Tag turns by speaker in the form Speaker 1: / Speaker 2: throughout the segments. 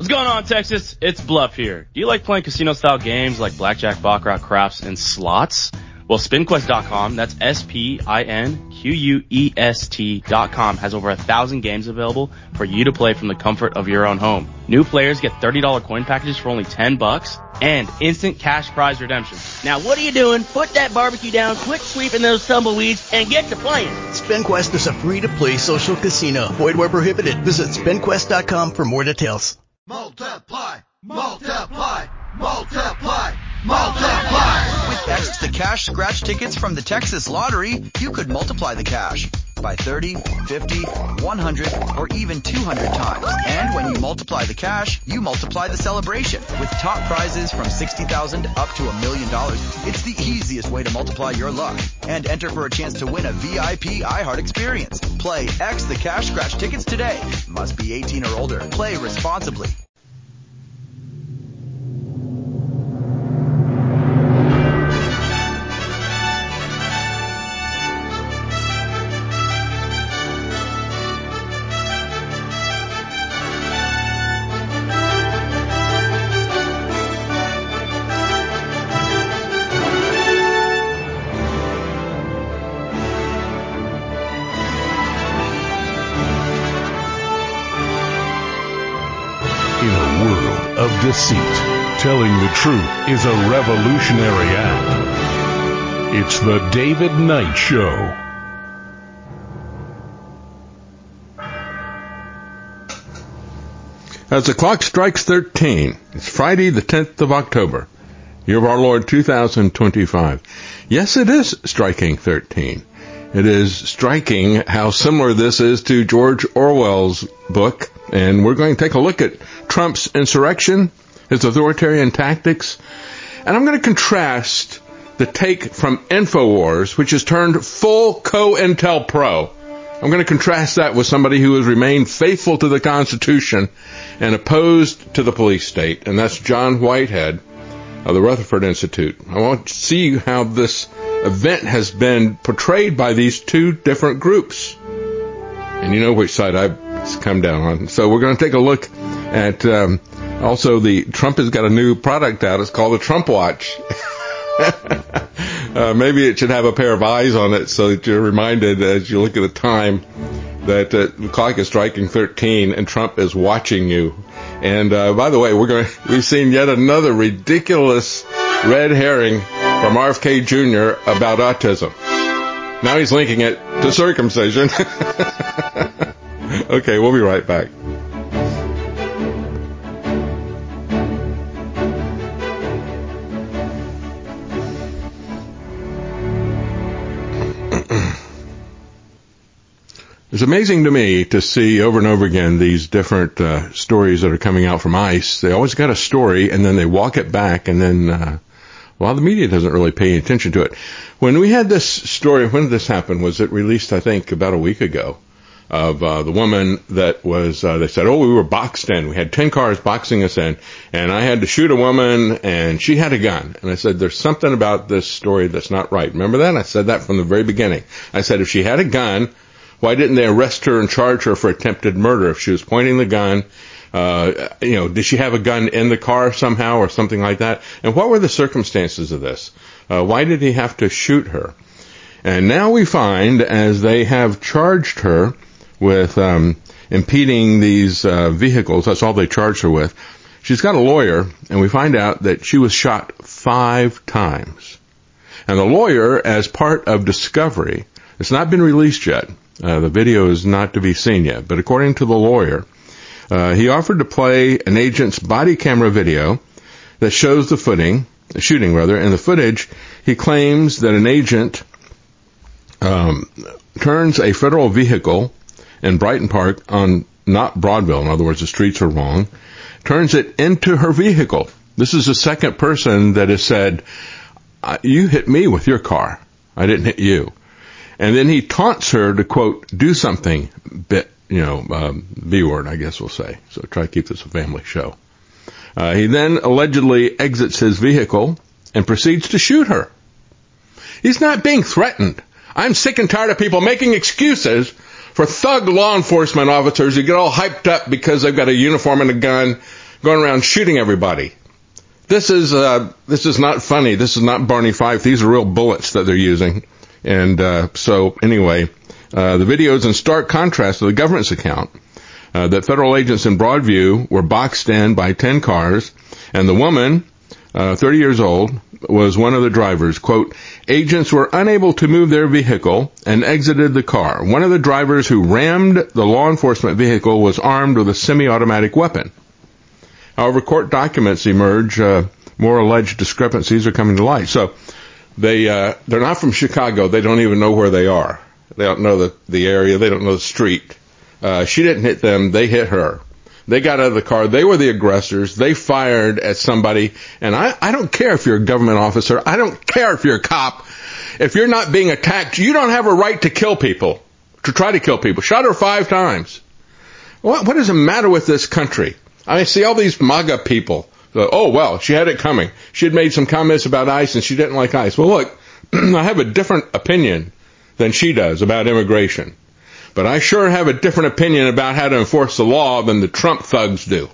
Speaker 1: What's going on, Texas? It's Bluff here. Do you like playing casino-style games like blackjack, baccarat, craps, and slots? Well, SpinQuest.com, that's SPINQUEST.com, has over 1,000 games available for you to play from the comfort of your own home. New players get $30 coin packages for only $10 and instant cash prize redemption.
Speaker 2: Now what are you doing? Put that barbecue down, quit sweeping those tumbleweeds, and get to playing.
Speaker 3: SpinQuest is a free-to-play social casino. Void where prohibited. Visit SpinQuest.com for more details.
Speaker 4: Multiply, multiply, multiply, multiply.
Speaker 5: With X the Cash scratch tickets from the Texas Lottery, you could multiply the cash by 30, 50, 100, or even 200 times. And when you multiply the cash, you multiply the celebration. With top prizes from $60,000 up to $1 million, it's the easiest way to multiply your luck. And enter for a chance to win a VIP iHeart experience. Play X the Cash scratch tickets today. Must be 18 or older. Play responsibly.
Speaker 6: Deceit. Telling the truth is a revolutionary act. It's the David Knight Show.
Speaker 7: As the clock strikes 13, it's Friday the 10th of October, year of our Lord 2025. Yes, it is striking 13. It is striking how similar this is to George Orwell's book, and we're going to take a look at Trump's insurrection, his authoritarian tactics, and I'm going to contrast the take from InfoWars, which has turned full COINTELPRO. I'm going to contrast that with somebody who has remained faithful to the Constitution and opposed to the police state, and that's John Whitehead of the Rutherford Institute. I want to see how this event has been portrayed by these two different groups. And you know which side I've come down on. So we're going to take a look at also Trump has got a new product out. It's called the Trump Watch. Maybe it should have a pair of eyes on it so that you're reminded as you look at the time that the clock is striking 13 and Trump is watching you. And by the way, we've seen yet another ridiculous red herring from RFK Jr. about autism. Now he's linking it to circumcision. Okay, we'll be right back. It's amazing to me to see over and over again these different stories that are coming out from ICE. They always got a story, and then they walk it back, and then, the media doesn't really pay attention to it. When we had this story, when did this happen? Was it released, I think, about a week ago, of the woman that was, they said, we were boxed in. We had 10 cars boxing us in, and I had to shoot a woman, and she had a gun. And I said, there's something about this story that's not right. Remember that? I said that from the very beginning. I said, if she had a gun, why didn't they arrest her and charge her for attempted murder? If she was pointing the gun, did she have a gun in the car somehow or something like that? And what were the circumstances of this? Why did he have to shoot her? And now we find, as they have charged her with impeding these vehicles, that's all they charged her with, she's got a lawyer, and we find out that she was shot 5 times. And the lawyer, as part of discovery, it's not been released yet. The video is not to be seen yet. But according to the lawyer, he offered to play an agent's body camera video that shows the shooting. In the footage, he claims that an agent turns a federal vehicle in Brighton Park on not Broadville, in other words, the streets are wrong, turns it into her vehicle. This is the second person that has said, you hit me with your car. I didn't hit you. And then he taunts her to, quote, do something, B word, I guess we'll say. So try to keep this a family show. He then allegedly exits his vehicle and proceeds to shoot her. He's not being threatened. I'm sick and tired of people making excuses for thug law enforcement officers who get all hyped up because they've got a uniform and a gun going around shooting everybody. This is not funny. This is not Barney Fife. These are real bullets that they're using. And so anyway, the video is in stark contrast to the government's account that federal agents in Broadview were boxed in by 10 cars, and the woman, 30 years old, was one of the drivers. Quote, agents were unable to move their vehicle and exited the car. One of the drivers who rammed the law enforcement vehicle was armed with a semi-automatic weapon. However, court documents emerge. More alleged discrepancies are coming to light. So they're not from Chicago. They don't even know where they are. They don't know the area. They don't know the street. She didn't hit them. They hit her. They got out of the car. They were the aggressors. They fired at somebody. And I don't care if you're a government officer. I don't care if you're a cop. If you're not being attacked, you don't have a right to kill people, to try to kill people. Shot her 5 times. What does the matter with this country? I see all these MAGA people. Oh, well, she had it coming. She had made some comments about ICE and she didn't like ICE. Well, look, I have a different opinion than she does about immigration. But I sure have a different opinion about how to enforce the law than the Trump thugs do.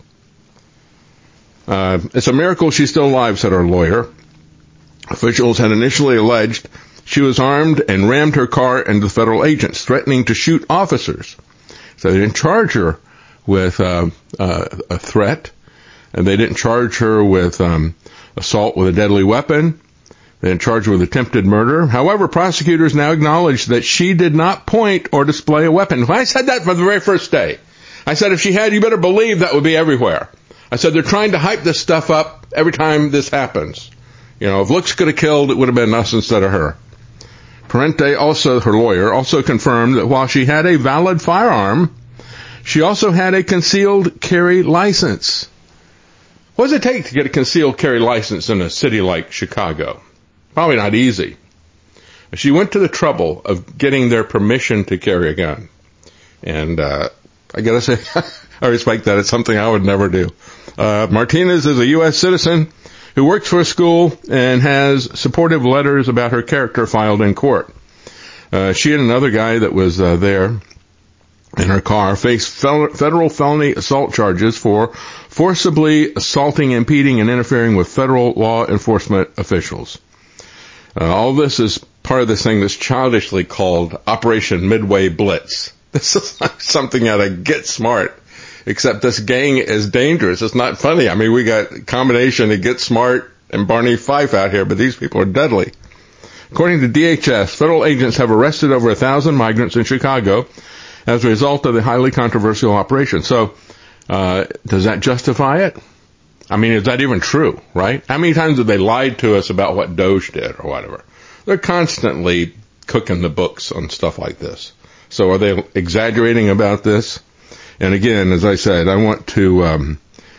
Speaker 7: It's a miracle she's still alive, said her lawyer. Officials had initially alleged she was armed and rammed her car into federal agents, threatening to shoot officers. So they didn't charge her with a threat, and they didn't charge her with assault with a deadly weapon. They didn't charge her with attempted murder. However, prosecutors now acknowledge that she did not point or display a weapon. I said that from the very first day. I said if she had, you better believe that would be everywhere. I said they're trying to hype this stuff up every time this happens. You know, if looks could have killed, it would have been us instead of her. Parente, also her lawyer, also confirmed that while she had a valid firearm, she also had a concealed carry license. What does it take to get a concealed carry license in a city like Chicago? Probably not easy. She went to the trouble of getting their permission to carry a gun. And I gotta say, I respect that. It's something I would never do. Martinez is a U.S. citizen who works for a school and has supportive letters about her character filed in court. She and another guy that was there in her car faced federal felony assault charges for forcibly assaulting, impeding, and interfering with federal law enforcement officials. All this is part of this thing that's childishly called Operation Midway Blitz. This is like something out of Get Smart, except this gang is dangerous. It's not funny. I mean, we got a combination of Get Smart and Barney Fife out here, but these people are deadly. According to DHS, federal agents have arrested over 1,000 migrants in Chicago as a result of the highly controversial operation. So, does that justify it? I mean, is that even true, right? How many times have they lied to us about what Doge did or whatever? They're constantly cooking the books on stuff like this. So are they exaggerating about this? And again, as I said, I want to,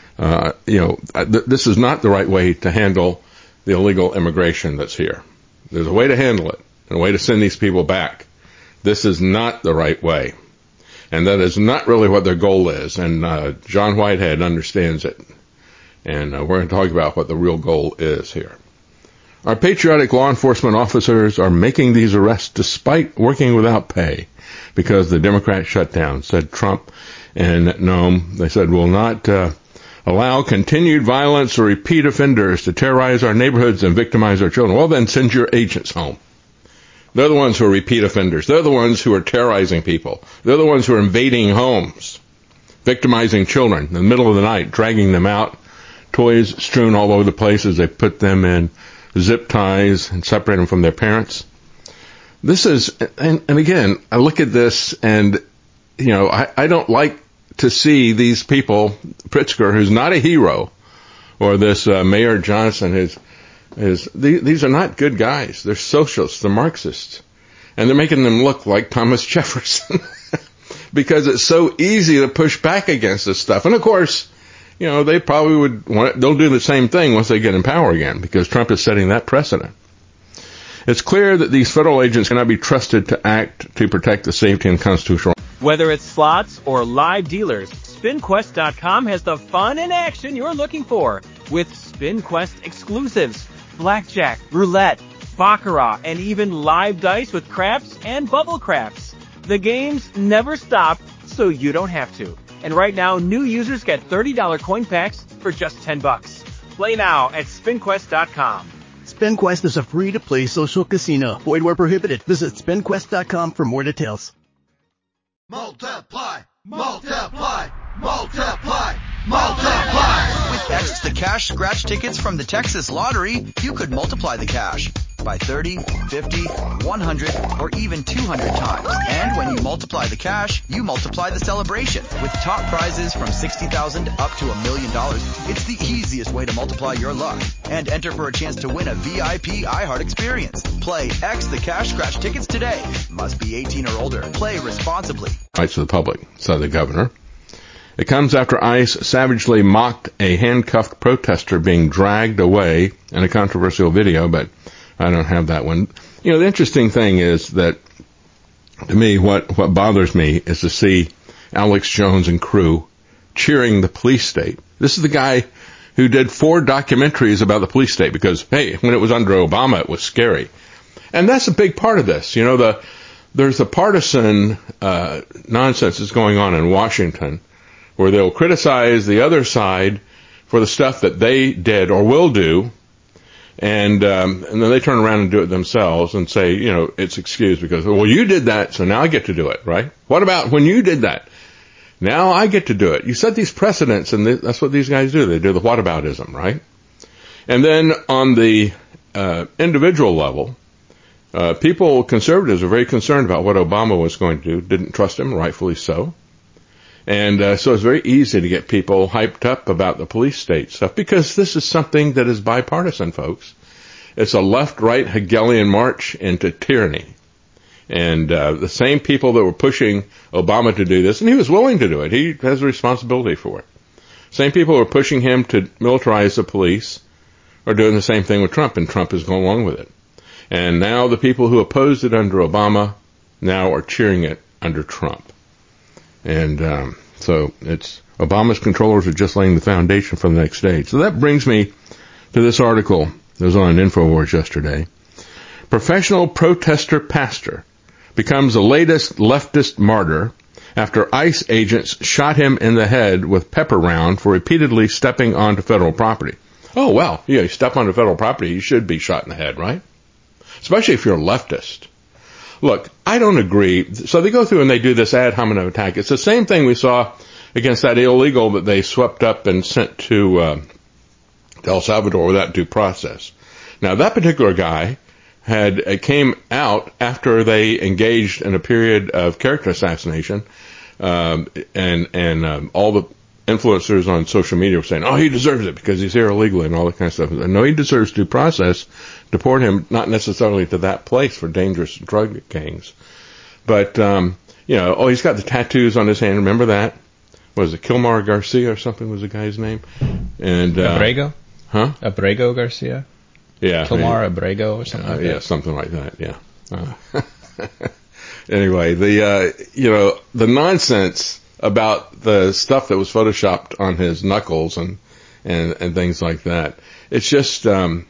Speaker 7: this is not the right way to handle the illegal immigration that's here. There's a way to handle it and a way to send these people back. This is not the right way. And that is not really what their goal is. And John Whitehead understands it. And we're going to talk about what the real goal is here. Our patriotic law enforcement officers are making these arrests despite working without pay because the Democrats shut down, said Trump and Noem. They said, we'll not allow continued violence or repeat offenders to terrorize our neighborhoods and victimize our children. Well, then send your agents home. They're the ones who are repeat offenders. They're the ones who are terrorizing people. They're the ones who are invading homes, victimizing children in the middle of the night, dragging them out, toys strewn all over the place as they put them in zip ties and separate them from their parents. This is, and again, I look at this and, you know, I don't like to see these people, Pritzker, who's not a hero, or this Mayor Johnson, these are not good guys. They're socialists, they're Marxists. And they're making them look like Thomas Jefferson because it's so easy to push back against this stuff. And of course, you know, they probably they'll do the same thing once they get in power again because Trump is setting that precedent. It's clear that these federal agents cannot be trusted to act to protect the safety and constitutional.
Speaker 8: Whether it's slots or live dealers, SpinQuest.com has the fun and action you're looking for with SpinQuest exclusives, blackjack, roulette, baccarat, and even live dice with craps and bubble craps. The games never stop, so you don't have to. And right now, new users get $30 coin packs for just $10. Play now at SpinQuest.com.
Speaker 3: SpinQuest is a free-to-play social casino. Void where prohibited. Visit SpinQuest.com for more details.
Speaker 4: Multiply, multiply, multiply, multiply.
Speaker 5: With X the Cash scratch tickets from the Texas Lottery, you could multiply the cash by 30, 50, 100, or even 200 times. And when you multiply the cash, you multiply the celebration. With top prizes from $60,000 up to $1 million, it's the easiest way to multiply your luck. And enter for a chance to win a VIP iHeart experience. Play X the Cash scratch tickets today. Must be 18 or older. Play responsibly.
Speaker 7: Rights of the public, said the governor. It comes after ICE savagely mocked a handcuffed protester being dragged away in a controversial video, but I don't have that one. You know, the interesting thing is that, to me, what bothers me is to see Alex Jones and crew cheering the police state. This is the guy who did 4 documentaries about the police state because, hey, when it was under Obama, it was scary. And that's a big part of this. You know, there's a partisan nonsense that's going on in Washington where they'll criticize the other side for the stuff that they did or will do, and then they turn around and do it themselves and say, you know, it's excused because, well, you did that, so now I get to do it, right? What about when you did that? Now I get to do it. You set these precedents, and that's what these guys do. They do the whataboutism, right? And then on the individual level, conservatives are very concerned about what Obama was going to do, didn't trust him, rightfully so. And so it's very easy to get people hyped up about the police state stuff because this is something that is bipartisan, folks. It's a left-right Hegelian march into tyranny. And the same people that were pushing Obama to do this, and he was willing to do it. He has a responsibility for it. Same people who are pushing him to militarize the police are doing the same thing with Trump, and Trump is going along with it. And now the people who opposed it under Obama now are cheering it under Trump. And so it's Obama's controllers are just laying the foundation for the next stage. So that brings me to this article that was on InfoWars yesterday. Professional protester pastor becomes the latest leftist martyr after ICE agents shot him in the head with pepper round for repeatedly stepping onto federal property. Oh, well, you step onto federal property, you should be shot in the head, right? Especially if you're a leftist. Look, I don't agree. So they go through and they do this ad hominem attack. It's the same thing we saw against that illegal that they swept up and sent to El Salvador without due process. Now, that particular guy came out after they engaged in a period of character assassination, and all the influencers on social media were saying, oh, he deserves it because he's here illegally and all that kind of stuff. No, he deserves due process. Deport him, not necessarily to that place for dangerous drug gangs. But, he's got the tattoos on his hand. Remember that? Was it Kilmar Garcia or something was the guy's name? And
Speaker 9: Abrego?
Speaker 7: Huh?
Speaker 9: Abrego Garcia?
Speaker 7: Yeah.
Speaker 9: Kilmar Abrego or something like that?
Speaker 7: Yeah, something like that, yeah. Anyway, the nonsense about the stuff that was photoshopped on his knuckles and things like that. It's just,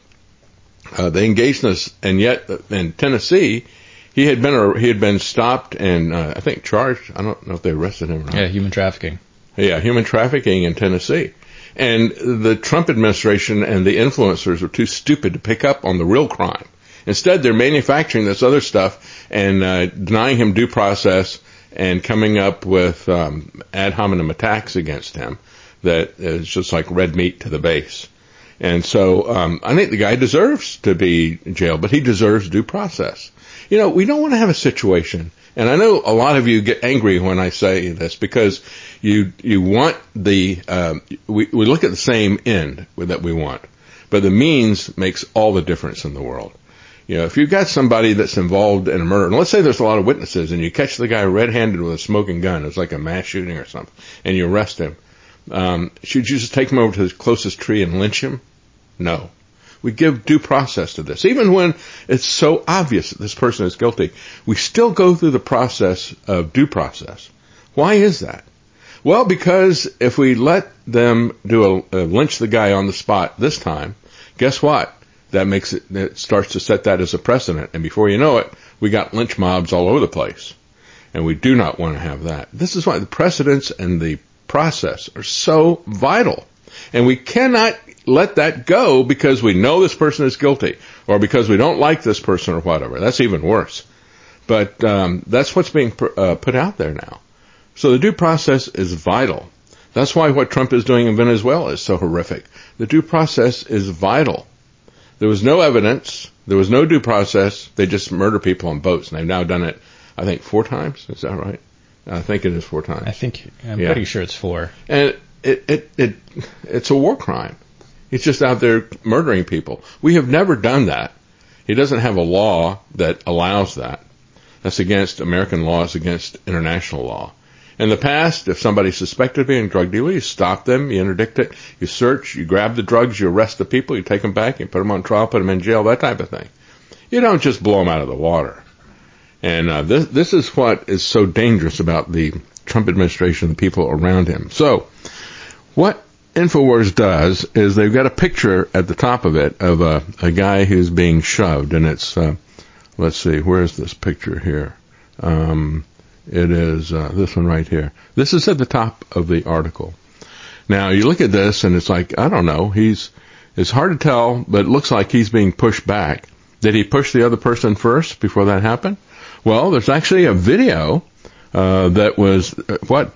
Speaker 7: they engaged us, and yet in Tennessee, he had been stopped and, I think charged. I don't know if they arrested him or not.
Speaker 9: Yeah, human trafficking.
Speaker 7: Yeah, human trafficking in Tennessee. And the Trump administration and the influencers were too stupid to pick up on the real crime. Instead, they're manufacturing this other stuff and, denying him due process and coming up with ad hominem attacks against him that is just like red meat to the base. And so I think the guy deserves to be jailed, but he deserves due process. You know, we don't want to have a situation, and I know a lot of you get angry when I say this because you want we look at the same end that we want, but the means makes all the difference in the world. You know, if you've got somebody that's involved in a murder, and let's say there's a lot of witnesses, and you catch the guy red-handed with a smoking gun, it's like a mass shooting or something, and you arrest him, should you just take him over to the closest tree and lynch him? No. We give due process to this. Even when it's so obvious that this person is guilty, we still go through the process of due process. Why is that? Well, because if we let them do a lynch the guy on the spot this time, guess what? It starts to set that as a precedent. And before you know it, we got lynch mobs all over the place. And we do not want to have that. This is why the precedents and the process are so vital. And we cannot let that go because we know this person is guilty or because we don't like this person or whatever. That's even worse. But that's what's being put out there now. So the due process is vital. That's why what Trump is doing in Venezuela is so horrific. The due process is vital. There was no evidence. There was no due process. They just murder people on boats. And they've now done it, I think, 4 times. Is that right? I think it is 4 times.
Speaker 9: I'm pretty sure it's 4.
Speaker 7: And it's a war crime. He's just out there murdering people. We have never done that. He doesn't have a law that allows that. That's against American law. It's against international law. In the past, if somebody's suspected of being a drug dealer, you stop them, you interdict it, you search, you grab the drugs, you arrest the people, you take them back, you put them on trial, put them in jail, that type of thing. You don't just blow them out of the water. And this is what is so dangerous about the Trump administration and the people around him. So, what InfoWars does is they've got a picture at the top of it of a guy who's being shoved, and it's, let's see, where's this picture here? It is this one right here. This is at the top of the article. Now, you look at this, and it's like, I don't know, it's hard to tell, but it looks like he's being pushed back. Did he push the other person first before that happened? Well, there's actually a video that was what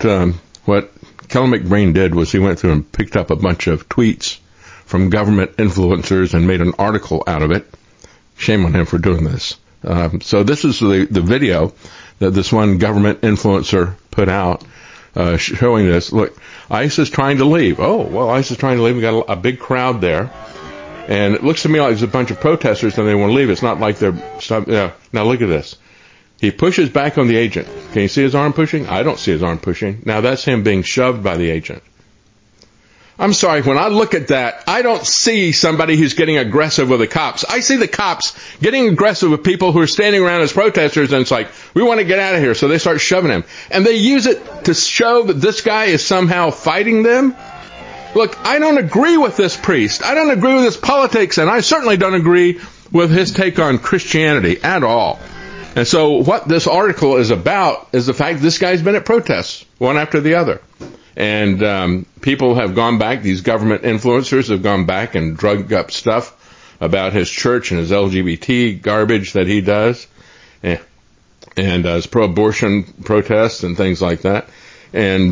Speaker 7: Kelly McBrain did was he went through and picked up a bunch of tweets from government influencers and made an article out of it. Shame on him for doing this. So this is the video that this one government influencer put out showing this. Look, ICE is trying to leave. Oh, well, ICE is trying to leave. We got a big crowd there. And it looks to me like there's a bunch of protesters and they want to leave. It's not like they're... Now look at this. He pushes back on the agent. Can you see his arm pushing? I don't see his arm pushing. Now that's him being shoved by the agent. I'm sorry, when I look at that, I don't see somebody who's getting aggressive with the cops. I see the cops getting aggressive with people who are standing around as protesters, and it's like, we want to get out of here, so they start shoving him. And they use it to show that this guy is somehow fighting them. Look, I don't agree with this priest. I don't agree with his politics, and I certainly don't agree with his take on Christianity at all. And so what this article is about is the fact that this guy's been at protests, one after the other. And people have gone back, these government influencers have gone back and drug up stuff about his church and his LGBT garbage that he does, and his pro-abortion protests and things like that. And,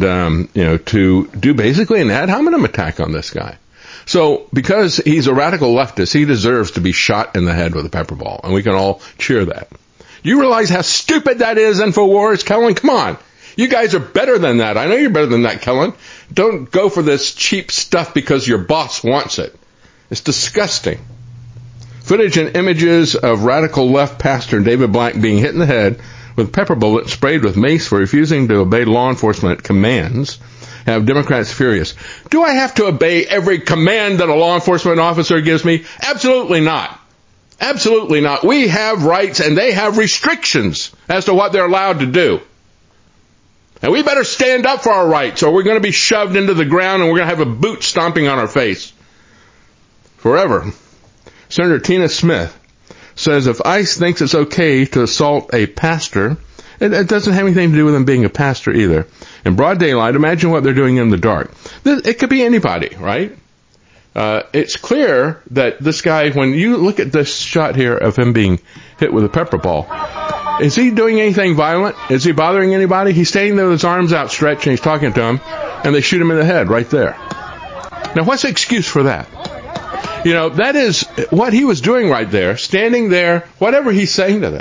Speaker 7: to do basically an ad hominem attack on this guy. So, because he's a radical leftist, he deserves to be shot in the head with a pepper ball, and we can all cheer that. You realize how stupid that is, InfoWars? Kellen, come on. You guys are better than that. I know you're better than that, Kellen. Don't go for this cheap stuff because your boss wants it. It's disgusting. Footage and images of radical left pastor David Black being hit in the head with pepper bullets sprayed with mace for refusing to obey law enforcement commands have Democrats furious. Do I have to obey every command that a law enforcement officer gives me? Absolutely not. Absolutely not. We have rights and they have restrictions as to what they're allowed to do. And we better stand up for our rights or we're going to be shoved into the ground and we're going to have a boot stomping on our face. Forever. Senator Tina Smith says if ICE thinks it's okay to assault a pastor, it doesn't have anything to do with him being a pastor either. In broad daylight, imagine what they're doing in the dark. It could be anybody, right? It's clear that this guy, when you look at this shot here of him being hit with a pepper ball, is he doing anything violent? Is he bothering anybody? He's standing there with his arms outstretched and he's talking to them, and they shoot him in the head right there. Now, what's the excuse for that? That is what he was doing right there, standing there, whatever he's saying to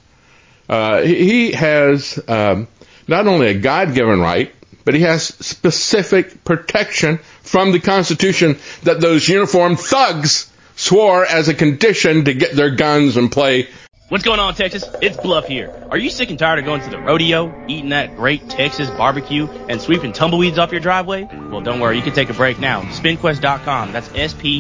Speaker 7: them. He has not only a God-given right, but he has specific protection from the Constitution that those uniformed thugs swore as a condition to get their guns and play.
Speaker 1: What's going on, Texas? It's Bluff here. Are you sick and tired of going to the rodeo, eating that great Texas barbecue, and sweeping tumbleweeds off your driveway? Well, don't worry. You can take a break now. SpinQuest.com, that's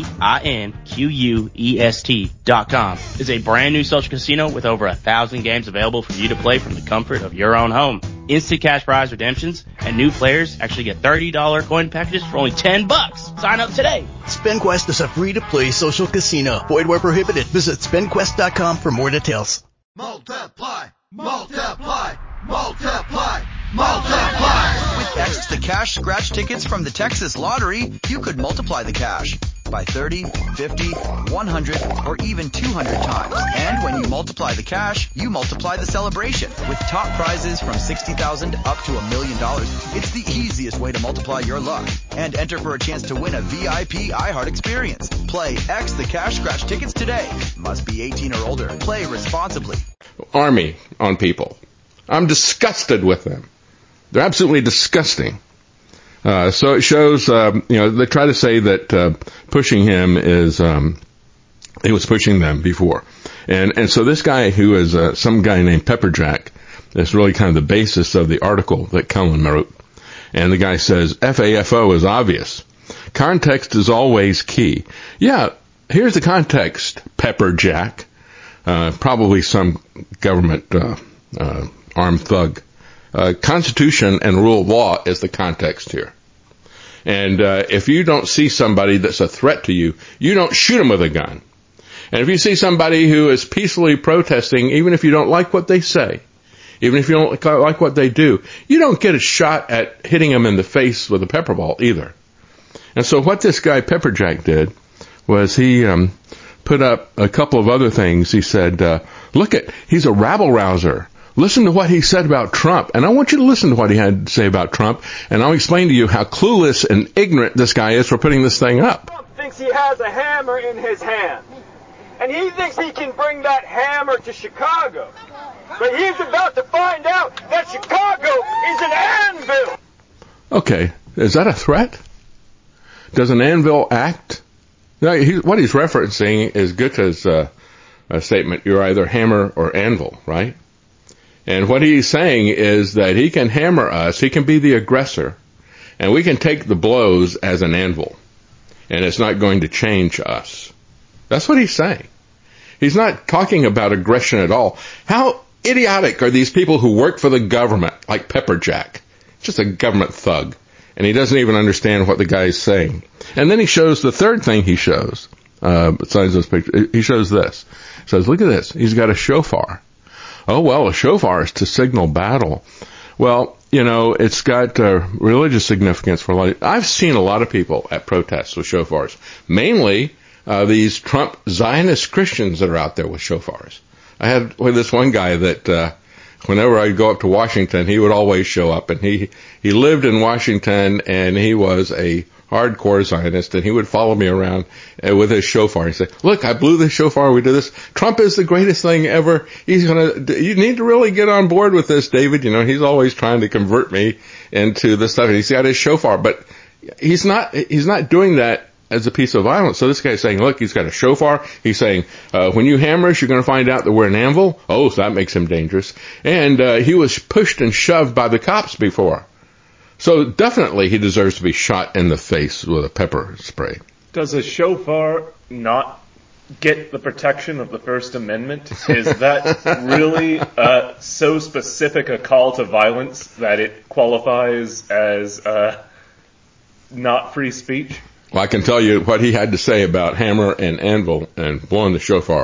Speaker 1: SpinQuest.com, is a brand new social casino with over 1,000 games available for you to play from the comfort of your own home. Instant cash prize redemptions, and new players actually get $30 coin packages for only $10. Sign up today.
Speaker 3: SpinQuest is a free-to-play social casino. Void where prohibited. Visit SpinQuest.com for more details.
Speaker 4: Multiply, multiply, multiply, multiply.
Speaker 5: With X the Cash scratch tickets from the Texas Lottery, you could multiply the cash by 30, 50, 100, or even 200 times. And when you multiply the cash, you multiply the celebration. With top prizes from $60,000 up to $1 million, it's the easiest way to multiply your luck. And enter for a chance to win a VIP iHeart experience. Play X the Cash scratch tickets today. Must be 18 or older. Play responsibly.
Speaker 7: Army on people. I'm disgusted with them. They're absolutely disgusting. So it shows, they try to say that pushing him is, he was pushing them before. And so this guy who is some guy named Pepperjack is really kind of the basis of the article that Cullen wrote. And the guy says, FAFO is obvious. Context is always key. Yeah, here's the context, Pepperjack. Probably some government armed thug. Constitution and rule of law is the context here. And if you don't see somebody that's a threat to you, you don't shoot them with a gun. And if you see somebody who is peacefully protesting, even if you don't like what they say, even if you don't like what they do, you don't get a shot at hitting them in the face with a pepper ball either. And so what this guy Pepperjack did was he put up a couple of other things. He said, look at, he's a rabble-rouser. Listen to what he said about Trump. And I want you to listen to what he had to say about Trump, and I'll explain to you how clueless and ignorant this guy is for putting this thing up.
Speaker 10: Trump thinks he has a hammer in his hand, and he thinks he can bring that hammer to Chicago. But he's about to find out that Chicago is an anvil.
Speaker 7: Okay, is that a threat? Does an anvil act? No, what he's referencing is Goethe's statement, you're either hammer or anvil, right? And what he's saying is that he can hammer us, he can be the aggressor, and we can take the blows as an anvil, and it's not going to change us. That's what he's saying. He's not talking about aggression at all. How idiotic are these people who work for the government, like Pepperjack? Just a government thug. And he doesn't even understand what the guy is saying. And then he shows the third thing he shows, besides those pictures. He shows this. He says, look at this. He's got a shofar. Oh, well, a shofar is to signal battle. Well, it's got religious significance for a lot. I've seen a lot of people at protests with shofars, mainly these Trump Zionist Christians that are out there with shofars. I had with this one guy that whenever I'd go up to Washington, he would always show up, and he lived in Washington, and he was a hardcore Zionist, and he would follow me around with his shofar. He'd say, look, I blew this shofar, we did this. Trump is the greatest thing ever. You need to really get on board with this, David. He's always trying to convert me into this stuff, and he's got his shofar, but he's not doing that as a piece of violence. So this guy's saying, look, he's got a shofar. He's saying, when you hammer us, you're going to find out that we're an anvil. Oh, so that makes him dangerous. And he was pushed and shoved by the cops before. So definitely he deserves to be shot in the face with a pepper spray.
Speaker 11: Does a shofar not get the protection of the First Amendment? Is that really so specific a call to violence that it qualifies as not free speech?
Speaker 7: Well, I can tell you what he had to say about hammer and anvil and blowing the shofar.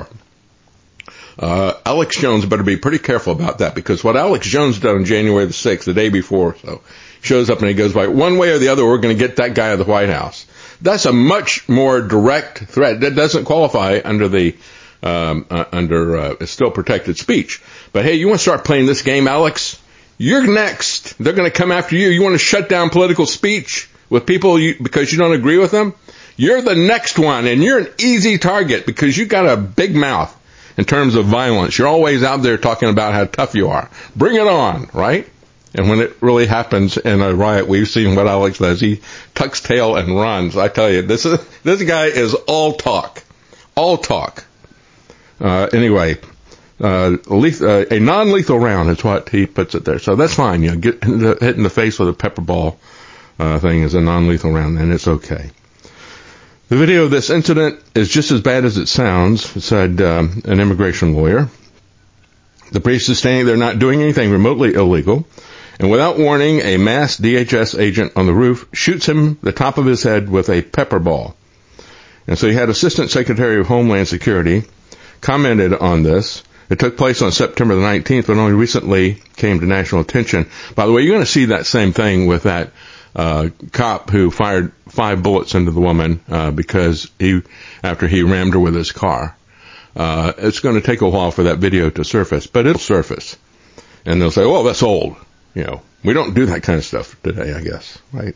Speaker 7: Alex Jones better be pretty careful about that, because what Alex Jones did on January the 6th, the day before, so shows up and he goes by, one way or the other, we're going to get that guy out of the White House. That's a much more direct threat. That doesn't qualify under the it's still protected speech. But hey, you want to start playing this game, Alex? You're next. They're going to come after you. You want to shut down political speech with people because you don't agree with them? You're the next one, and you're an easy target because you got a big mouth in terms of violence. You're always out there talking about how tough you are. Bring it on, right? And when it really happens in a riot, we've seen what Alex does. He tucks tail and runs. I tell you, this guy is all talk. All talk. Anyway, a non-lethal round is what he puts it there. So that's fine. Get hit in the face with a pepper ball thing is a non-lethal round, and it's okay. The video of this incident is just as bad as it sounds, said an immigration lawyer. The priest is saying they're not doing anything remotely illegal, and without warning, a masked DHS agent on the roof shoots him the top of his head with a pepper ball. And so he had Assistant Secretary of Homeland Security commented on this, It took place on September the 19th, but only recently came to national attention. By the way, you're going to see that same thing with that cop who fired 5 bullets into the woman because after he rammed her with his car. It's going to take a while for that video to surface, but it'll surface. And they'll say, oh, that's old. You know, we don't do that kind of stuff today, I guess, right?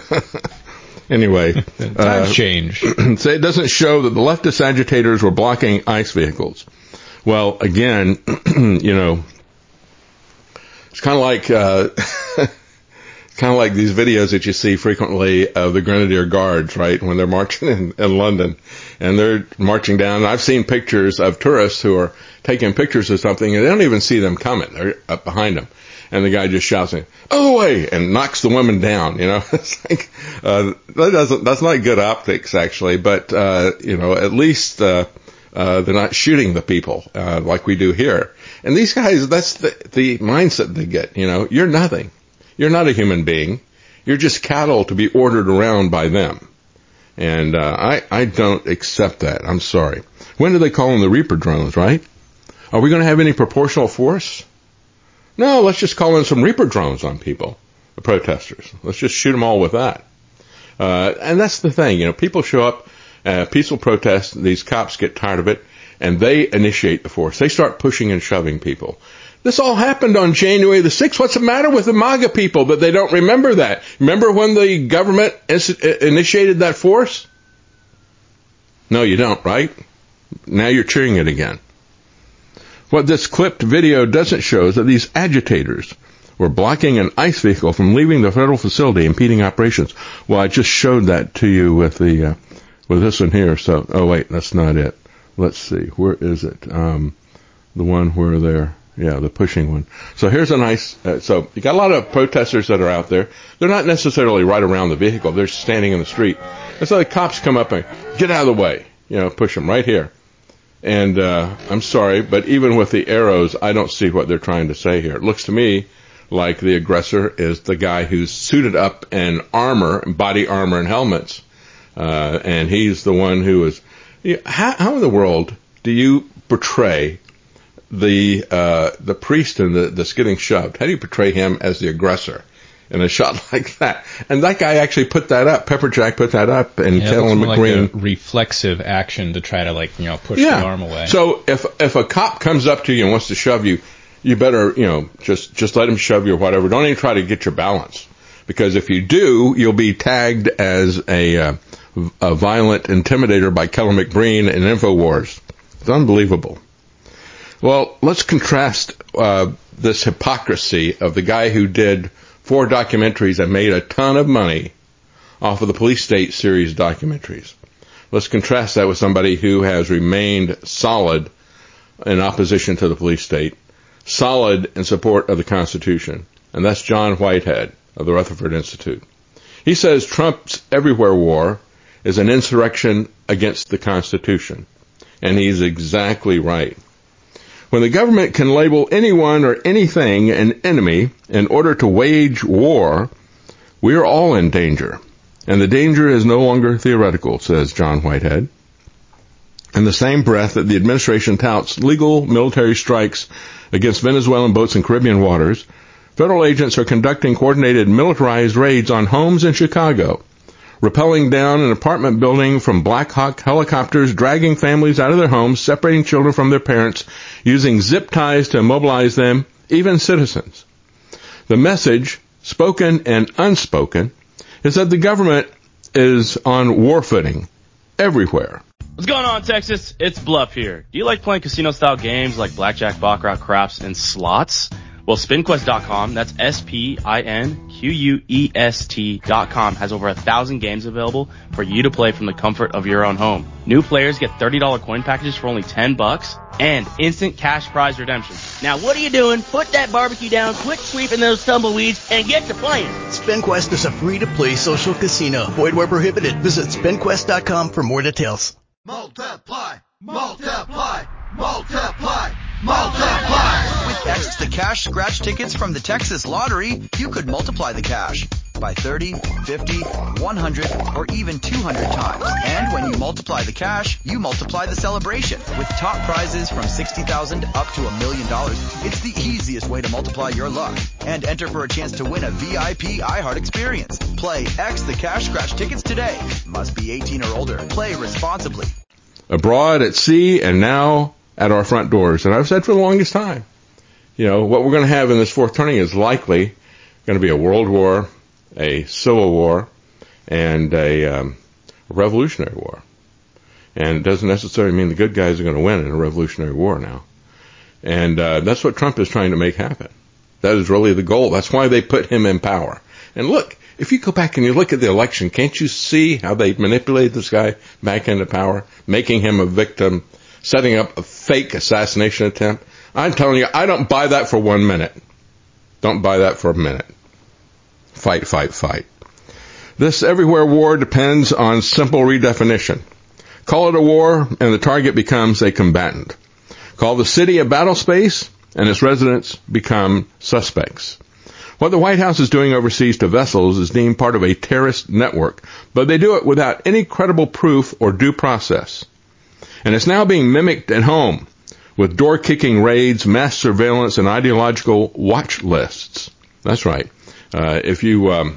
Speaker 7: Anyway.
Speaker 9: Times change.
Speaker 7: Say it doesn't show that the leftist agitators were blocking ICE vehicles. Well, again, you know, it's kind of like, kind of like these videos that you see frequently of the Grenadier Guards, right, when they're marching in London, and they're marching down. I've seen pictures of tourists who are taking pictures of something, and they don't even see them coming. They're up behind them. And the guy just shouts, "Out of the way!" and knocks the woman down. You know, it's like that's not good optics, actually. But you know, at least they're not shooting the people like we do here. And these guys, that's the mindset they get. You know, you're nothing. You're not a human being. You're just cattle to be ordered around by them. And I don't accept that. I'm sorry. When do they call them the Reaper drones, right? Are we going to have any proportional force? No, let's just call in some Reaper drones on people, the protesters. Let's just shoot them all with that. And that's the thing. You know, people show up, peaceful protest, these cops get tired of it, and they initiate the force. They start pushing and shoving people. This all happened on January the 6th. What's the matter with the MAGA people that they don't remember that? Remember when the government initiated that force? No, you don't, right? Now you're cheering it again. What this clipped video doesn't show is that these agitators were blocking an ICE vehicle from leaving the federal facility, impeding operations. Well, I just showed that to you with this one here. So, oh wait, that's not it. Let's see. Where is it? The one where they're, yeah, the pushing one. So here's a nice, so you got a lot of protesters that are out there. They're not necessarily right around the vehicle. They're standing in the street. And so the cops come up and get out of the way, you know, push them right here. And, I'm sorry, but even with the arrows, I don't see what they're trying to say here. It looks to me like the aggressor is the guy who's suited up in armor, body armor and helmets. And he's the one who is, how in the world do you portray the priest that's getting shoved? How do you portray him as the aggressor in a shot like that? And that guy actually put that up. Pepperjack put that up, and Kellen McGreen.
Speaker 9: Like a reflexive action to try to, like, you know, push the arm away.
Speaker 7: So if a cop comes up to you and wants to shove you, you better, you know, just let him shove you or whatever. Don't even try to get your balance, because if you do, you'll be tagged as a violent intimidator by Kellen McGreen and InfoWars. It's unbelievable. Well, let's contrast this hypocrisy of the guy who did 4 documentaries and made a ton of money off of the Police State series documentaries. Let's contrast that with somebody who has remained solid in opposition to the police state, solid in support of the Constitution, and that's John Whitehead of the Rutherford Institute. He says Trump's everywhere war is an insurrection against the Constitution, and he's exactly right. When the government can label anyone or anything an enemy in order to wage war, we are all in danger. And the danger is no longer theoretical, says John Whitehead. In the same breath that the administration touts legal military strikes against Venezuelan boats in Caribbean waters, federal agents are conducting coordinated militarized raids on homes in Chicago, rappelling down an apartment building from Black Hawk helicopters, dragging families out of their homes, separating children from their parents, using zip ties to immobilize them, even citizens. The message, spoken and unspoken, is that the government is on war footing everywhere.
Speaker 1: What's going on, Texas? It's Bluff here. Do you like playing casino-style games like blackjack, baccarat, craps, and slots? Well, SpinQuest.com, that's SPINQUEST.com, has over 1,000 games available for you to play from the comfort of your own home. New players get $30 coin packages for only $10 and instant cash prize redemption.
Speaker 2: Now what are you doing? Put that barbecue down, quit sweeping those tumbleweeds, and get to playing.
Speaker 3: SpinQuest is a free-to-play social casino. Void where prohibited. Visit SpinQuest.com for more details.
Speaker 4: Multiply, multiply, multiply, multiply.
Speaker 5: With X the Cash scratch tickets from the Texas Lottery, you could multiply the cash by 30, 50, 100, or even 200 times. And when you multiply the cash, you multiply the celebration. With top prizes from $60,000 up to $1 million, it's the easiest way to multiply your luck. And enter for a chance to win a VIP iHeart experience. Play X the Cash scratch tickets today. Must be 18 or older. Play responsibly.
Speaker 7: Abroad, at sea, and now at our front doors. And I've said for the longest time, what we're going to have in this fourth turning is likely going to be a world war, a civil war, and a revolutionary war. And it doesn't necessarily mean the good guys are going to win in a revolutionary war now. And that's what Trump is trying to make happen. That is really the goal. That's why they put him in power. And look, if you go back and you look at the election, can't you see how they manipulated this guy back into power, making him a victim, setting up a fake assassination attempt? I'm telling you, I don't buy that for 1 minute. Don't buy that for a minute. Fight, fight, fight. This everywhere war depends on simple redefinition. Call it a war, and the target becomes a combatant. Call the city a battle space, and its residents become suspects. What the White House is doing overseas to vessels is deemed part of a terrorist network, but they do it without any credible proof or due process. And it's now being mimicked at home with door-kicking raids, mass surveillance, and ideological watch lists. That's right. If you are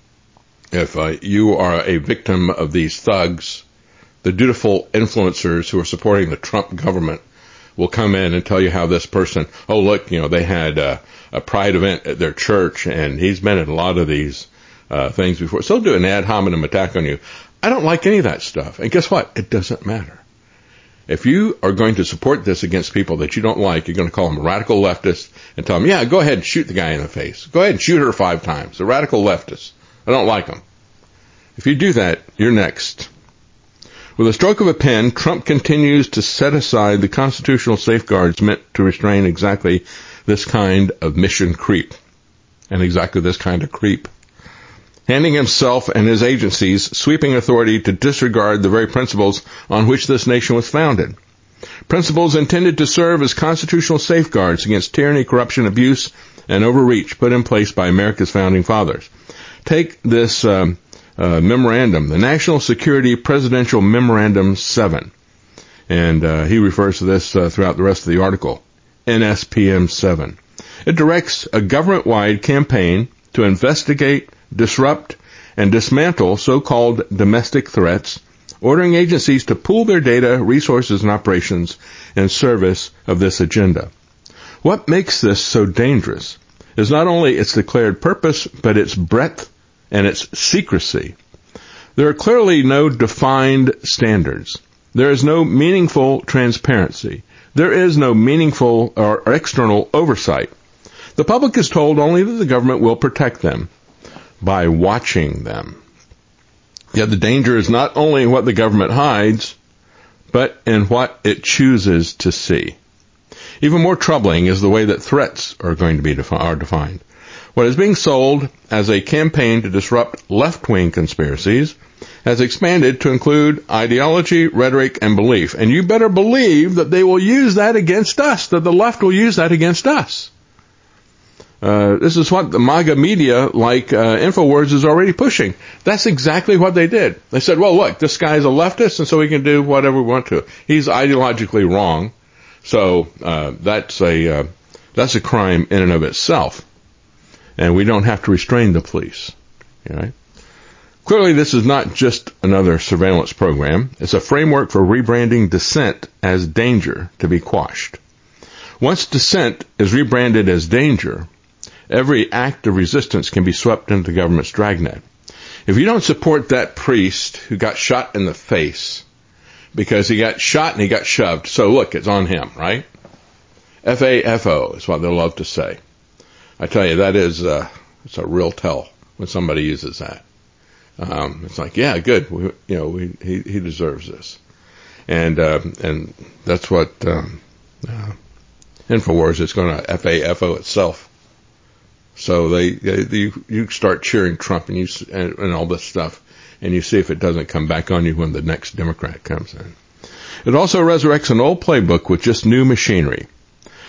Speaker 7: a victim of these thugs, the dutiful influencers who are supporting the Trump government will come in and tell you how this person, oh, look, they had a pride event at their church, and he's been at a lot of these things before. So they'll do an ad hominem attack on you. I don't like any of that stuff. And guess what? It doesn't matter. If you are going to support this against people that you don't like, you're going to call them a radical leftist and tell them, yeah, go ahead and shoot the guy in the face. Go ahead and shoot her 5 times. A radical leftist. I don't like them. If you do that, you're next. With a stroke of a pen, Trump continues to set aside the constitutional safeguards meant to restrain exactly this kind of mission creep. And exactly this kind of creep. Handing himself and his agencies sweeping authority to disregard the very principles on which this nation was founded. Principles intended to serve as constitutional safeguards against tyranny, corruption, abuse, and overreach put in place by America's founding fathers. Take this memorandum, the National Security Presidential Memorandum 7. And he refers to this throughout the rest of the article. NSPM 7. It directs a government-wide campaign to investigate, disrupt, and dismantle so-called domestic threats, ordering agencies to pool their data, resources, and operations in service of this agenda. What makes this so dangerous is not only its declared purpose, but its breadth and its secrecy. There are clearly no defined standards. There is no meaningful transparency. There is no meaningful or external oversight. The public is told only that the government will protect them by watching them. Yet the danger is not only in what the government hides, but in what it chooses to see. Even more troubling is the way that threats are going to be defined. What is being sold as a campaign to disrupt left-wing conspiracies has expanded to include ideology, rhetoric, and belief. And you better believe that they will use that against us, that the left will use that against us. This is what the MAGA media like InfoWars is already pushing. That's exactly what they did. They said, well, look, this guy's a leftist, and so we can do whatever we want to. He's ideologically wrong, so that's a crime in and of itself. And we don't have to restrain the police. Right? Clearly, this is not just another surveillance program. It's a framework for rebranding dissent as danger to be quashed. Once dissent is rebranded as danger, every act of resistance can be swept into the government's dragnet. If you don't support that priest who got shot in the face because he got shot and he got shoved, so look, it's on him, right? FAFO is what they love to say. I tell you, that is it's a real tell when somebody uses that. It's like, yeah, good, he deserves this, and that's what InfoWars is going to FAFO itself. So you start cheering Trump and all this stuff, and you see if it doesn't come back on you when the next Democrat comes in. It also resurrects an old playbook with just new machinery.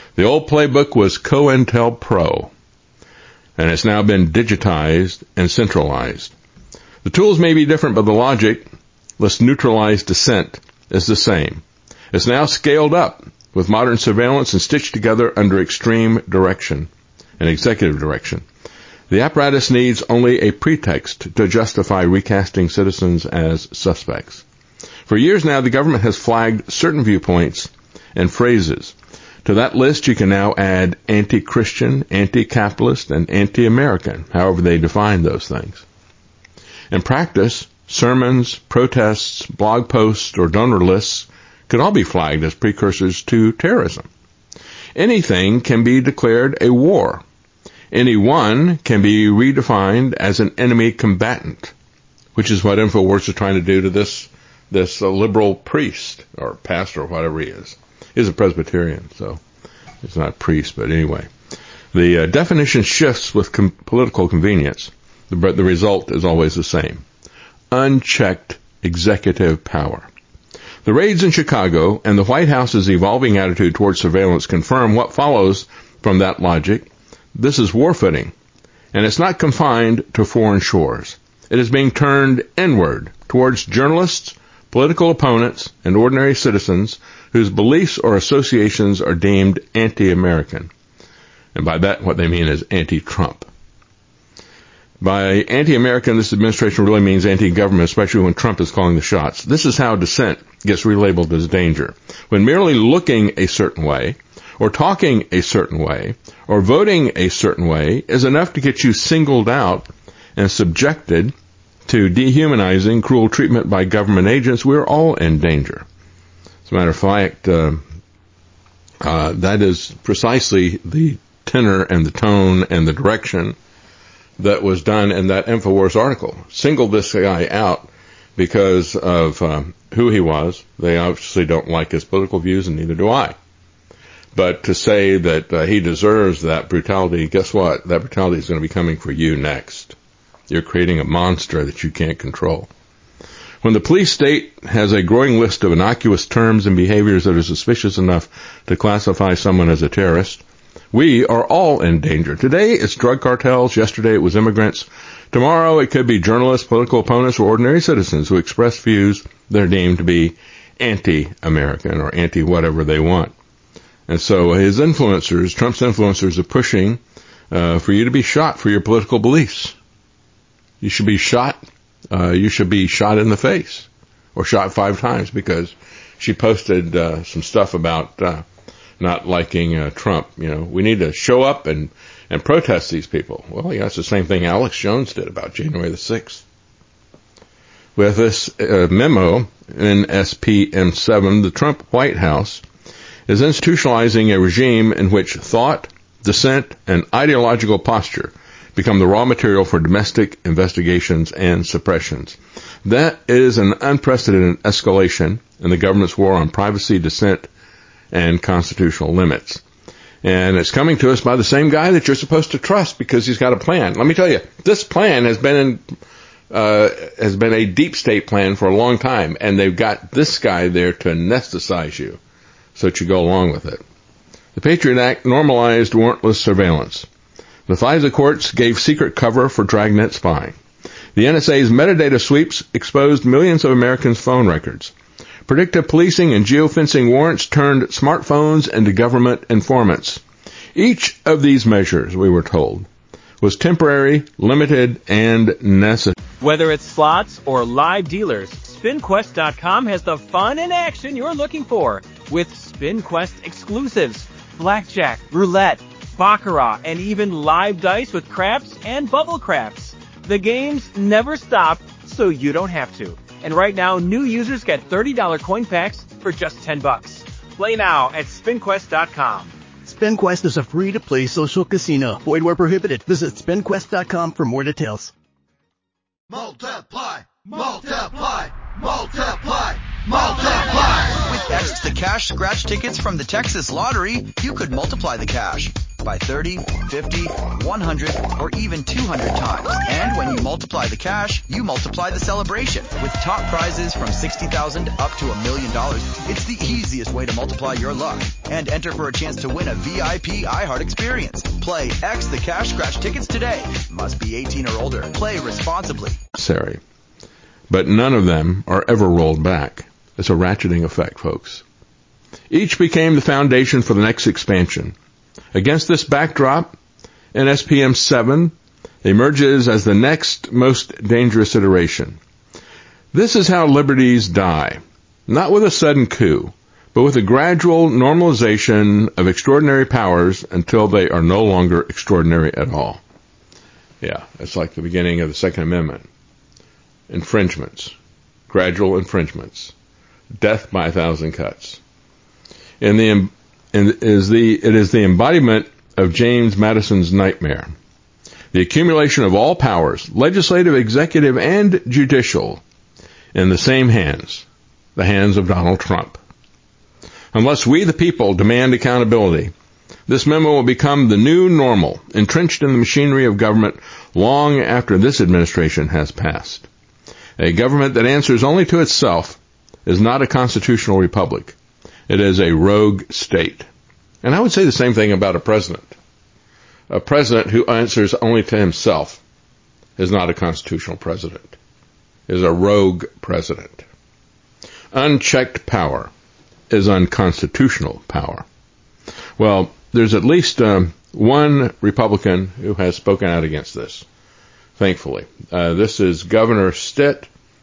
Speaker 7: The old playbook was COINTELPRO, and it's now been digitized and centralized. The tools may be different, but the logic, let's neutralize dissent, is the same. It's now scaled up with modern surveillance and stitched together under extreme direction and executive direction. The apparatus needs only a pretext to justify recasting citizens as suspects. For years now, the government has flagged certain viewpoints and phrases. To that list, you can now add anti-Christian, anti-capitalist, and anti-American, however they define those things. In practice, sermons, protests, blog posts, or donor lists could all be flagged as precursors to terrorism. Anything can be declared a war. Anyone can be redefined as an enemy combatant, which is what InfoWars is trying to do to this liberal priest, or pastor, or whatever he is. He's a Presbyterian, so it's not a priest, but anyway. The definition shifts with political convenience, but the result is always the same. Unchecked executive power. The raids in Chicago and the White House's evolving attitude towards surveillance confirm what follows from that logic. This is war footing, and it's not confined to foreign shores. It is being turned inward towards journalists, political opponents, and ordinary citizens whose beliefs or associations are deemed anti-American. And by that, what they mean is anti-Trump. By anti-American, this administration really means anti-government, especially when Trump is calling the shots. This is how dissent gets relabeled as danger. When merely looking a certain way, or talking a certain way, or voting a certain way is enough to get you singled out and subjected to dehumanizing, cruel treatment by government agents, we're all in danger. As a matter of fact, that is precisely the tenor and the tone and the direction that was done in that InfoWars article. Singled this guy out because of who he was. They obviously don't like his political views, and neither do I. But to say that he deserves that brutality, guess what? That brutality is going to be coming for you next. You're creating a monster that you can't control. When the police state has a growing list of innocuous terms and behaviors that are suspicious enough to classify someone as a terrorist, we are all in danger. Today it's drug cartels. Yesterday it was immigrants. Tomorrow it could be journalists, political opponents, or ordinary citizens who express views that are deemed to be anti-American or anti-whatever they want. And so his influencers, Trump's influencers, are pushing for you to be shot for your political beliefs. You should be shot. You should be shot in the face, or shot 5 times because she posted some stuff about not liking Trump. You know, we need to show up and protest these people. Well, yeah, that's the same thing Alex Jones did about January the 6th. With this memo in SPM7, the Trump White House is institutionalizing a regime in which thought, dissent, and ideological posture become the raw material for domestic investigations and suppressions. That is an unprecedented escalation in the government's war on privacy, dissent, and constitutional limits. And it's coming to us by the same guy that you're supposed to trust because he's got a plan. Let me tell you, this plan has been a deep state plan for a long time, and they've got this guy there to anesthetize you so that you go along with it. The Patriot Act normalized warrantless surveillance. The FISA courts gave secret cover for dragnet spying. The NSA's metadata sweeps exposed millions of Americans' phone records. Predictive policing and geofencing warrants turned smartphones into government informants. Each of these measures, we were told, was temporary, limited, and necessary.
Speaker 8: Whether it's slots or live dealers, SpinQuest.com has the fun and action you're looking for with SpinQuest exclusives, blackjack, roulette, baccarat, and even live dice with craps and bubble craps. The games never stop, so you don't have to. And right now, new users get $30 coin packs for just $10. Play now at SpinQuest.com.
Speaker 3: SpinQuest is a free-to-play social casino. Void where prohibited. Visit SpinQuest.com for more details.
Speaker 4: Multiply, multiply, multiply, multiply.
Speaker 5: With extra cash scratch tickets from the Texas Lottery, you could multiply the cash by 30, 50, 100, or even 200 times. And when you multiply the cash, you multiply the celebration. With top prizes from $60,000 up to $1 million, it's the easiest way to multiply your luck. And enter for a chance to win a VIP iHeart experience. Play X the Cash Scratch tickets today. Must be 18 or older. Play responsibly.
Speaker 7: Sorry. But none of them are ever rolled back. It's a ratcheting effect, folks. Each became the foundation for the next expansion. Against this backdrop, NSPM 7 emerges as the next most dangerous iteration. This is how liberties die, not with a sudden coup, but with a gradual normalization of extraordinary powers until they are no longer extraordinary at all. Yeah, it's like the beginning of the Second Amendment. Infringements, gradual infringements, death by 1,000 cuts. It is the embodiment of James Madison's nightmare. The accumulation of all powers, legislative, executive, and judicial, in the same hands, the hands of Donald Trump. Unless we, the people, demand accountability, this memo will become the new normal, entrenched in the machinery of government long after this administration has passed. A government that answers only to itself is not a constitutional republic. It is a rogue state. And I would say the same thing about a president. A president who answers only to himself is not a constitutional president. Is a rogue president. Unchecked power is unconstitutional power. Well, there's at least one Republican who has spoken out against this, thankfully. This is Governor Stitt,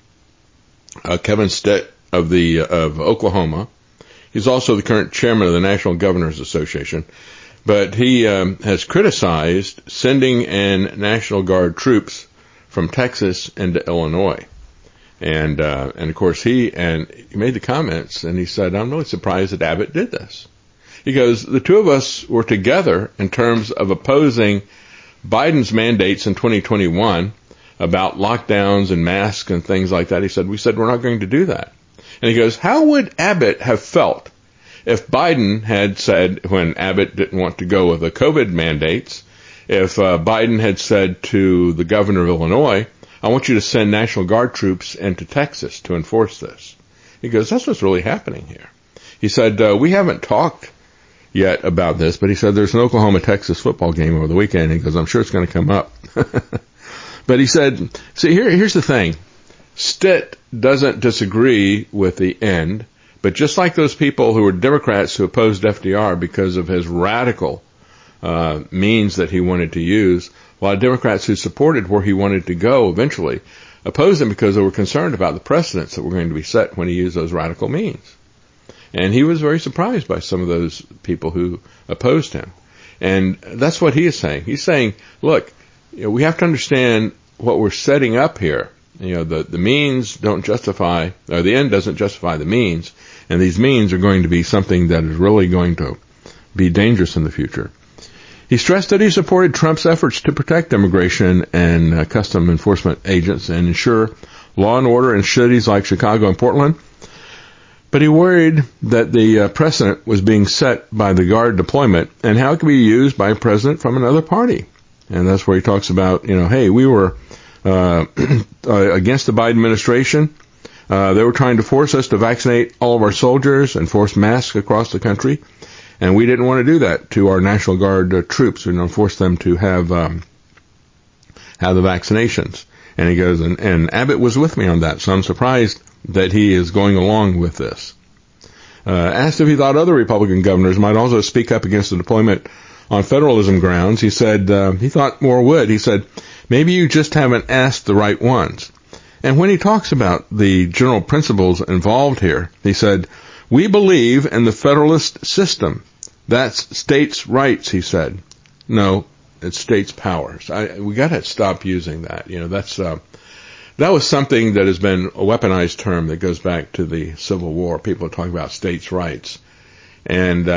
Speaker 7: Kevin Stitt of Oklahoma. He's also the current chairman of the National Governors Association, but he has criticized sending in National Guard troops from Texas into Illinois. And of course he made the comments and he said, I'm really surprised that Abbott did this. He goes, the two of us were together in terms of opposing Biden's mandates in 2021 about lockdowns and masks and things like that. We said we're not going to do that. And he goes, how would Abbott have felt if Biden had said, when Abbott didn't want to go with the COVID mandates, if Biden had said to the governor of Illinois, I want you to send National Guard troops into Texas to enforce this. He goes, that's what's really happening here. He said, we haven't talked yet about this, but he said there's an Oklahoma-Texas football game over the weekend. He goes, I'm sure it's going to come up. But he said, see, here's the thing. Stitt doesn't disagree with the end, but just like those people who were Democrats who opposed FDR because of his radical means that he wanted to use, a lot of Democrats who supported where he wanted to go eventually opposed him because they were concerned about the precedents that were going to be set when he used those radical means. And he was very surprised by some of those people who opposed him. And that's what he is saying. He's saying, look, we have to understand what we're setting up here. The means don't justify, or the end doesn't justify the means, and these means are going to be something that is really going to be dangerous in the future. He stressed that he supported Trump's efforts to protect immigration and custom enforcement agents and ensure law and order in cities like Chicago and Portland. But he worried that the precedent was being set by the Guard deployment and how it could be used by a president from another party. And that's where he talks about, hey, we were against the Biden administration. They were trying to force us to vaccinate all of our soldiers and force masks across the country. And we didn't want to do that to our National Guard troops. We didn't force them to have the vaccinations. And he goes, and Abbott was with me on that, so I'm surprised that he is going along with this. Asked if he thought other Republican governors might also speak up against the deployment on federalism grounds, he said he thought more would. He said, maybe you just haven't asked the right ones. And when he talks about the general principles involved here, he said, we believe in the federalist system. That's states' rights, he said. No, it's states' powers. We got to stop using that. That was something that has been a weaponized term that goes back to the Civil War. People are talking about states' rights. And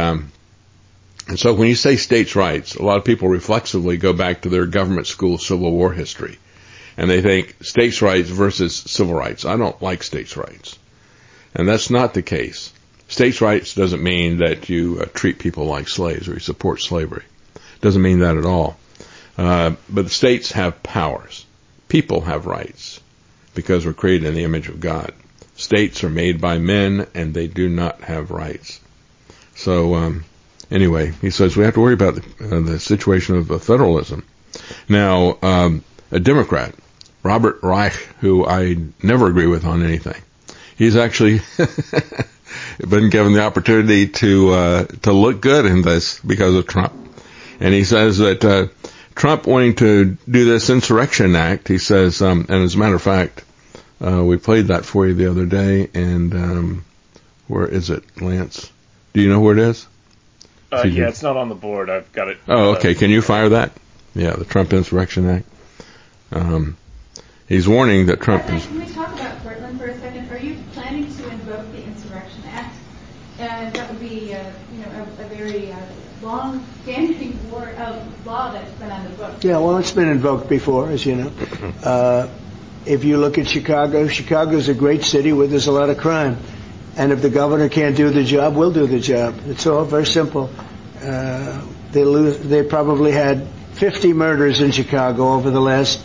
Speaker 7: so when you say states' rights, a lot of people reflexively go back to their government school Civil War history. And they think states' rights versus civil rights. I don't like states' rights. And that's not the case. States' rights doesn't mean that you treat people like slaves or you support slavery. Doesn't mean that at all. But the states have powers. People have rights because we're created in the image of God. States are made by men, and they do not have rights. So anyway, he says we have to worry about the situation of federalism. Now, a Democrat, Robert Reich, who I never agree with on anything, he's actually been given the opportunity to look good in this because of Trump. And he says that Trump wanting to do this Insurrection Act, he says, and as a matter of fact, we played that for you the other day, and where is it, Lance? Do you know where it is?
Speaker 11: Yeah, it's not on the board. I've got it.
Speaker 7: Oh, okay. Can you fire that? Yeah, the Trump Insurrection Act. He's warning that Trump is...
Speaker 12: Can we talk about Portland for a second? Are you planning to invoke the Insurrection Act? That would be, a very long-standing law that's been on the books.
Speaker 13: Yeah, well, it's been invoked before, as you know. If you look at Chicago's a great city where there's a lot of crime. And if the governor can't do the job, we'll do the job. It's all very simple. They probably had 50 murders in Chicago over the last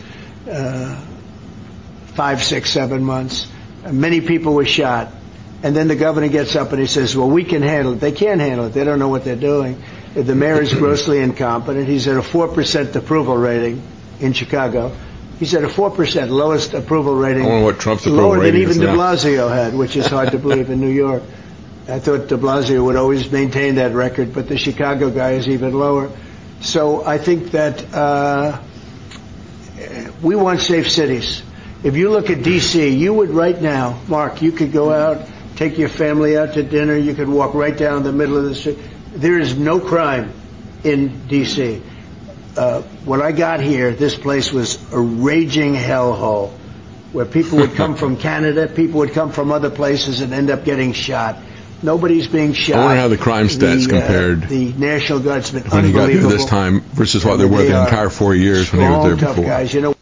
Speaker 13: 5, 6, 7 months. Many people were shot. And then the governor gets up and he says, well, we can handle it. They can't handle it. They don't know what they're doing. The mayor is grossly incompetent. He's at a 4% approval rating in Chicago. He's at a 4%, lowest approval rating.
Speaker 7: I wonder what Trump's approval rating is now.
Speaker 13: Lower than even de Blasio had, which is hard to believe in New York. I thought de Blasio would always maintain that record, but the Chicago guy is even lower. So I think that we want safe cities. If you look at D.C., you would right now, Mark, you could go out, take your family out to dinner, you could walk right down the middle of the street. There is no crime in D.C. When I got here, this place was a raging hellhole where people would come from Canada, people would come from other places and end up getting shot. Nobody's being shot.
Speaker 7: I wonder how the crime stats compared.
Speaker 13: The National Guard's been
Speaker 7: when
Speaker 13: unbelievable.
Speaker 7: When he got here this time versus what they were the entire 4 years when he was there
Speaker 13: tough
Speaker 7: before.
Speaker 13: Guys, you know.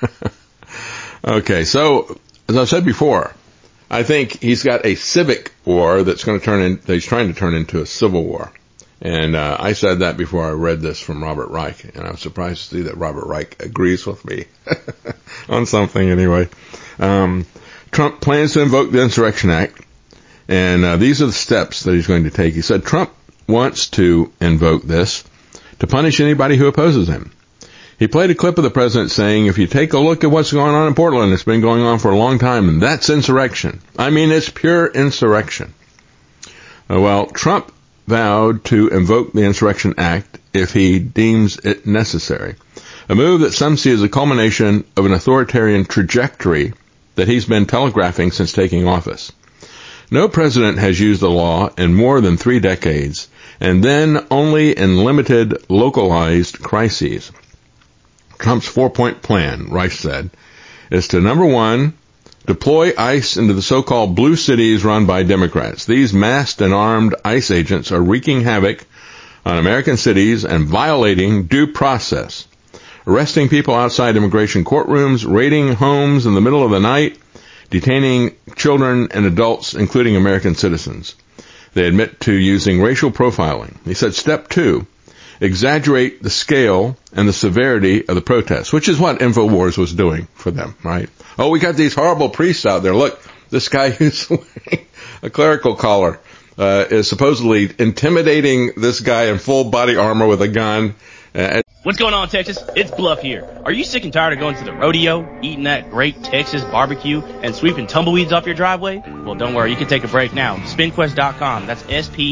Speaker 7: Okay, so as I said before, I think he's got a civic war that's going to that he's trying to turn into a civil war. And I said that before I read this from Robert Reich, and I was surprised to see that Robert Reich agrees with me on something anyway. Trump plans to invoke the Insurrection Act, and these are the steps that he's going to take. He said Trump wants to invoke this to punish anybody who opposes him. He played a clip of the president saying, if you take a look at what's going on in Portland, it's been going on for a long time, and that's insurrection. I mean, it's pure insurrection. Well, Trump vowed to invoke the Insurrection Act if he deems it necessary, a move that some see as a culmination of an authoritarian trajectory that he's been telegraphing since taking office. No president has used the law in more than 3 decades, and then only in limited, localized crises. Trump's 4-point plan, Reich said, is to, number 1, deploy ICE into the so-called blue cities run by Democrats. These masked and armed ICE agents are wreaking havoc on American cities and violating due process, arresting people outside immigration courtrooms, raiding homes in the middle of the night, detaining children and adults, including American citizens. They admit to using racial profiling. He said, step 2, exaggerate the scale and the severity of the protests, which is what InfoWars was doing for them, right? Oh, we got these horrible priests out there. Look, this guy who's wearing a clerical collar is supposedly intimidating this guy in full body armor with a gun.
Speaker 1: What's going on, Texas? It's Bluff here. Are you sick and tired of going to the rodeo, eating that great Texas barbecue, and sweeping tumbleweeds off your driveway? Well, don't worry. You can take a break now. SpinQuest.com, that's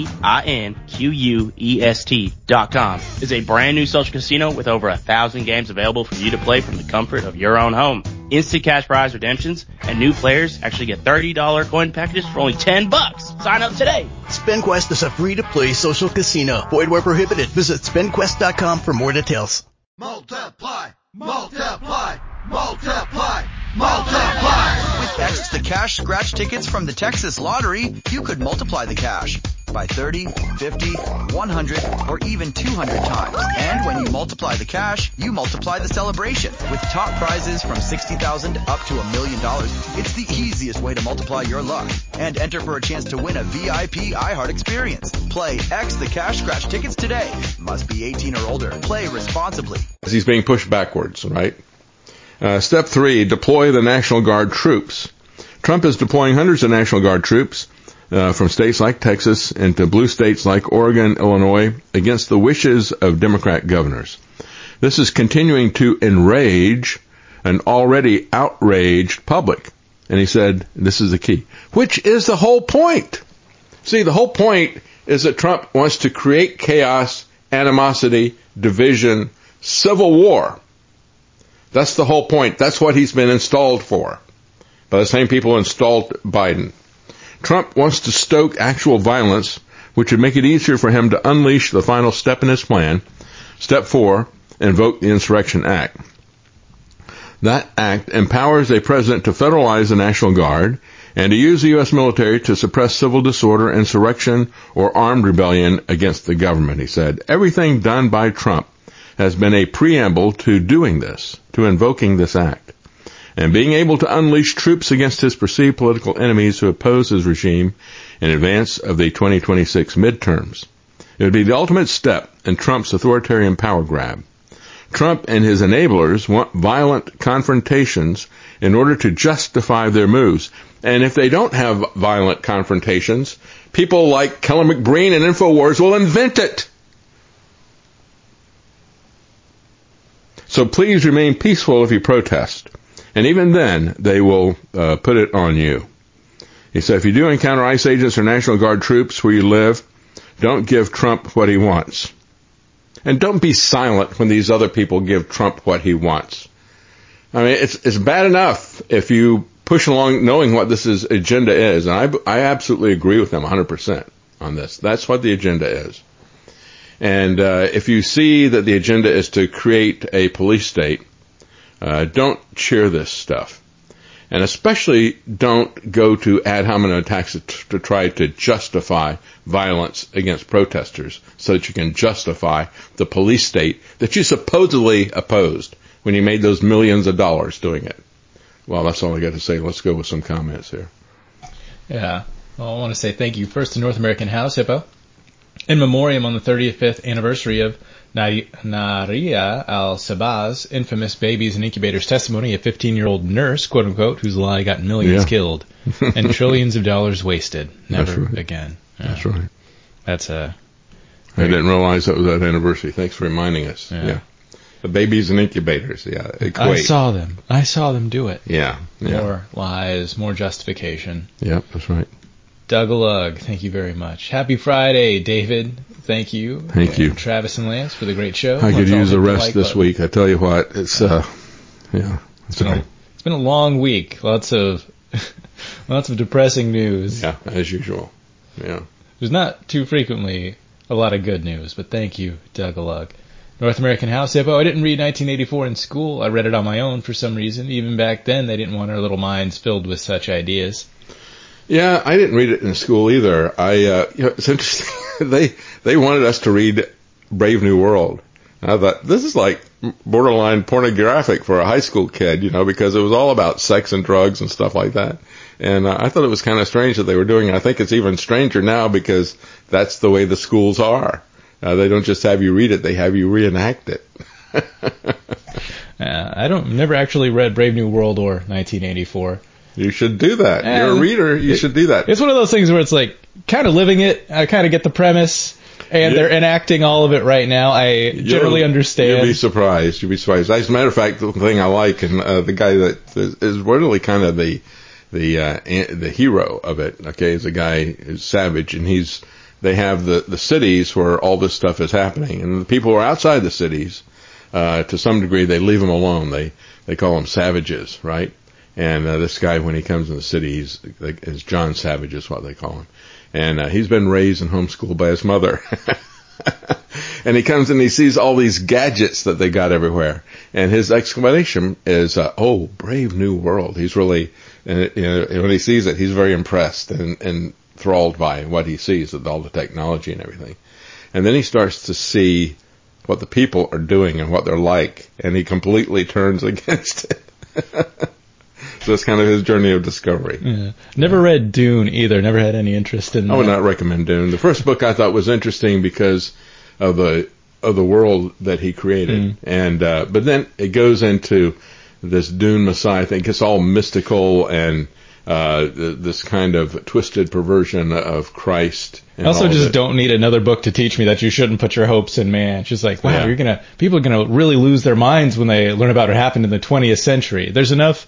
Speaker 1: SpinQuest.com, is a brand new social casino with over 1,000 games available for you to play from the comfort of your own home. Instant cash prize redemptions, and new players actually get $30 coin packages for only $10. Sign up today.
Speaker 3: SpinQuest is a free-to-play social casino. Void where prohibited. Visit SpinQuest.com for more details.
Speaker 4: Multiply, multiply, multiply, multiply.
Speaker 5: With X, the cash scratch tickets from the Texas Lottery, you could multiply the cash by 30, 50, 100, or even 200 times. And when you multiply the cash, you multiply the celebration. With top prizes from $60,000 up to $1 million, it's the easiest way to multiply your luck. And enter for a chance to win a VIP iHeart experience. Play X the Cash Scratch tickets today. Must be 18 or older. Play responsibly.
Speaker 7: He's being pushed backwards, right? Step 3, deploy the National Guard troops. Trump is deploying hundreds of National Guard troops from states like Texas into blue states like Oregon, Illinois, against the wishes of Democrat governors. This is continuing to enrage an already outraged public. And he said, this is the key, which is the whole point. See, the whole point is that Trump wants to create chaos, animosity, division, civil war. That's the whole point. That's what he's been installed for by the same people who installed Biden. Trump wants to stoke actual violence, which would make it easier for him to unleash the final step in his plan. Step 4, invoke the Insurrection Act. That act empowers a president to federalize the National Guard and to use the U.S. military to suppress civil disorder, insurrection, or armed rebellion against the government, he said. Everything done by Trump has been a preamble to doing this, to invoking this act, and being able to unleash troops against his perceived political enemies who oppose his regime in advance of the 2026 midterms. It would be the ultimate step in Trump's authoritarian power grab. Trump and his enablers want violent confrontations in order to justify their moves. And if they don't have violent confrontations, people like Keller McBreen and InfoWars will invent it. So please remain peaceful if you protest. And even then, they will put it on you. He said, if you do encounter ICE agents or National Guard troops where you live, don't give Trump what he wants. And don't be silent when these other people give Trump what he wants. I mean, it's bad enough if you push along knowing what this agenda is. And I absolutely agree with them 100% on this. That's what the agenda is. And if you see that the agenda is to create a police state, don't cheer this stuff. And especially don't go to ad hominem attacks to try to justify violence against protesters so that you can justify the police state that you supposedly opposed when you made those millions of dollars doing it. Well, that's all I got to say. Let's go with some comments here.
Speaker 9: Yeah. Well, I want to say thank you first to North American House, Hippo. In memoriam on the 35th anniversary of Naria al-Sabah's infamous babies and incubators testimony, a 15-year-old nurse, quote-unquote, whose lie got millions killed and trillions of dollars wasted. Never again.
Speaker 7: That's right.
Speaker 9: That's a...
Speaker 7: I didn't realize that was that anniversary. Thanks for reminding us. Yeah. The babies and incubators, equate.
Speaker 9: I saw them do it.
Speaker 7: Yeah.
Speaker 9: More lies, more justification.
Speaker 7: Yep, that's right.
Speaker 9: Doug-a-lug, thank you very much. Happy Friday, David. Thank you.
Speaker 7: Thank you.
Speaker 9: Travis and Lance for the great show.
Speaker 7: I could use a rest this week. I tell you what, it's
Speaker 9: it's been a long week. Lots of depressing news.
Speaker 7: Yeah, as usual. Yeah.
Speaker 9: There's not too frequently a lot of good news, but thank you, Doug-a-lug. North American House Hippo. I didn't read 1984 in school. I read it on my own for some reason. Even back then, they didn't want our little minds filled with such ideas.
Speaker 7: Yeah, I didn't read it in school either. It's interesting. They wanted us to read Brave New World. And I thought, this is like borderline pornographic for a high school kid, because it was all about sex and drugs and stuff like that. And I thought it was kind of strange that they were doing it. I think it's even stranger now because that's the way the schools are. They don't just have you read it, they have you reenact it.
Speaker 9: Never actually read Brave New World or 1984.
Speaker 7: You should do that. You're a reader. You should do that.
Speaker 9: It's one of those things where it's like kind of living it. I kind of get the premise, and they're enacting all of it right now. I generally understand.
Speaker 7: You'll be surprised. As a matter of fact, the thing I like, and the guy that is really kind of the hero of it, is a guy who's Savage, and they have the cities where all this stuff is happening, and the people who are outside the cities, to some degree, they leave them alone. They call them savages, right? And this guy, when he comes in the city, is John Savage is what they call him. And he's been raised and homeschooled by his mother. And he comes and he sees all these gadgets that they got everywhere. And his exclamation is, Brave New World. He's really, when he sees it, he's very impressed and enthralled by what he sees with all the technology and everything. And then he starts to see what the people are doing and what they're like, and he completely turns against it. So it's kind of his journey of discovery.
Speaker 9: Yeah. Never read Dune either. Never had any interest in that.
Speaker 7: I would not recommend Dune. The first book I thought was interesting because of the world that he created, and but then it goes into this Dune Messiah thing. It's all mystical and this kind of twisted perversion of Christ.
Speaker 9: I also just don't need another book to teach me that you shouldn't put your hopes in man. It's just like, wow, people are gonna really lose their minds when they learn about what happened in the 20th century. There's enough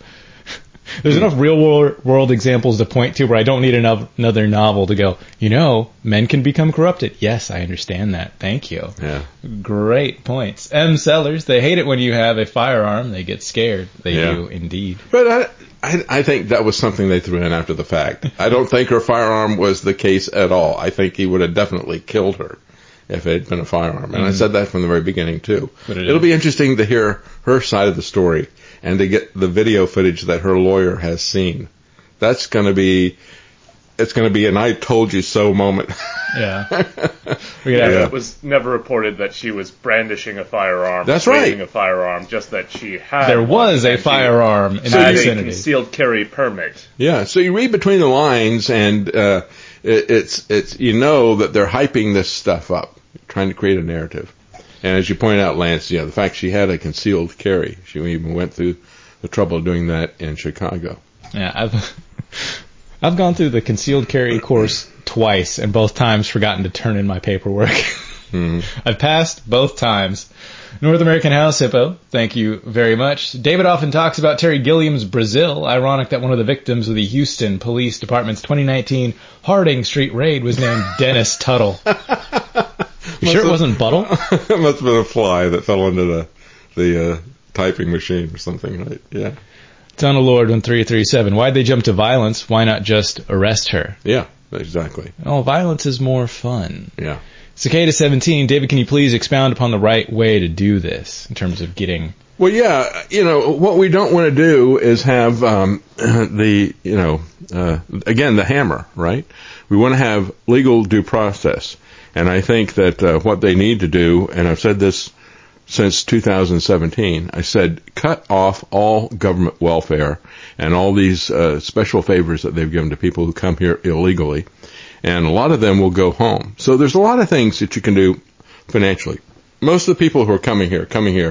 Speaker 9: real world examples to point to where I don't need another novel to go, men can become corrupted. Yes, I understand that. Thank you.
Speaker 7: Yeah.
Speaker 9: Great points. M. Sellers, they hate it when you have a firearm. They get scared. They do indeed.
Speaker 7: But I think that was something they threw in after the fact. I don't think her firearm was the case at all. I think he would have definitely killed her if it had been a firearm. And I said that from the very beginning, too. It'll be interesting to hear her side of the story and to get the video footage that her lawyer has seen. It's going to be an I told you so moment.
Speaker 9: Yeah.
Speaker 11: It was never reported that she was brandishing a firearm.
Speaker 7: That's right.
Speaker 11: A firearm, just that she had.
Speaker 9: There was a firearm in the vicinity.
Speaker 11: A concealed carry permit.
Speaker 7: Yeah. So you read between the lines, and it's that they're hyping this stuff up, trying to create a narrative. And as you point out, Lance, the fact she had a concealed carry, she even went through the trouble of doing that in Chicago.
Speaker 9: Yeah, I've gone through the concealed carry course twice, and both times forgotten to turn in my paperwork. I've passed both times. North American House Hippo, thank you very much. David often talks about Terry Gilliam's Brazil. Ironic that one of the victims of the Houston Police Department's 2019 Harding Street raid was named Dennis Tuttle. You sure it wasn't Buttle?
Speaker 7: It must have been a fly that fell into the typing machine or something, right? Yeah.
Speaker 9: Tunnel Lord 1337. Why'd they jump to violence? Why not just arrest her?
Speaker 7: Yeah, exactly.
Speaker 9: Oh, violence is more fun.
Speaker 7: Yeah.
Speaker 9: Cicada 17. David, can you please expound upon the right way to do this in terms of getting...
Speaker 7: Well, yeah, what we don't want to do is have the hammer, right? We want to have legal due process. And I think that what they need to do, and I've said this since 2017, I said cut off all government welfare and all these special favors that they've given to people who come here illegally. And a lot of them will go home. So there's a lot of things that you can do financially. Most of the people who are coming here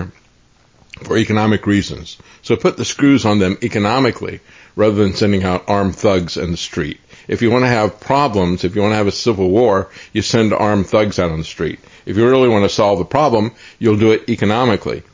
Speaker 7: for economic reasons. So put the screws on them economically rather than sending out armed thugs in the street. If you want to have problems, if you want to have a civil war, you send armed thugs out on the street. If you really want to solve the problem, you'll do it economically.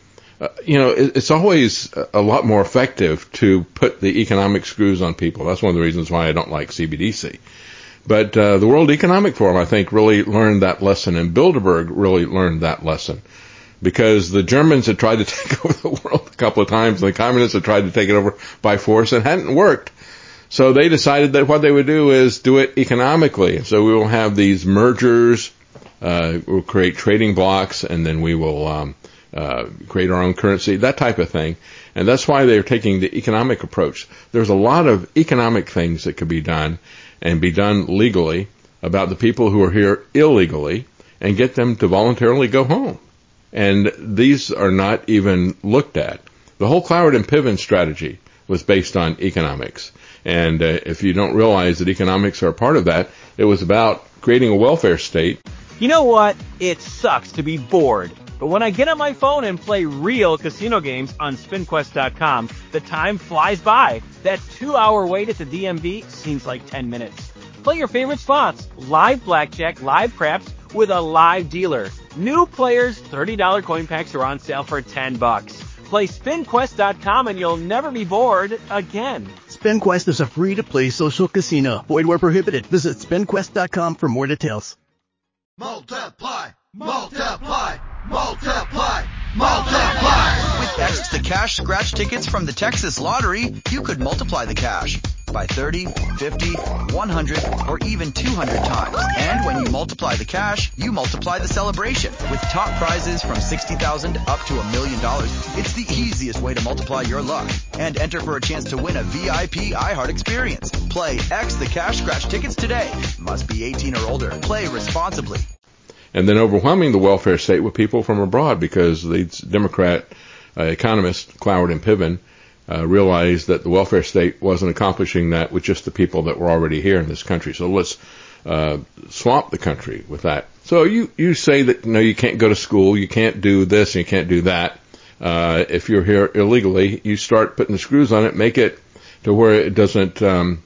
Speaker 7: It's always a lot more effective to put the economic screws on people. That's one of the reasons why I don't like CBDC. But the World Economic Forum, I think, really learned that lesson, and Bilderberg really learned that lesson. Because the Germans had tried to take over the world a couple of times, and the communists had tried to take it over by force, and it hadn't worked. So they decided that what they would do is do it economically. So we will have these mergers, we'll create trading blocks, and then we will create our own currency, that type of thing. And that's why they're taking the economic approach. There's a lot of economic things that could be done, and be done legally, about the people who are here illegally, and get them to voluntarily go home. And these are not even looked at. The whole Cloward and Piven strategy was based on economics. And if you don't realize that economics are a part of that, it was about creating a welfare state.
Speaker 8: You know what? It sucks to be bored. But when I get on my phone and play real casino games on SpinQuest.com, the time flies by. That 2-hour wait at the DMV seems like 10 minutes. Play your favorite spots, live blackjack, live craps, with a live dealer. New players, $30 coin packs are on sale for $10. Play SpinQuest.com and you'll never be bored again.
Speaker 3: SpinQuest is a free-to-play social casino. Void where prohibited. Visit SpinQuest.com for more details.
Speaker 4: Multiply, multiply, multiply, multiply.
Speaker 5: With X the Cash scratch tickets from the Texas Lottery, you could multiply the cash by 30, 50, 100, or even 200 times. And when you multiply the cash, you multiply the celebration. With top prizes from $60,000 up to $1 million, it's the easiest way to multiply your luck. And enter for a chance to win a VIP iHeart experience. Play X the Cash Scratch tickets today. Must be 18 or older. Play responsibly.
Speaker 7: And then overwhelming the welfare state with people from abroad, because the Democrat economists, Cloward and Piven, realized that the welfare state wasn't accomplishing that with just the people that were already here in this country. So let's swamp the country with that. So you say that, no, you can't go to school, you can't do this, and you can't do that. If you're here illegally, you start putting the screws on it, make it to where it doesn't,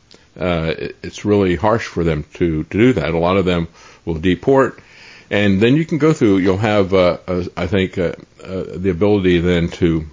Speaker 7: it's really harsh for them to do that. A lot of them will deport. And then you can go through, you'll have, I think, the ability then to,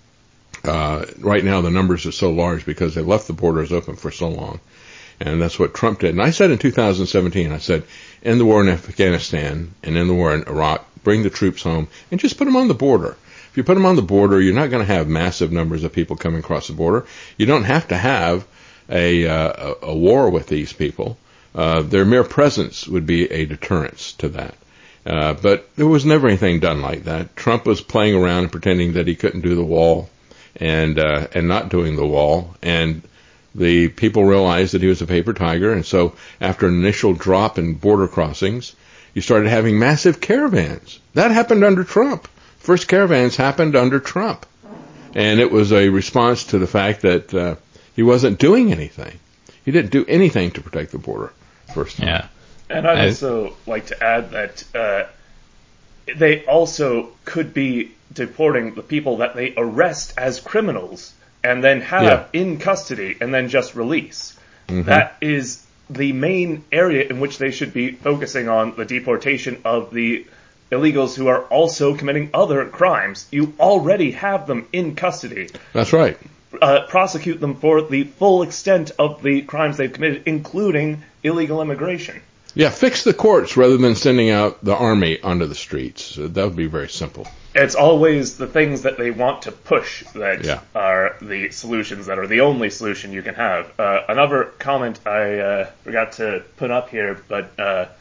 Speaker 7: right now the numbers are so large because they left the borders open for so long. And that's what Trump did. And I said in 2017, I said, end the war in Afghanistan and end the war in Iraq, bring the troops home, and just put them on the border. If you put them on the border, you're not going to have massive numbers of people coming across the border. You don't have to have a war with these people. Their mere presence would be a deterrence to that. But there was never anything done like that. Trump was playing around and pretending that he couldn't do the wall and not doing the wall. And the people realized that he was a paper tiger. And so after an initial drop in border crossings, you started having massive caravans. That happened under Trump. First caravans happened under Trump. And it was a response to the fact that he wasn't doing anything. He didn't do anything to protect the border first time.
Speaker 9: Yeah.
Speaker 11: And I'd also like to add that they also could be deporting the people that they arrest as criminals and then have in custody and then just release. Mm-hmm. That is the main area in which they should be focusing on the deportation of the illegals who are also committing other crimes. You already have them in custody.
Speaker 7: That's right.
Speaker 11: Prosecute them for the full extent of the crimes they've committed, including illegal immigration.
Speaker 7: Yeah, fix the courts rather than sending out the army onto the streets. That would be very simple.
Speaker 11: It's always the things that they want to push that are the solutions, that are the only solution you can have. Another comment I forgot to put up here, but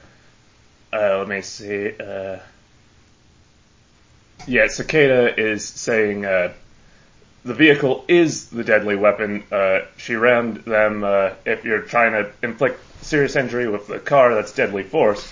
Speaker 11: let me see. Cicada is saying the vehicle is the deadly weapon. She rammed them. If you're trying to inflict serious injury with the car, that's deadly force.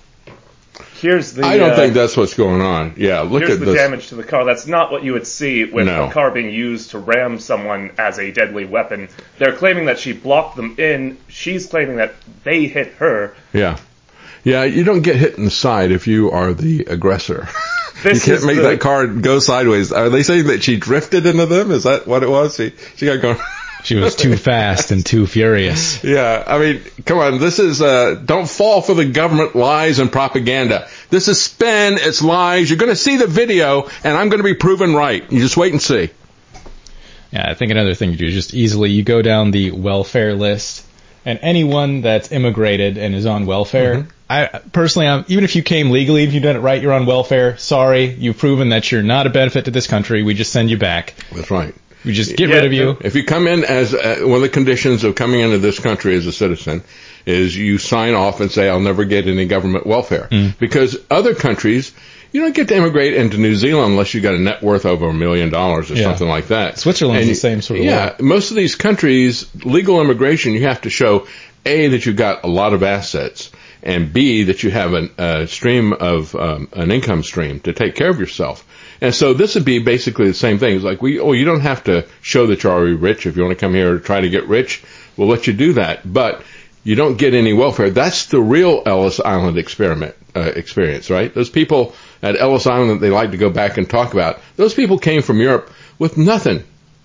Speaker 7: I don't think that's what's going on. Yeah, look at this.
Speaker 11: Here's the damage to the car. That's not what you would see with a car being used to ram someone as a deadly weapon. They're claiming that she blocked them in. She's claiming that they hit her.
Speaker 7: Yeah. Yeah, you don't get hit in the side if you are the aggressor. You can't make that car go sideways. Are they saying that she drifted into them? Is that what it was? She got going.
Speaker 9: She was too fast and too furious.
Speaker 7: Yeah, I mean, come on. This is, don't fall for the government lies and propaganda. This is spin. It's lies. You're going to see the video, and I'm going to be proven right. You just wait and see.
Speaker 9: Yeah, I think another thing you do is just easily, you go down the welfare list, and anyone that's immigrated and is on welfare, I personally, even if you came legally, if you've done it right, you're on welfare. Sorry, you've proven that you're not a benefit to this country. We just send you back.
Speaker 7: That's right.
Speaker 9: We just get rid of you.
Speaker 7: If you come in as one of the conditions of coming into this country as a citizen is you sign off and say, I'll never get any government welfare. Because other countries, you don't get to immigrate into New Zealand unless you got a net worth over $1 million or something like that.
Speaker 9: Switzerland's the same sort of way.
Speaker 7: Most of these countries, legal immigration, you have to show, A, that you've got a lot of assets, and B, that you have a stream of an income stream to take care of yourself. And so this would be basically the same thing. It's like, you don't have to show that you're already rich. If you want to come here and try to get rich, we'll let you do that. But you don't get any welfare. That's the real Ellis Island experience, right? Those people at Ellis Island that they like to go back and talk about, those people came from Europe with nothing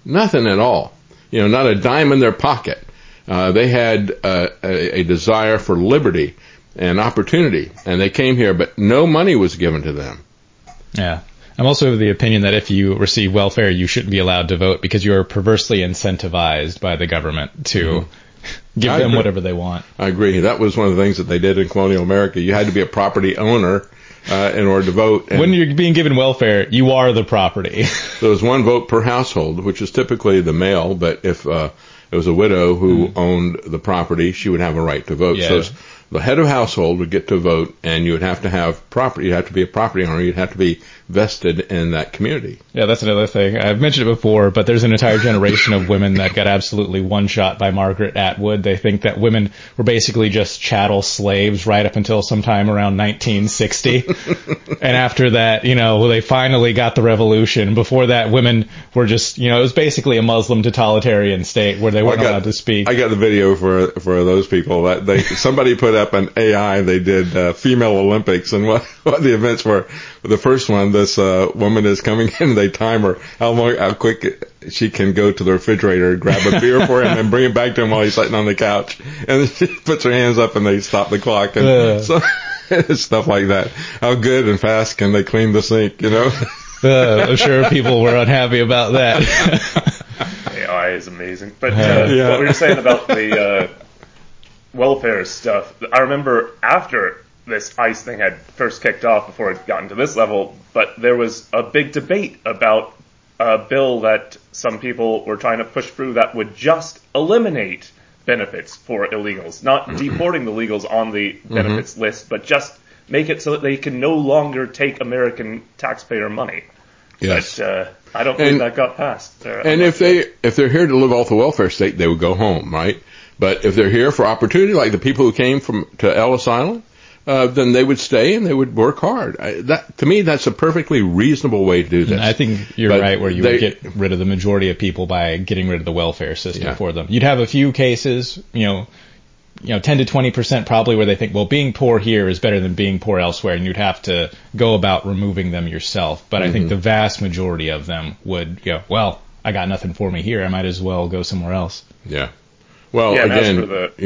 Speaker 7: at all. Not a dime in their pocket. They had a desire for liberty and opportunity, and they came here, but no money was given to them.
Speaker 9: Yeah. I'm also of the opinion that if you receive welfare, you shouldn't be allowed to vote because you are perversely incentivized by the government to give them whatever they want.
Speaker 7: I agree. That was one of the things that they did in colonial America. You had to be a property owner in order to vote. And
Speaker 9: when you're being given welfare, you are the property.
Speaker 7: There was one vote per household, which is typically the male, but if it was a widow who owned the property, she would have a right to vote.
Speaker 9: Yeah.
Speaker 7: So The head of household would get to vote, and you would have to have property. You'd have to be a property owner. You'd have to be vested in that community.
Speaker 9: Yeah, that's another thing. I've mentioned it before, but there's an entire generation of women that got absolutely one-shot by Margaret Atwood. They think that women were basically just chattel slaves right up until sometime around 1960. And after that, they finally got the revolution. Before that, women were just, it was basically a Muslim totalitarian state where they weren't allowed to speak.
Speaker 7: I got the video for those people. That somebody put up an AI. They did female Olympics, and what the events were. The first one, this woman is coming in. They time her how quick she can go to the refrigerator, grab a beer for him, and bring it back to him while he's sitting on the couch. And then she puts her hands up, and they stop the clock, and so stuff like that. How good and fast can they clean the sink?
Speaker 9: I'm sure people were unhappy about that.
Speaker 11: AI is amazing. But what we were saying about the welfare stuff, I remember after this ICE thing had first kicked off, before it got to this level, but there was a big debate about a bill that some people were trying to push through that would just eliminate benefits for illegals, not deporting the legals on the benefits list, but just make it so that they can no longer take American taxpayer money.
Speaker 7: Yes.
Speaker 11: But I don't think that got passed.
Speaker 7: And if they're here to live off the welfare state, they would go home, right? But if they're here for opportunity, like the people who came to Ellis Island, then they would stay and they would work hard. To me, that's a perfectly reasonable way to do this.
Speaker 9: I think you're right, where you would get rid of the majority of people by getting rid of the welfare system for them. You'd have a few cases, 10 to 20% probably, where they think, well, being poor here is better than being poor elsewhere, and you'd have to go about removing them yourself. But I think the vast majority of them would go, well, I got nothing for me here. I might as well go somewhere else.
Speaker 7: Yeah. Well, again,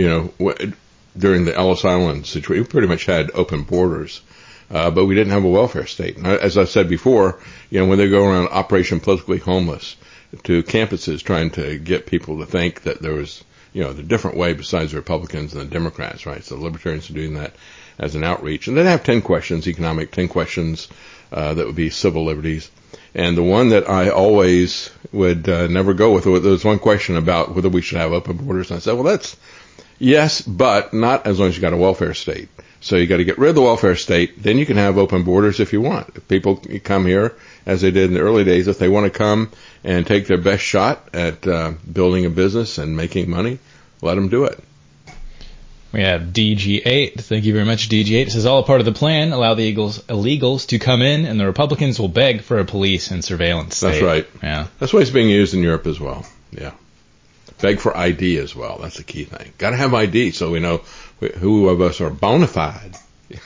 Speaker 7: during the Ellis Island situation, we pretty much had open borders, but we didn't have a welfare state. And as I said before, when they go around Operation Politically Homeless to campuses trying to get people to think that there was, the different way besides the Republicans and the Democrats, right? So the Libertarians are doing that as an outreach. And they'd have 10 questions, 10 questions that would be civil liberties. And the one that I always would never go with, there was one question about whether we should have open borders. And I said, well, that's yes, but not as long as you got a welfare state. So you got to get rid of the welfare state, then you can have open borders if you want. If people come here, as they did in the early days, if they want to come and take their best shot at building a business and making money, let them do it.
Speaker 9: We have DG8. Thank you very much, DG8. It says, all a part of the plan, allow the illegals to come in, and the Republicans will beg for a police and surveillance state.
Speaker 7: That's right.
Speaker 9: Yeah.
Speaker 7: That's why it's being used in Europe as well. Yeah. Beg for ID as well. That's the key thing. Got to have ID so we know who of us are bona fide.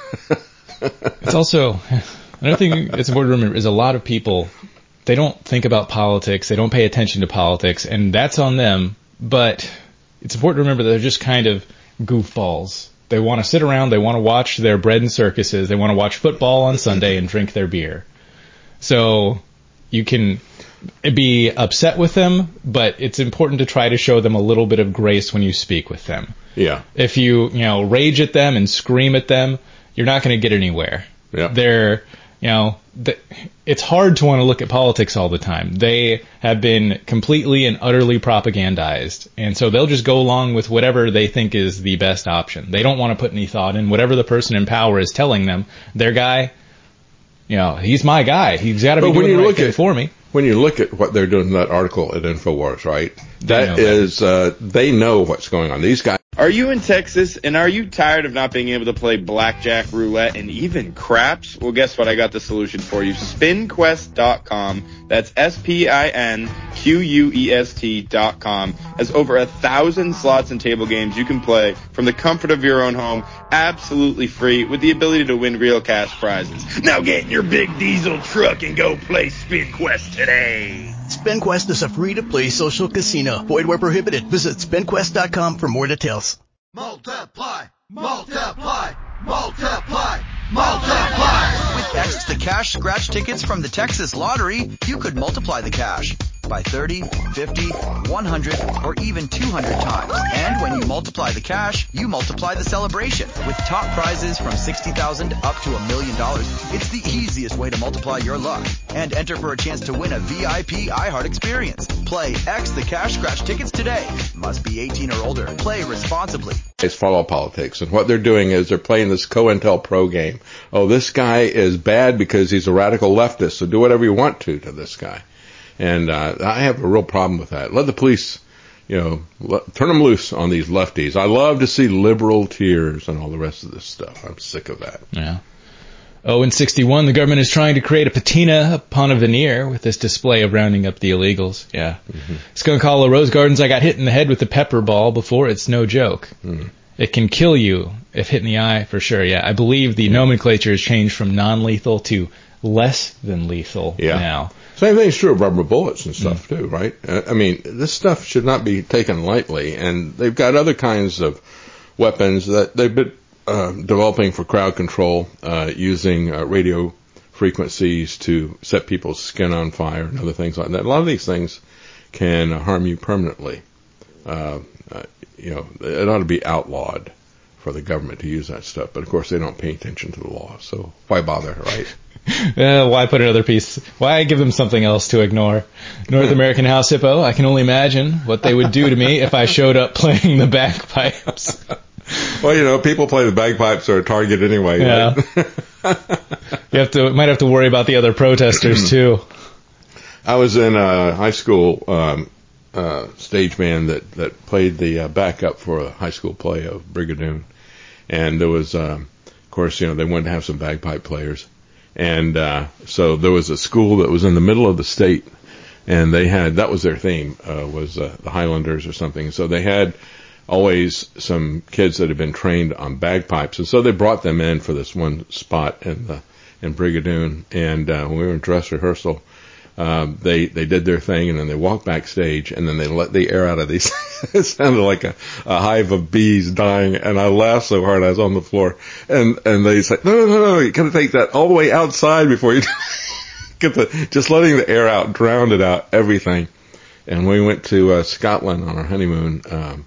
Speaker 9: It's also, another thing it's important to remember is a lot of people, they don't think about politics, they don't pay attention to politics, and that's on them, but it's important to remember that they're just kind of goofballs. They want to sit around, they want to watch their bread and circuses, they want to watch football on Sunday and drink their beer. So you can be upset with them, but it's important to try to show them a little bit of grace when you speak with them.
Speaker 7: Yeah.
Speaker 9: If you rage at them and scream at them, you're not going to get anywhere.
Speaker 7: Yeah.
Speaker 9: They're, it's hard to want to look at politics all the time. They have been completely and utterly propagandized, and so they'll just go along with whatever they think is the best option. They don't want to put any thought in whatever the person in power is telling them. Their guy, he's my guy. He's got to be doing the right thing for me.
Speaker 7: When you look at what they're doing in that article at InfoWars, right? They know what's going on. These guys.
Speaker 14: Are you in Texas and are you tired of not being able to play blackjack, roulette, and even craps? Well, guess what? I got the solution for you. SpinQuest.com. That's SpinQuest.com. Has over 1,000 slots and table games you can play from the comfort of your own home, absolutely free, with the ability to win real cash prizes. Now get in your big diesel truck and go play SpinQuest today.
Speaker 3: SpinQuest is a free-to-play social casino. Void where prohibited. Visit SpinQuest.com for more details.
Speaker 4: Multiply, multiply, multiply, multiply.
Speaker 5: With X the Cash scratch tickets from the Texas Lottery, you could multiply the cash by 30, 50, 100, or even 200 times. And when you multiply the cash, you multiply the celebration. With top prizes from $60,000 up to $1 million, it's the easiest way to multiply your luck. And enter for a chance to win a VIP iHeart experience. Play X the Cash Scratch tickets today. Must be 18 or older. Play responsibly.
Speaker 7: It's follow politics, and what they're doing is they're playing this COINTELPRO game. Oh, this guy is bad because he's a radical leftist, so do whatever you want to this guy. And I have a real problem with that. Let the police, turn them loose on these lefties. I love to see liberal tears and all the rest of this stuff. I'm sick of that.
Speaker 9: Yeah. Oh, in 61, the government is trying to create a patina upon a veneer with this display of rounding up the illegals. Yeah. Mm-hmm. Skunk Hollow Rose Gardens, I got hit in the head with a pepper ball before. It's no joke. Mm. It can kill you if hit in the eye, for sure. Yeah, I believe the nomenclature has changed from non-lethal to less than lethal now.
Speaker 7: Same thing's true of rubber bullets and stuff, too, right? I mean, this stuff should not be taken lightly, and they've got other kinds of weapons that they've been developing for crowd control, using radio frequencies to set people's skin on fire and other things like that. A lot of these things can harm you permanently. It ought to be outlawed for the government to use that stuff. But, of course, they don't pay attention to the law, so why bother, right?
Speaker 9: Why put another piece? Why give them something else to ignore? North American House Hippo, I can only imagine what they would do to me if I showed up playing the bagpipes.
Speaker 7: Well, people play the bagpipes are a target anyway.
Speaker 9: Yeah. Right? Might have to worry about the other protesters, too.
Speaker 7: I was in a high school stage band that played the backup for a high school play of Brigadoon. And there was, of course, they wanted to have some bagpipe players. And so there was a school that was in the middle of the state, and that was their theme, was the Highlanders or something. So they had always some kids that had been trained on bagpipes, and so they brought them in for this one spot in Brigadoon. And when we were in dress rehearsal, they did their thing, and then they walked backstage, and then they let the air out of these. It sounded like a hive of bees dying, and I laughed so hard I was on the floor. And they said, no, you gotta take that all the way outside before you get just letting the air out, drowned it out, everything. And we went to Scotland on our honeymoon.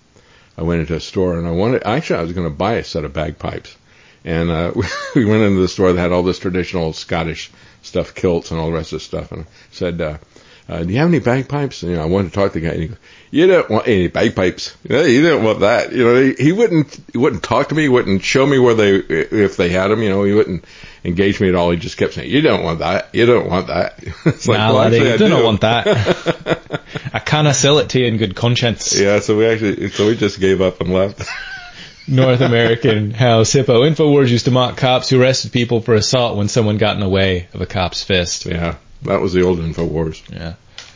Speaker 7: I went into a store, and I was going to buy a set of bagpipes. And we went into the store that had all this traditional Scottish stuff, kilts and all the rest of the stuff. And I said, do you have any bagpipes? And, I wanted to talk to the guy. And he goes, you don't want any bagpipes. You don't want that. He wouldn't talk to me. He wouldn't show me if they had them. He wouldn't engage me at all. He just kept saying, you don't want that. You don't want that. It's like,
Speaker 9: nah, laddie, I don't want that. I cannot sell it to you in good conscience.
Speaker 7: Yeah, so we just gave up and left.
Speaker 9: North American House Hippo. InfoWars used to mock cops who arrested people for assault when someone got in the way of a cop's fist.
Speaker 7: Yeah, that was the old InfoWars.
Speaker 9: Yeah.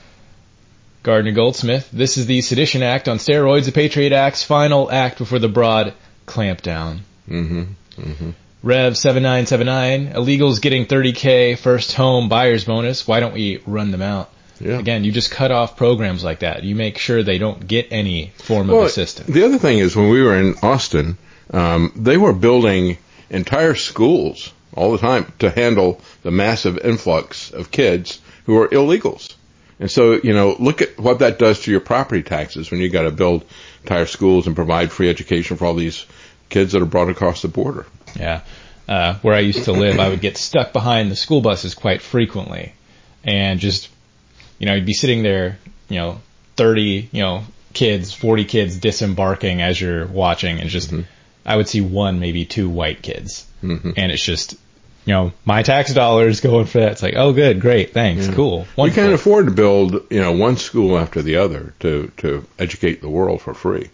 Speaker 9: Gardner Goldsmith. This is the Sedition Act on steroids, the Patriot Act's final act before the broad clampdown.
Speaker 7: Mm-hmm. Mm-hmm.
Speaker 9: Rev 7979. Illegals getting $30K first home buyer's bonus. Why don't we run them out?
Speaker 7: Yeah.
Speaker 9: Again, you just cut off programs like that. You make sure they don't get any form of assistance.
Speaker 7: The other thing is, when we were in Austin, they were building entire schools all the time to handle the massive influx of kids who are illegals. And so, look at what that does to your property taxes when you got to build entire schools and provide free education for all these kids that are brought across the border.
Speaker 9: Yeah. Where I used to live, I would get stuck behind the school buses quite frequently. And just, you'd be sitting there, 30, kids, 40 kids disembarking as you're watching, and just, I would see one, maybe two white kids. Mm-hmm. And it's just, my tax dollars going for that. It's like, oh, good, great, thanks, cool. Wonderful.
Speaker 7: We can't afford to build, one school after the other to educate the world for free.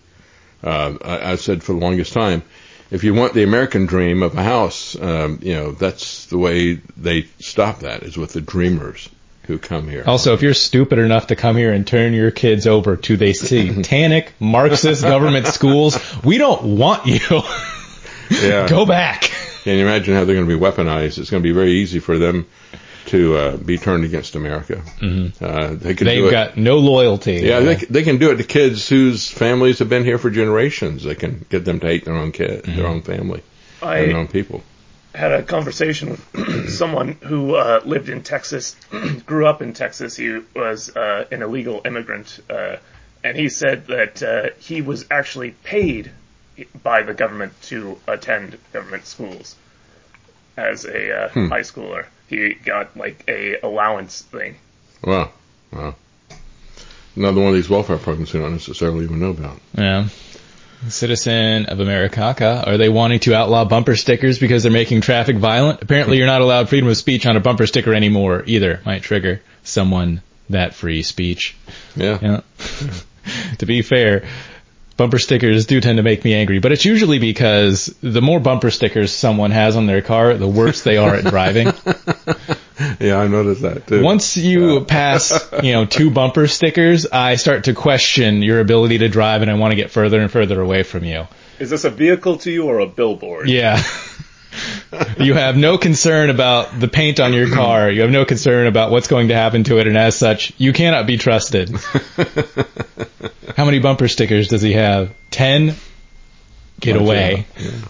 Speaker 7: I said for the longest time, if you want the American dream of a house, that's the way they stop that, is with the dreamers who come here.
Speaker 9: Also, if you're stupid enough to come here and turn your kids over to the satanic Marxist government schools, we don't want you.
Speaker 7: Yeah.
Speaker 9: Go back.
Speaker 7: Can you imagine how they're going to be weaponized? It's going to be very easy for them to be turned against America.
Speaker 9: Mm-hmm. They've got no loyalty.
Speaker 7: Yeah, they can do it to kids whose families have been here for generations. They can get them to hate their own kid, their own family, and their own people.
Speaker 11: had a conversation with someone who lived in Texas, grew up in Texas. He was an illegal immigrant, and he said that he was actually paid by the government to attend government schools as a high schooler. He got like a allowance thing.
Speaker 7: Wow. Another one of these welfare programs we don't necessarily even know about.
Speaker 9: Yeah. Citizen of Americaca, are they wanting to outlaw bumper stickers because they're making traffic violent? Apparently you're not allowed freedom of speech on a bumper sticker anymore either. Might trigger someone that free speech.
Speaker 7: Yeah.
Speaker 9: To be fair, bumper stickers do tend to make me angry, but it's usually because the more bumper stickers someone has on their car, the worse they are at driving.
Speaker 7: Yeah, I noticed that too.
Speaker 9: Once you pass, 2 bumper stickers, I start to question your ability to drive, and I want to get further and further away from you.
Speaker 11: Is this a vehicle to you or a billboard?
Speaker 9: Yeah. You have no concern about the paint on your car. You have no concern about what's going to happen to it, and as such, you cannot be trusted. How many bumper stickers does he have? 10? Get away.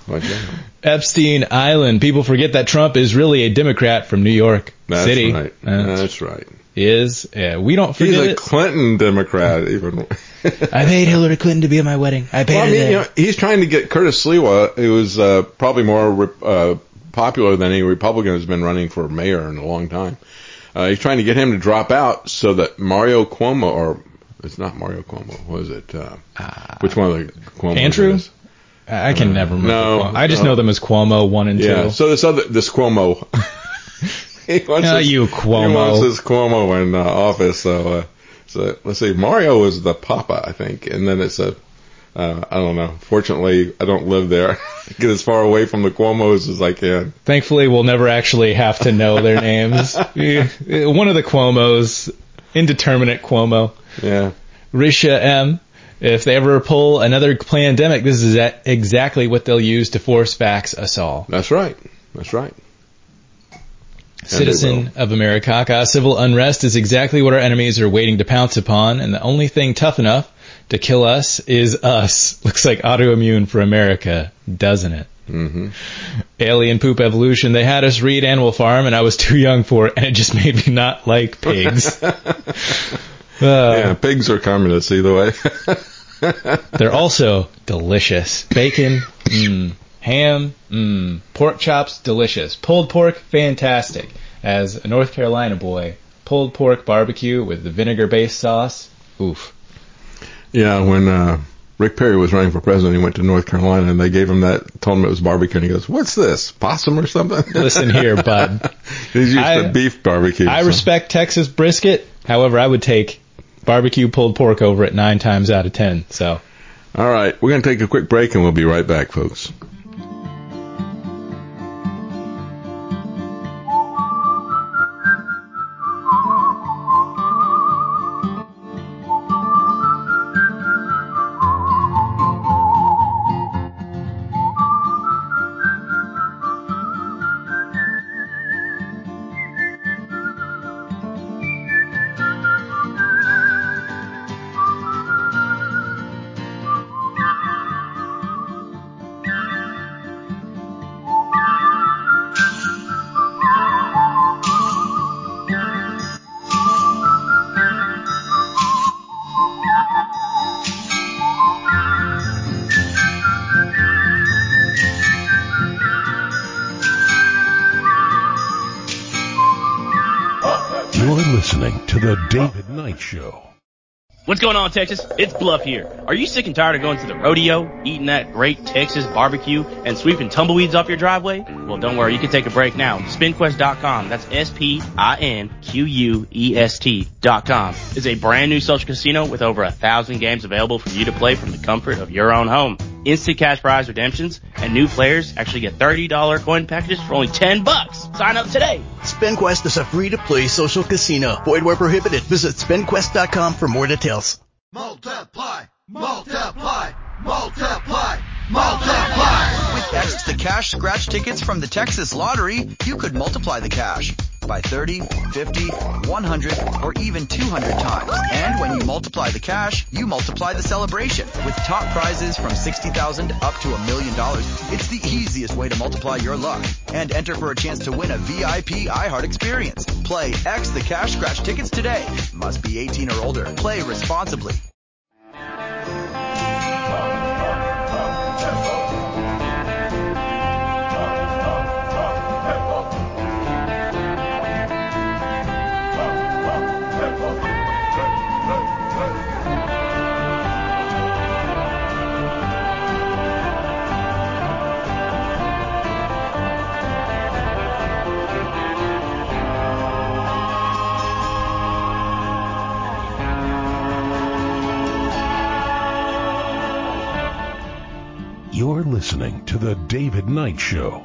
Speaker 9: Epstein Island. People forget that Trump is really a Democrat from New York City.
Speaker 7: Right. That's right.
Speaker 9: We don't forget
Speaker 7: He's a Clinton Democrat, even.
Speaker 9: I paid Hillary Clinton to be at my wedding. I paid her.
Speaker 7: He's trying to get Curtis Sliwa, who is probably more popular than any Republican who's been running for mayor in a long time. He's trying to get him to drop out so that Mario Cuomo, or it's not Mario Cuomo, what is it? Which one of the Cuomo?
Speaker 9: Andrew? I can never remember.
Speaker 7: No,
Speaker 9: I just know them as Cuomo 1 and 2.
Speaker 7: Yeah. So this Cuomo. He wants his Cuomo in office. So let's see. Mario is the Papa, I think, and then it's I don't know. Fortunately, I don't live there. I get as far away from the Cuomos as I can.
Speaker 9: Thankfully, we'll never actually have to know their names. One of the Cuomos, indeterminate Cuomo.
Speaker 7: Yeah.
Speaker 9: Risha M. If they ever pull another pandemic, this is exactly what they'll use to force vax us all.
Speaker 7: That's right.
Speaker 9: Citizen of Americaca, civil unrest is exactly what our enemies are waiting to pounce upon, and the only thing tough enough to kill us is us. Looks like autoimmune for America, doesn't it?
Speaker 7: Mm-hmm.
Speaker 9: Alien poop evolution. They had us read Animal Farm, and I was too young for it, and it just made me not like pigs.
Speaker 7: Yeah, pigs are communists either way.
Speaker 9: They're also delicious. Bacon, ham, pork chops, delicious. Pulled pork, fantastic. As a North Carolina boy, pulled pork barbecue with the vinegar-based sauce, oof.
Speaker 7: Yeah, when Rick Perry was running for president, he went to North Carolina, and they gave him that, told him it was barbecue, and he goes, "What's this, possum or something?"
Speaker 9: Listen here, bud.
Speaker 7: He's used to beef barbecue.
Speaker 9: I respect Texas brisket. However, I would take barbecue pulled pork over it 9 times out of 10. So,
Speaker 7: all right, we're going to take a quick break, and we'll be right back, folks.
Speaker 6: Listening to the David Knight Show.
Speaker 1: What's going on, Texas? It's Bluff here. Are you sick and tired of going to the rodeo, eating that great Texas barbecue, and sweeping tumbleweeds off your driveway? Well, don't worry. You can take a break now. SpinQuest.com, that's SpinQuest.com, is a brand new social casino with over 1,000 games available for you to play from the comfort of your own home. Instant cash prize redemptions, and new players actually get $30 coin packages for only $10. Sign up today.
Speaker 3: SpinQuest is a free-to-play social casino. Void where prohibited. Visit SpinQuest.com for more details.
Speaker 4: Multiply, multiply, multiply, multiply.
Speaker 5: With X the Cash scratch tickets from the Texas Lottery, you could multiply the cash by 30, 50, 100, or even 200 times. And when you multiply the cash, you multiply the celebration. With top prizes from $60,000 up to $1 million, it's the easiest way to multiply your luck. And enter for a chance to win a VIP iHeart experience. Play X the Cash scratch tickets today. Must be 18 or older. Play responsibly.
Speaker 6: You're listening to The David Knight Show.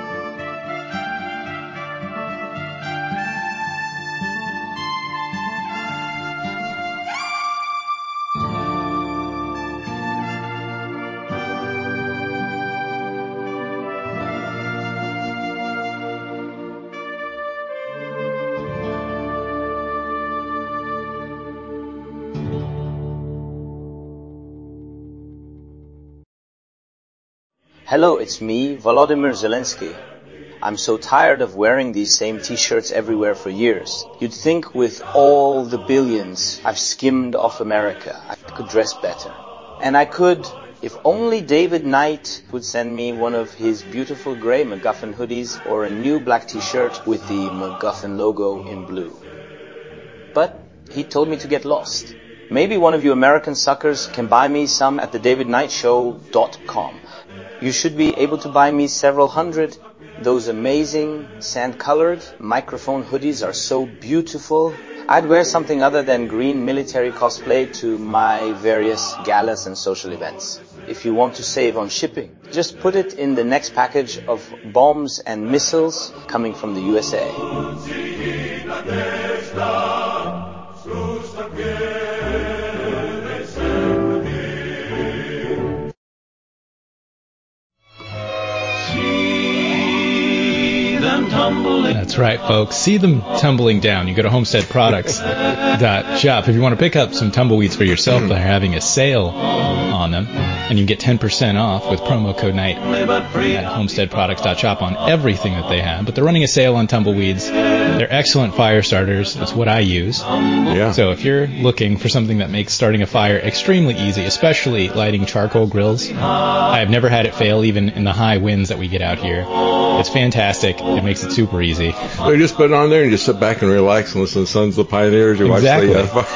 Speaker 15: Hello, it's me, Volodymyr Zelensky. I'm so tired of wearing these same t-shirts everywhere for years. You'd think with all the billions I've skimmed off America, I could dress better. And I could, if only David Knight would send me one of his beautiful gray MacGuffin hoodies or a new black t-shirt with the MacGuffin logo in blue. But he told me to get lost. Maybe one of you American suckers can buy me some at thedavidknightshow.com. You should be able to buy me several hundred. Those amazing sand-colored microphone hoodies are so beautiful. I'd wear something other than green military cosplay to my various galas and social events. If you want to save on shipping, just put it in the next package of bombs and missiles coming from the USA.
Speaker 9: That's right, folks. See them tumbling down. You go to homesteadproducts.shop. If you want to pick up some tumbleweeds for yourself, they're having a sale on them, and you can get 10% off with promo code NIGHT at homesteadproducts.shop on everything that they have. But they're running a sale on tumbleweeds. They're excellent fire starters. It's what I use.
Speaker 7: Yeah.
Speaker 9: So if you're looking for something that makes starting a fire extremely easy, especially lighting charcoal grills, I've never had it fail even in the high winds that we get out here. It's fantastic. It makes it super easy.
Speaker 7: So you just put it on there and just sit back and relax and listen to Sons of the Pioneers. You
Speaker 9: Exactly.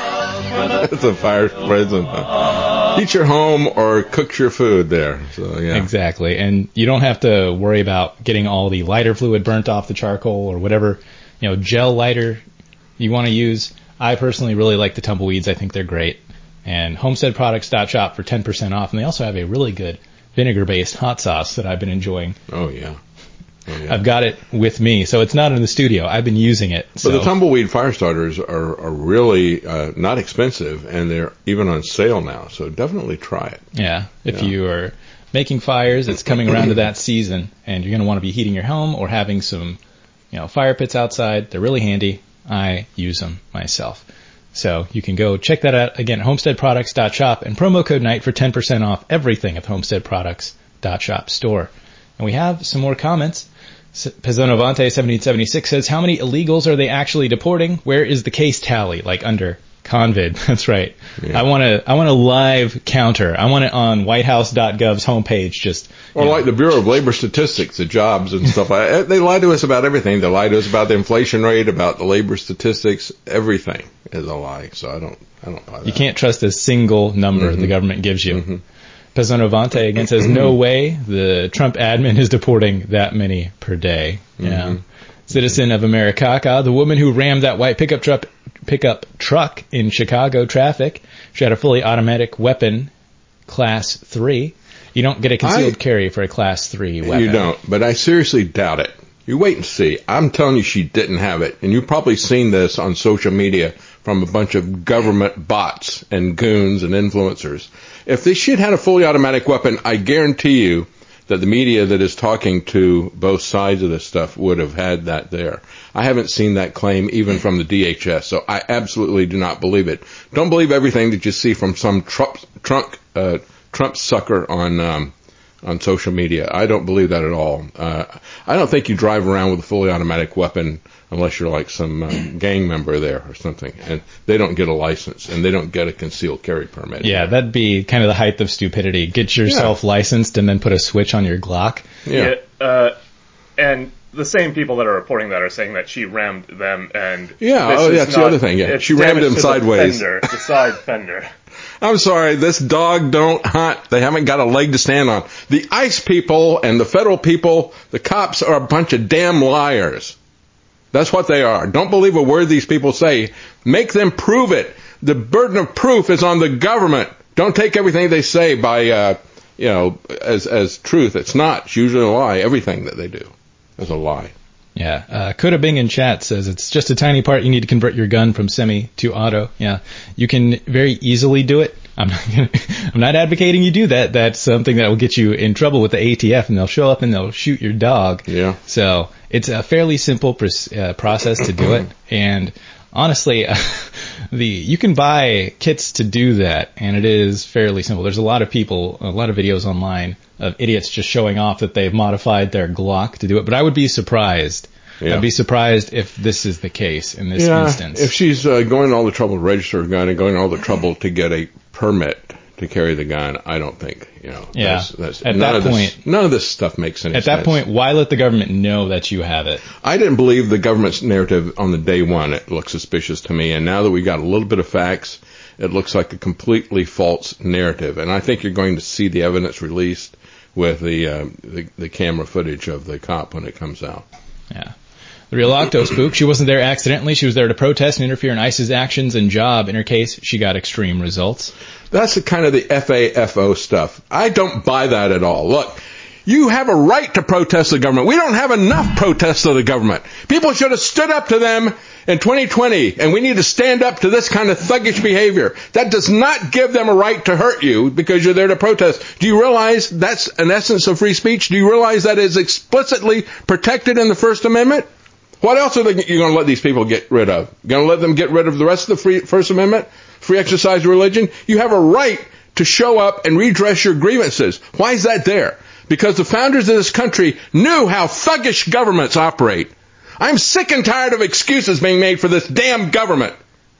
Speaker 7: watch the fire spreads and heat your home or cook your food there. So yeah.
Speaker 9: Exactly. And you don't have to worry about getting all the lighter fluid burnt off the charcoal or whatever, gel lighter you want to use. I personally really like the tumbleweeds. I think they're great. And homesteadproducts.shop for 10% off. And they also have a really good vinegar-based hot sauce that I've been enjoying.
Speaker 7: Oh, yeah.
Speaker 9: I've got it with me, so it's not in the studio. I've been using it. So.
Speaker 7: But the tumbleweed fire starters are really not expensive, and they're even on sale now. So definitely try it.
Speaker 9: Yeah, if you are making fires, it's coming around to that season, and you're going to want to be heating your home or having some, fire pits outside. They're really handy. I use them myself. So you can go check that out again at homesteadproducts.shop and promo code NIGHT for 10% off everything at the homesteadproducts.shop store. And we have some more comments. Pezzonovante 1776 says, how many illegals are they actually deporting? Where is the case tally? Like under Convid. That's right. Yeah. I want a live counter. I want it on whitehouse.gov's homepage. Just
Speaker 7: like the Bureau of Labor Statistics, the jobs and stuff like that. They lie to us about everything. They lie to us about the inflation rate, about the labor statistics. Everything is a lie. So I don't buy that.
Speaker 9: You can't trust a single number the government gives you. Mm-hmm. Pezzonovante again says, no way the Trump admin is deporting that many per day. Yeah. Mm-hmm. Citizen of Americaca, the woman who rammed that white pickup truck in Chicago traffic, she had a fully automatic weapon, class 3. You don't get a concealed carry for a class 3 weapon.
Speaker 7: You don't, but I seriously doubt it. You wait and see. I'm telling you she didn't have it. And you've probably seen this on social media from a bunch of government bots and goons and influencers. If she had had a fully automatic weapon, I guarantee you that the media that is talking to both sides of this stuff would have had that there. I haven't seen that claim even from the DHS, so I absolutely do not believe it. Don't believe everything that you see from some Trump sucker on social media. I don't believe that at all. I don't think you drive around with a fully automatic weapon unless you're like some gang member there or something, and they don't get a license and they don't get a concealed carry permit.
Speaker 9: Yeah, that'd be kind of the height of stupidity. Get yourself licensed and then put a switch on your Glock.
Speaker 11: Yeah. And the same people that are reporting that are saying that she rammed them, and
Speaker 7: that's the other thing. Yeah, she rammed them sideways.
Speaker 11: The side fender.
Speaker 7: I'm sorry, this dog don't hunt. They haven't got a leg to stand on. The ICE people and the federal people, the cops, are a bunch of damn liars. That's what they are. Don't believe a word these people say. Make them prove it. The burden of proof is on the government. Don't take everything they say by, as truth. It's not. It's usually a lie. Everything that they do is a lie.
Speaker 9: Yeah. Coda Bing in chat says it's just a tiny part. You need to convert your gun from semi to auto. Yeah. You can very easily do it. I'm not advocating you do that. That's something that will get you in trouble with the ATF, and they'll show up and they'll shoot your dog.
Speaker 7: Yeah.
Speaker 9: So it's a fairly simple process to do it. And honestly, you can buy kits to do that, and it is fairly simple. There's a lot of videos online of idiots just showing off that they've modified their Glock to do it. But I would be surprised. Yeah. I'd be surprised if this is the case in this instance.
Speaker 7: If she's going all the trouble to register a gun and going all the trouble to get a permit to carry the gun, I don't think, that's
Speaker 9: at that point,
Speaker 7: none of this stuff makes any sense.
Speaker 9: At that point, why let the government know that you have it?
Speaker 7: I didn't believe the government's narrative on the day one. It looked suspicious to me. And now that we got a little bit of facts, it looks like a completely false narrative. And I think you're going to see the evidence released with the camera footage of the cop when it comes out.
Speaker 9: Yeah. The real Octo Spook, she wasn't there accidentally. She was there to protest and interfere in ICE's actions and job. In her case, she got extreme results.
Speaker 7: That's the kind of the FAFO stuff. I don't buy that at all. Look, you have a right to protest the government. We don't have enough protests of the government. People should have stood up to them in 2020, and we need to stand up to this kind of thuggish behavior. That does not give them a right to hurt you because you're there to protest. Do you realize that's an essence of free speech? Do you realize that is explicitly protected in the First Amendment? What else are you going to let these people get rid of? You're going to let them get rid of the rest of the First Amendment? Free exercise of religion? You have a right to show up and redress your grievances. Why is that there? Because the founders of this country knew how thuggish governments operate. I'm sick and tired of excuses being made for this damn government.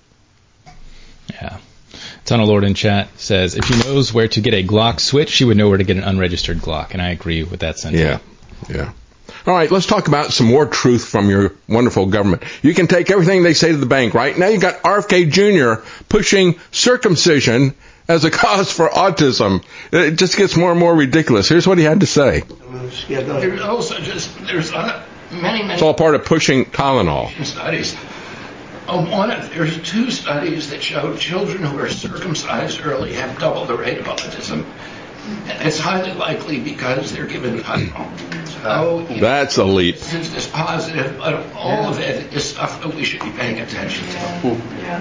Speaker 9: Yeah. Tunnel Lord in chat says, if she knows where to get a Glock switch, she would know where to get an unregistered Glock. And I agree with that sentiment.
Speaker 7: Yeah. All right, let's talk about some more truth from your wonderful government. You can take everything they say to the bank, right? Now you got RFK Jr. pushing circumcision as a cause for autism. It just gets more and more ridiculous. Here's what he had to say.
Speaker 16: There's also there's many.
Speaker 7: It's all part of pushing Tylenol.
Speaker 16: Studies. There's 2 studies that show children who are circumcised early have double the rate of autism. And it's highly likely because they're given Tylenol.
Speaker 7: That's a leap.
Speaker 16: This is positive, but all of it is stuff that we should be paying attention to.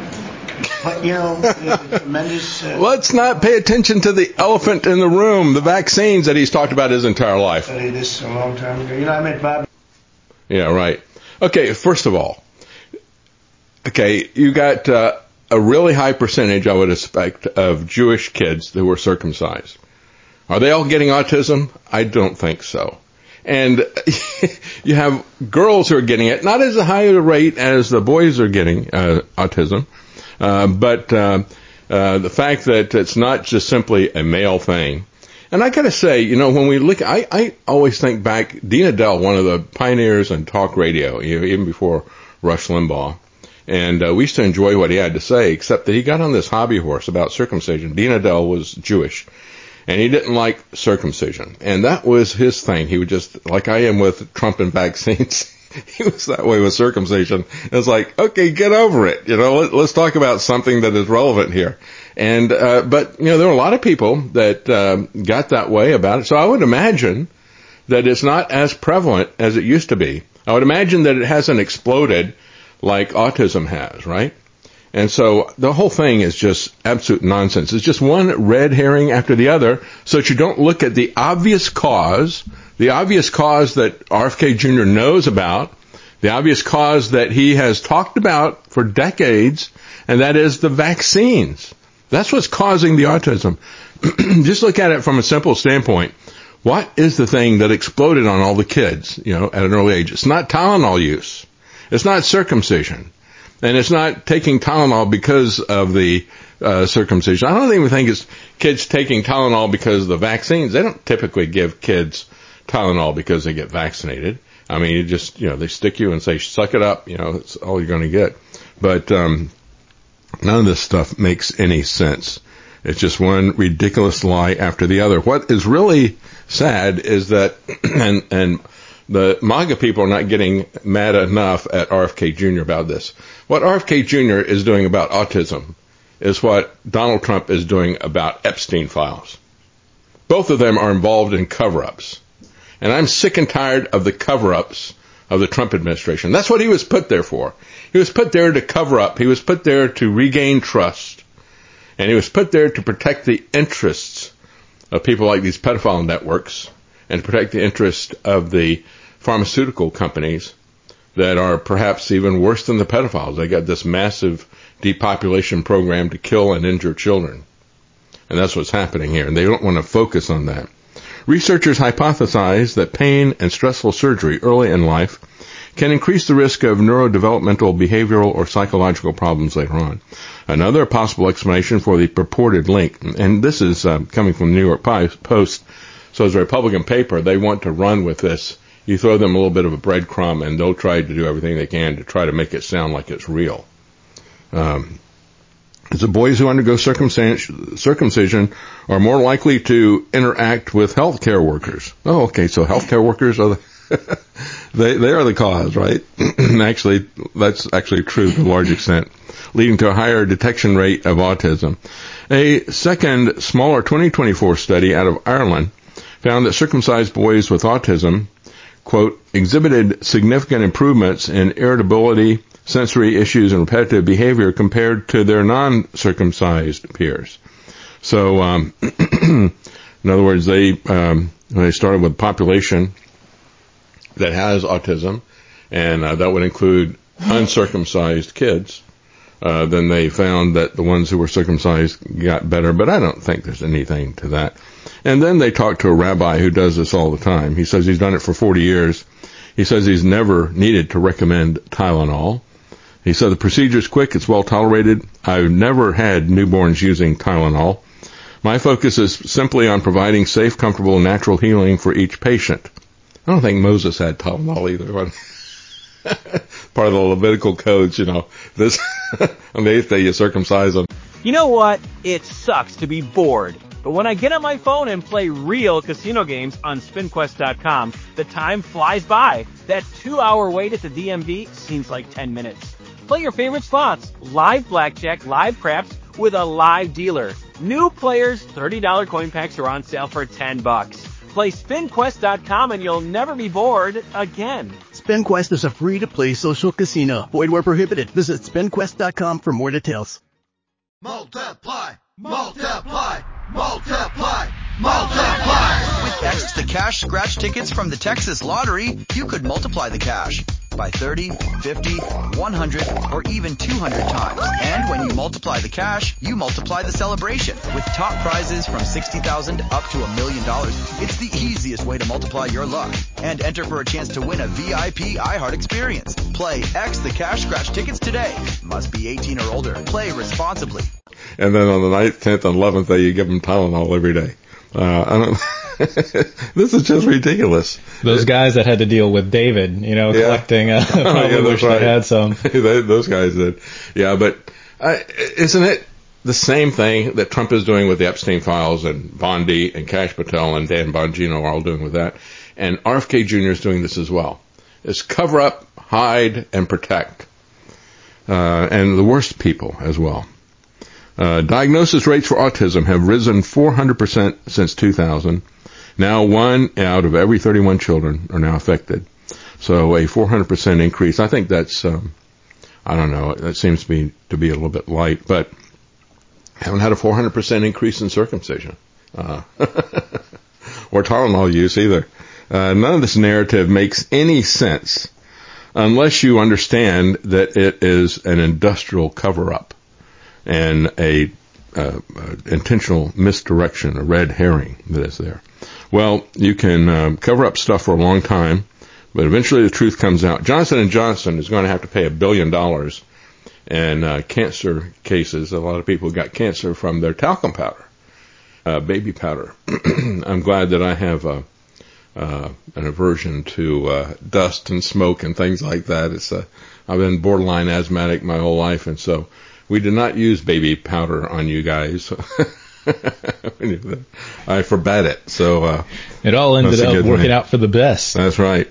Speaker 13: But, tremendous...
Speaker 7: Let's not pay attention to the elephant in the room, the vaccines that he's talked about his entire life.
Speaker 13: I studied this a long time ago. I met Bob.
Speaker 7: Yeah, right. Okay, first of all, you got a really high percentage, I would expect, of Jewish kids who were circumcised. Are they all getting autism? I don't think so. And you have girls who are getting it, not as high a rate as the boys are getting autism, but the fact that it's not just simply a male thing. And I got to say, when we look, I always think back, Dean Edell, one of the pioneers in talk radio, even before Rush Limbaugh. And we used to enjoy what he had to say, except that he got on this hobby horse about circumcision. Dean Edell was Jewish. And he didn't like circumcision. And that was his thing. He would just, like I am with Trump and vaccines, he was that way with circumcision. It's like, okay, get over it. Let's talk about something that is relevant here. And, but, there are a lot of people that got that way about it. So I would imagine that it's not as prevalent as it used to be. I would imagine that it hasn't exploded like autism has, right? And so the whole thing is just absolute nonsense. It's just one red herring after the other, so that you don't look at the obvious cause that RFK Jr. knows about, the obvious cause that he has talked about for decades, and that is the vaccines. That's what's causing the autism. Just look at it from a simple standpoint. What is the thing that exploded on all the kids, at an early age? It's not Tylenol use. It's not circumcision. And it's not taking Tylenol because of the circumcision. I don't even think it's kids taking Tylenol because of the vaccines. They don't typically give kids Tylenol because they get vaccinated. I mean, you just, they stick you and say, suck it up, it's all you're going to get. But none of this stuff makes any sense. It's just one ridiculous lie after the other. What is really sad is that, and the MAGA people are not getting mad enough at RFK Jr. about this. What RFK Jr. is doing about autism is what Donald Trump is doing about Epstein files. Both of them are involved in cover-ups. And I'm sick and tired of the cover-ups of the Trump administration. That's what he was put there for. He was put there to cover up. He was put there to regain trust. And he was put there to protect the interests of people like these pedophile networks and to protect the interest of the pharmaceutical companies that are perhaps even worse than the pedophiles. They got this massive depopulation program to kill and injure children. And that's what's happening here. And they don't want to focus on that. Researchers hypothesize that pain and stressful surgery early in life can increase the risk of neurodevelopmental, behavioral, or psychological problems later on. Another possible explanation for the purported link, and this is coming from the New York Post, so as a Republican paper, they want to run with this. You throw them a little bit of a breadcrumb, and they'll try to do everything they can to try to make it sound like it's real. The boys who undergo circumcision are more likely to interact with healthcare workers. Oh, okay, so healthcare workers are they are the cause, right? Actually, that's actually true to a large extent, leading to a higher detection rate of autism. A second, smaller 2024 study out of Ireland found that circumcised boys with autism, quote, exhibited significant improvements in irritability, sensory issues, and repetitive behavior compared to their non-circumcised peers. So, in other words, they started with a population that has autism, and that would include uncircumcised kids. Then they found that the ones who were circumcised got better, but I don't think there's anything to that. And then they talked to a rabbi who does this all the time. He says he's done it for 40 years. He says he's never needed to recommend Tylenol. He said the procedure is quick, it's well tolerated. I've never had newborns using Tylenol. My focus is simply on providing safe, comfortable, and natural healing for each patient. I don't think Moses had Tylenol either. Part of the Levitical codes, this, on the 8th day you circumcise them.
Speaker 8: You know what? It sucks to be bored. But when I get on my phone and play real casino games on SpinQuest.com, the time flies by. That 2-hour wait at the DMV seems like 10 minutes. Play your favorite slots, live blackjack, live craps, with a live dealer. New players, $30 coin packs are on sale for $10. Play SpinQuest.com and you'll never be bored again.
Speaker 3: SpinQuest is a free-to-play social casino. Void where prohibited. Visit SpinQuest.com for more details.
Speaker 4: Multiply, multiply, multiply, multiply.
Speaker 5: With X the Cash scratch tickets from the Texas Lottery, you could multiply the cash by 30, 50, 100, or even 200 times. And when you multiply the cash, you multiply the celebration. With top prizes from $60,000 up to $1 million, it's the easiest way to multiply your luck. And enter for a chance to win a VIP iHeart experience. Play X the Cash scratch tickets today. Must be 18 or older. Play responsibly.
Speaker 7: And then on the 9th, 10th, and 11th day, you give them Tylenol every day. This is just ridiculous.
Speaker 9: Those guys that had to deal with David, collecting, probably wish they had some.
Speaker 7: Those guys did. Yeah, but isn't it the same thing that Trump is doing with the Epstein files and Bondi and Kash Patel and Dan Bongino are all doing with that? And RFK Jr. is doing this as well. It's cover up, hide, and protect. And the worst people as well. Diagnosis rates for autism have risen 400% since 2000. Now 1 out of every 31 children are now affected. So a 400% increase, I think that's, I don't know, that seems to be a little bit light, but haven't had a 400% increase in circumcision. Or Tylenol use either. None of this narrative makes any sense unless you understand that it is an industrial cover-up and a intentional misdirection, a red herring that is there. Well, you can cover up stuff for a long time, but eventually the truth comes out. Johnson & Johnson is going to have to pay $1 billion in cancer cases. A lot of people got cancer from their talcum powder, baby powder. I'm glad that I have an aversion to dust and smoke and things like that. I've been borderline asthmatic my whole life, and so we did not use baby powder on you guys. I forbade it. So
Speaker 9: it all ended up working out for the best.
Speaker 7: That's right.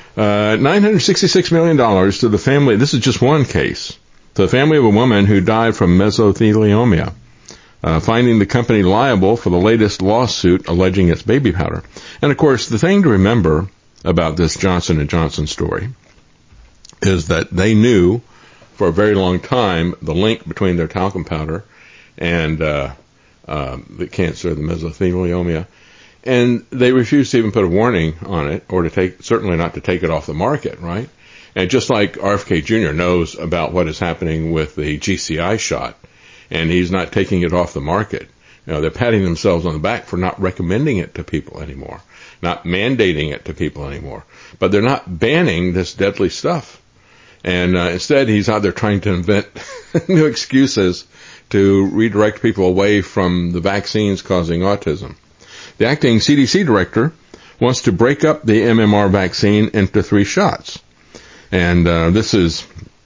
Speaker 7: $966 million to the family. This is just one case. To the family of a woman who died from mesothelioma, finding the company liable for the latest lawsuit alleging it's baby powder. And of course, the thing to remember about this Johnson & Johnson story is that they knew for a very long time the link between their talcum powder and the cancer, the mesothelioma, and they refused to even put a warning on it, or certainly not to take it off the market, right? And just like RFK Jr. knows about what is happening with the GCI shot, and he's not taking it off the market. They're patting themselves on the back for not recommending it to people anymore, not mandating it to people anymore. But they're not banning this deadly stuff. And instead, he's out there trying to invent new excuses to redirect people away from the vaccines causing autism. The acting CDC director wants to break up the MMR vaccine into 3 shots. And this is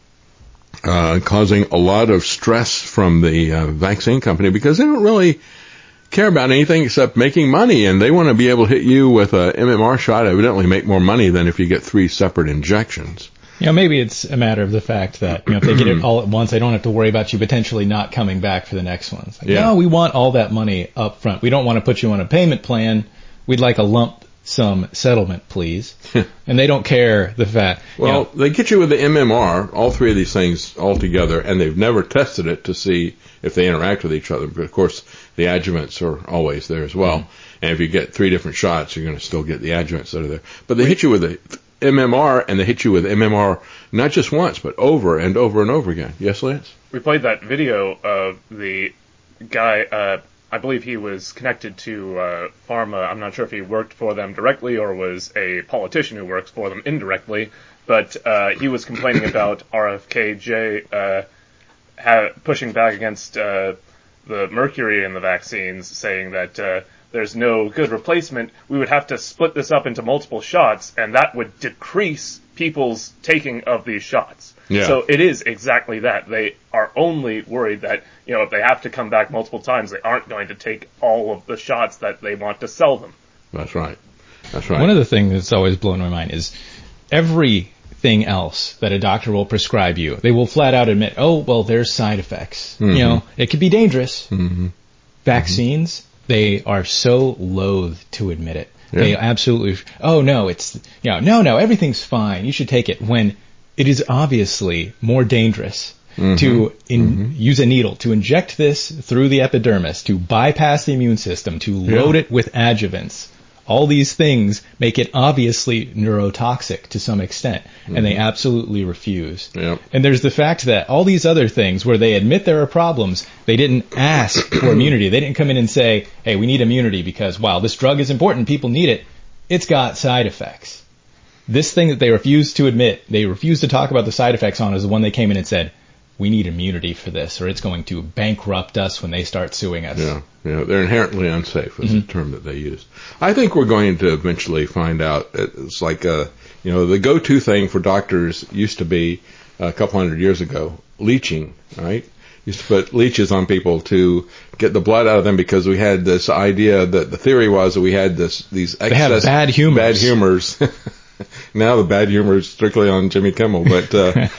Speaker 7: causing a lot of stress from the vaccine company because they don't really care about anything except making money, and they want to be able to hit you with a MMR shot, evidently make more money than if you get 3 separate injections.
Speaker 9: Maybe it's a matter of the fact that, if they get it all at once, they don't have to worry about you potentially not coming back for the next one. It's like, no, we want all that money up front. We don't want to put you on a payment plan. We'd like a lump sum settlement, please. And they don't care the fact.
Speaker 7: Well, they get you with the MMR, all 3 of these things all together, and they've never tested it to see if they interact with each other. But of course, the adjuvants are always there as well. Mm-hmm. And if you get 3 different shots, you're going to still get the adjuvants that are there. But they hit you with the MMR, and they hit you with MMR not just once, but over and over and over again. Yes, Lance?
Speaker 11: We played that video of the guy, I believe he was connected to pharma. I'm not sure if he worked for them directly or was a politician who works for them indirectly, but he was complaining about RFKJ pushing back against the mercury in the vaccines, saying that there's no good replacement. We would have to split this up into multiple shots, and that would decrease people's taking of these shots. Yeah. So it is exactly that. They are only worried that, if they have to come back multiple times, they aren't going to take all of the shots that they want to sell them.
Speaker 7: That's right. That's right.
Speaker 9: One of the things that's always blown my mind is everything else that a doctor will prescribe you, they will flat out admit, there's side effects. Mm-hmm. It could be dangerous. Mm-hmm. Vaccines, they are so loath to admit it. Yeah. They absolutely, no, everything's fine. You should take it, when it is obviously more dangerous to use a needle, to inject this through the epidermis, to bypass the immune system, to load it with adjuvants. All these things make it obviously neurotoxic to some extent, and they absolutely refuse. Yep. And there's the fact that all these other things where they admit there are problems, they didn't ask for immunity. They didn't come in and say, hey, we need immunity because, wow, this drug is important, people need it. It's got side effects. This thing that they refuse to admit, they refuse to talk about the side effects on, is the one they came in and said, we need immunity for this, or it's going to bankrupt us when they start suing us.
Speaker 7: Yeah, they're inherently unsafe was the term that they used. I think we're going to eventually find out. It's like, the go-to thing for doctors used to be a couple hundred years ago, leeching, right? Used to put leeches on people to get the blood out of them because we had this idea that the theory was that we had these excess
Speaker 9: they have bad humors.
Speaker 7: Now the bad humor is strictly on Jimmy Kimmel, but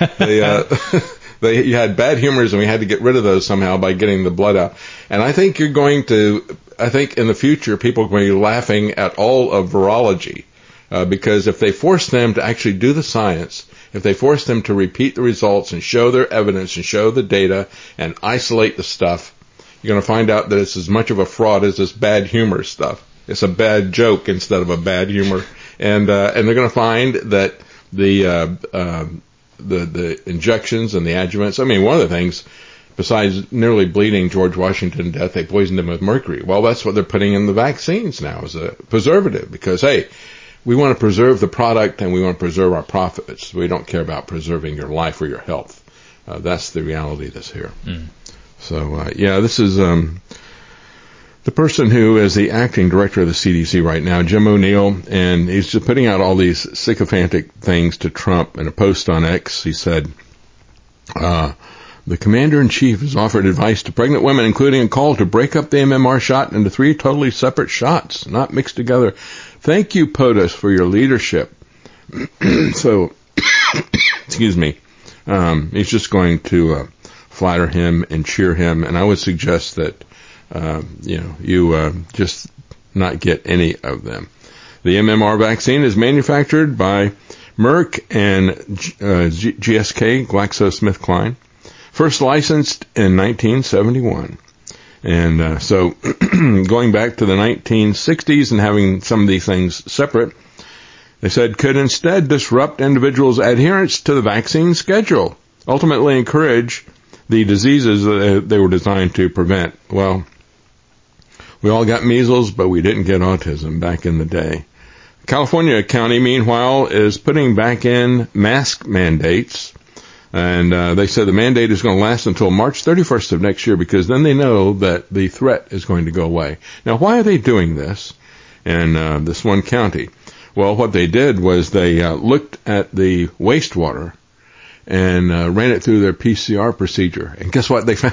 Speaker 7: you had bad humors, and we had to get rid of those somehow by getting the blood out. And I think in the future, people are going to be laughing at all of virology because if they force them to actually do the science, if they force them to repeat the results and show their evidence and show the data and isolate the stuff, you're going to find out that it's as much of a fraud as this bad humor stuff. It's a bad joke instead of a bad humor, and they're going to find that the injections and the adjuvants. I mean, one of the things, besides nearly bleeding George Washington to death, they poisoned him with mercury. Well, that's what they're putting in the vaccines now as a preservative, because hey, we want to preserve the product and we want to preserve our profits. We don't care about preserving your life or your health. That's the reality that's here. So, this is the person who is the acting director of the CDC right now, Jim O'Neill, and he's just putting out all these sycophantic things to Trump. In a post on X, he said, the commander-in-chief has offered advice to pregnant women, including a call to break up the MMR shot into 3 totally separate shots, not mixed together. Thank you, POTUS, for your leadership. So, excuse me, he's just going to flatter him and cheer him, and I would suggest that you just not get any of them. The MMR vaccine is manufactured by Merck and GSK, GlaxoSmithKline, first licensed in 1971. And so going back to the 1960s and having some of these things separate, they said could instead disrupt individuals' adherence to the vaccine schedule, ultimately encourage the diseases that they were designed to prevent. Well, we all got measles, but we didn't get autism back in the day. California County, meanwhile, is putting back in mask mandates. And they said the mandate is going to last until March 31st of next year, because then they know that the threat is going to go away. Now, why are they doing this in this one county? Well, what they did was they looked at the wastewater and ran it through their PCR procedure. And guess what? They found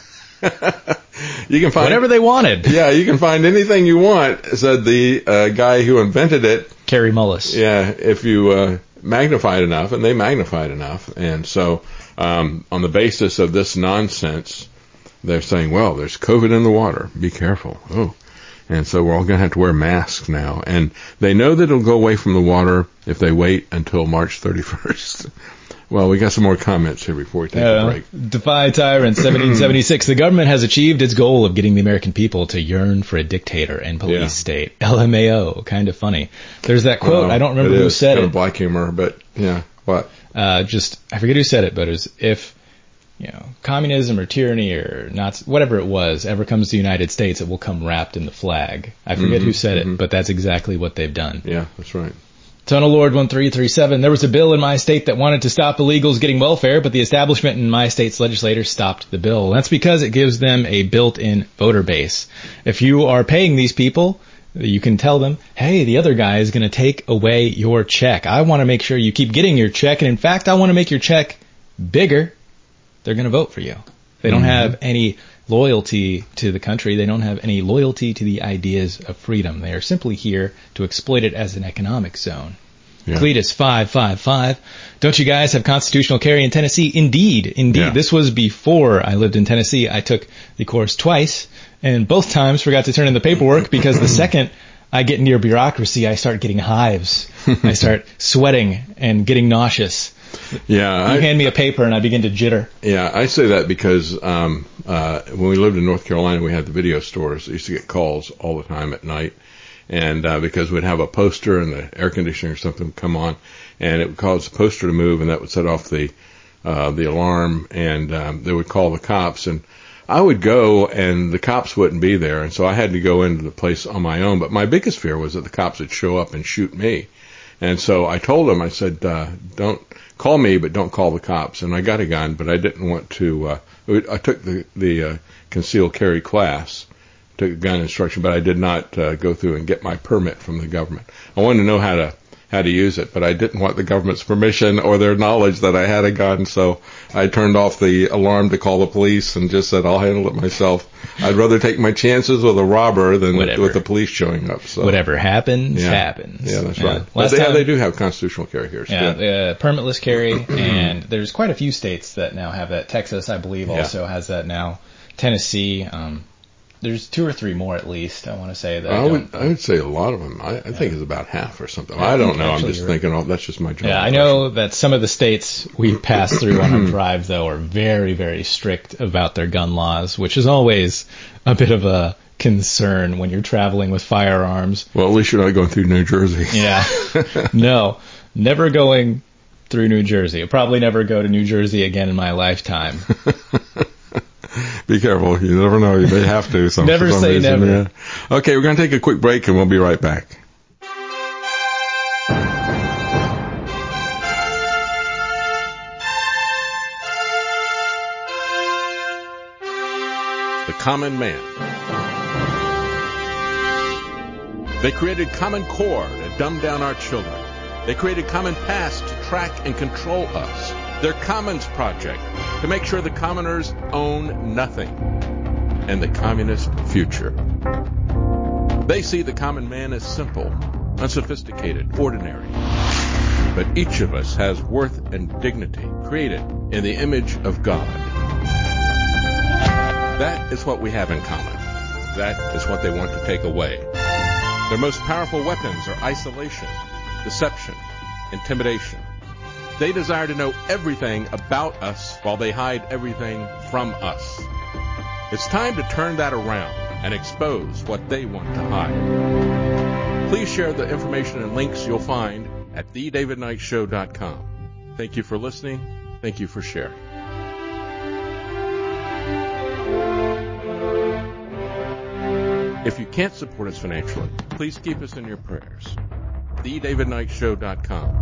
Speaker 7: you can find
Speaker 9: whatever they wanted.
Speaker 7: Yeah, you can find anything you want, said the guy who invented it.
Speaker 9: Kerry Mullis.
Speaker 7: Yeah, if you magnified enough, and they magnified enough. And so on the basis of this nonsense, they're saying, well, there's COVID in the water. Be careful. Oh. And so we're all going to have to wear masks now. And they know that it'll go away from the water if they wait until March 31st. Well, we got some more comments here before we take a break.
Speaker 9: Defy Tyrant 1776. The government has achieved its goal of getting the American people to yearn for a dictator and police state. LMAO. Kind of funny. There's that quote. I don't remember who said it.
Speaker 7: Kind of black humor, but yeah. What?
Speaker 9: I forget who said it, but it was if communism or tyranny or Nazi, whatever it was, ever comes to the United States, it will come wrapped in the flag. I forget who said it, but that's exactly what they've done.
Speaker 7: Yeah, that's right.
Speaker 9: Tunnel Lord 1337. There was a bill in my state that wanted to stop illegals getting welfare, but the establishment in my state's legislators stopped the bill. That's because it gives them a built-in voter base. If you are paying these people, you can tell them, hey, the other guy is going to take away your check. I want to make sure you keep getting your check, and in fact, I want to make your check bigger. They're going to vote for you. They don't have any loyalty to the country. They don't have any loyalty to the ideas of freedom. They are simply here to exploit it as an economic zone. Yeah. Cletus 555. Don't you guys have constitutional carry in Tennessee? Indeed. Yeah. This was before I lived in Tennessee. I took the course twice, and both times forgot to turn in the paperwork because the second I get near bureaucracy, I start getting hives. I start sweating and getting nauseous.
Speaker 7: Yeah,
Speaker 9: you hand me a paper and I begin to jitter.
Speaker 7: Yeah, I say that because when we lived in North Carolina, we had the video stores. I used to get calls all the time at night, and because we'd have a poster and the air conditioning or something would come on, and it would cause the poster to move, and that would set off the alarm, and they would call the cops, and I would go, and the cops wouldn't be there, and so I had to go into the place on my own. But my biggest fear was that the cops would show up and shoot me. And so I told them, I said, don't call me, but don't call the cops. And I got a gun, but I didn't want to, I took the concealed carry class, took a gun instruction, but I did not go through and get my permit from the government. I wanted to know how to use it, but I didn't want the government's permission or their knowledge that I had a gun, so I turned off the alarm to call the police and just said, I'll handle it myself. I'd rather take my chances with a robber than with the police showing up. So
Speaker 9: whatever happens, happens.
Speaker 7: Yeah, that's right. But they do have constitutional carry here.
Speaker 9: Yeah, permitless carry, and there's quite a few states that now have that. Texas, I believe, also has that now. Tennessee, there's 2 or 3 more at least. I want to say that.
Speaker 7: I would say a lot of them. I think it's about half or something. I don't know. I'm just thinking. Oh, that's just my general
Speaker 9: Yeah, I know that some of the states we pass through on our drive though are very, very strict about their gun laws, which is always a bit of a concern when you're traveling with firearms.
Speaker 7: Well, at least you're not going through New Jersey.
Speaker 9: Yeah. No, never going through New Jersey. I'll probably never go to New Jersey again in my lifetime.
Speaker 7: Be careful. You never know. You may have to.
Speaker 9: Never say
Speaker 7: reason.
Speaker 9: never.
Speaker 7: Yeah. Okay, we're going to take a quick break, and we'll be right back. The Common Man. They created Common Core to dumb down our children. They created Common Pass to track and control us. Their Commons Project to make sure the commoners own nothing. And the communist future. They see the common man as simple, unsophisticated, ordinary. But each of us has worth and dignity created in the image of God. That is what we have in common. That is what they want to take away. Their most powerful weapons are isolation, deception, intimidation. They desire to know everything about us while they hide everything from us. It's time to turn that around and expose what they want to hide. Please share the information and links you'll find at thedavidknightshow.com. Thank you for listening. Thank you for sharing. If you can't support us financially, please keep us in your prayers. thedavidknightshow.com.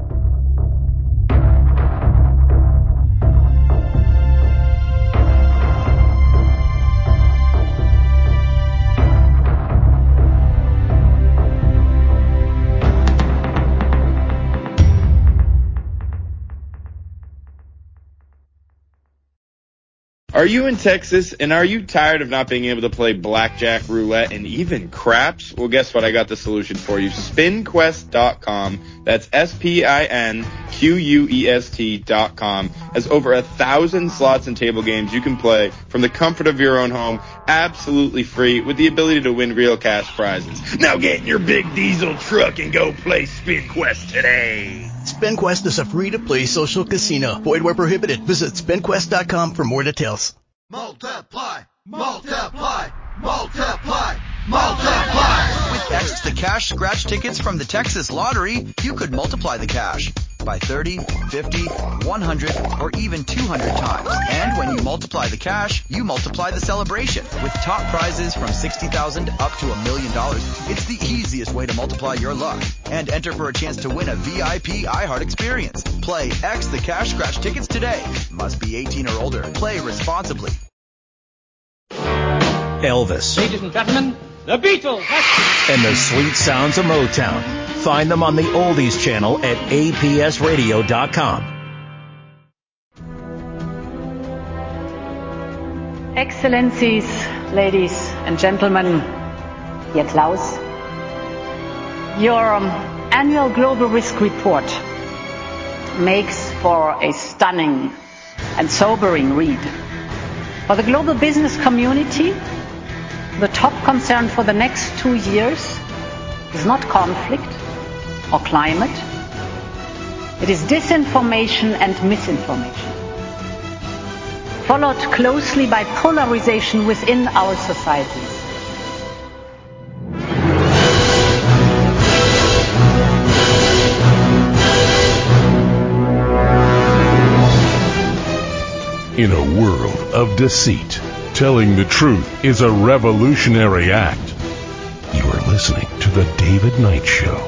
Speaker 14: Are you in Texas, and are you tired of not being able to play blackjack, roulette, and even craps? Well, guess what? I got the solution for you. SpinQuest.com. That's SpinQuest.com. Has over 1,000 slots and table games you can play from the comfort of your own home, absolutely free, with the ability to win real cash prizes. Now get in your big diesel truck and go play SpinQuest today.
Speaker 3: SpinQuest is a free-to-play social casino. Void where prohibited. Visit SpinQuest.com for more details.
Speaker 4: Multiply, multiply, multiply, multiply.
Speaker 5: With X the Cash scratch tickets from the Texas Lottery, you could multiply the cash by 30, 50, 100, or even 200 times. And when you multiply the cash, you multiply the celebration. With top prizes from $60,000 up to $1 million, it's the easiest way to multiply your luck. And enter for a chance to win a VIP iHeart experience. Play X the Cash scratch tickets today. Must be 18 or older. Play responsibly.
Speaker 17: Elvis.
Speaker 18: Ladies and gentlemen, the Beatles.
Speaker 17: And the sweet sounds of Motown. Find them on the Oldies channel at apsradio.com.
Speaker 19: Excellencies, ladies and gentlemen, dear Klaus, your annual global risk report makes for a stunning and sobering read. For the global business community, the top concern for the next 2 years is not conflict or climate. It is disinformation and misinformation, followed closely by polarization within our societies.
Speaker 6: In a world of deceit, telling the truth is a revolutionary act. You are listening to The David Knight Show.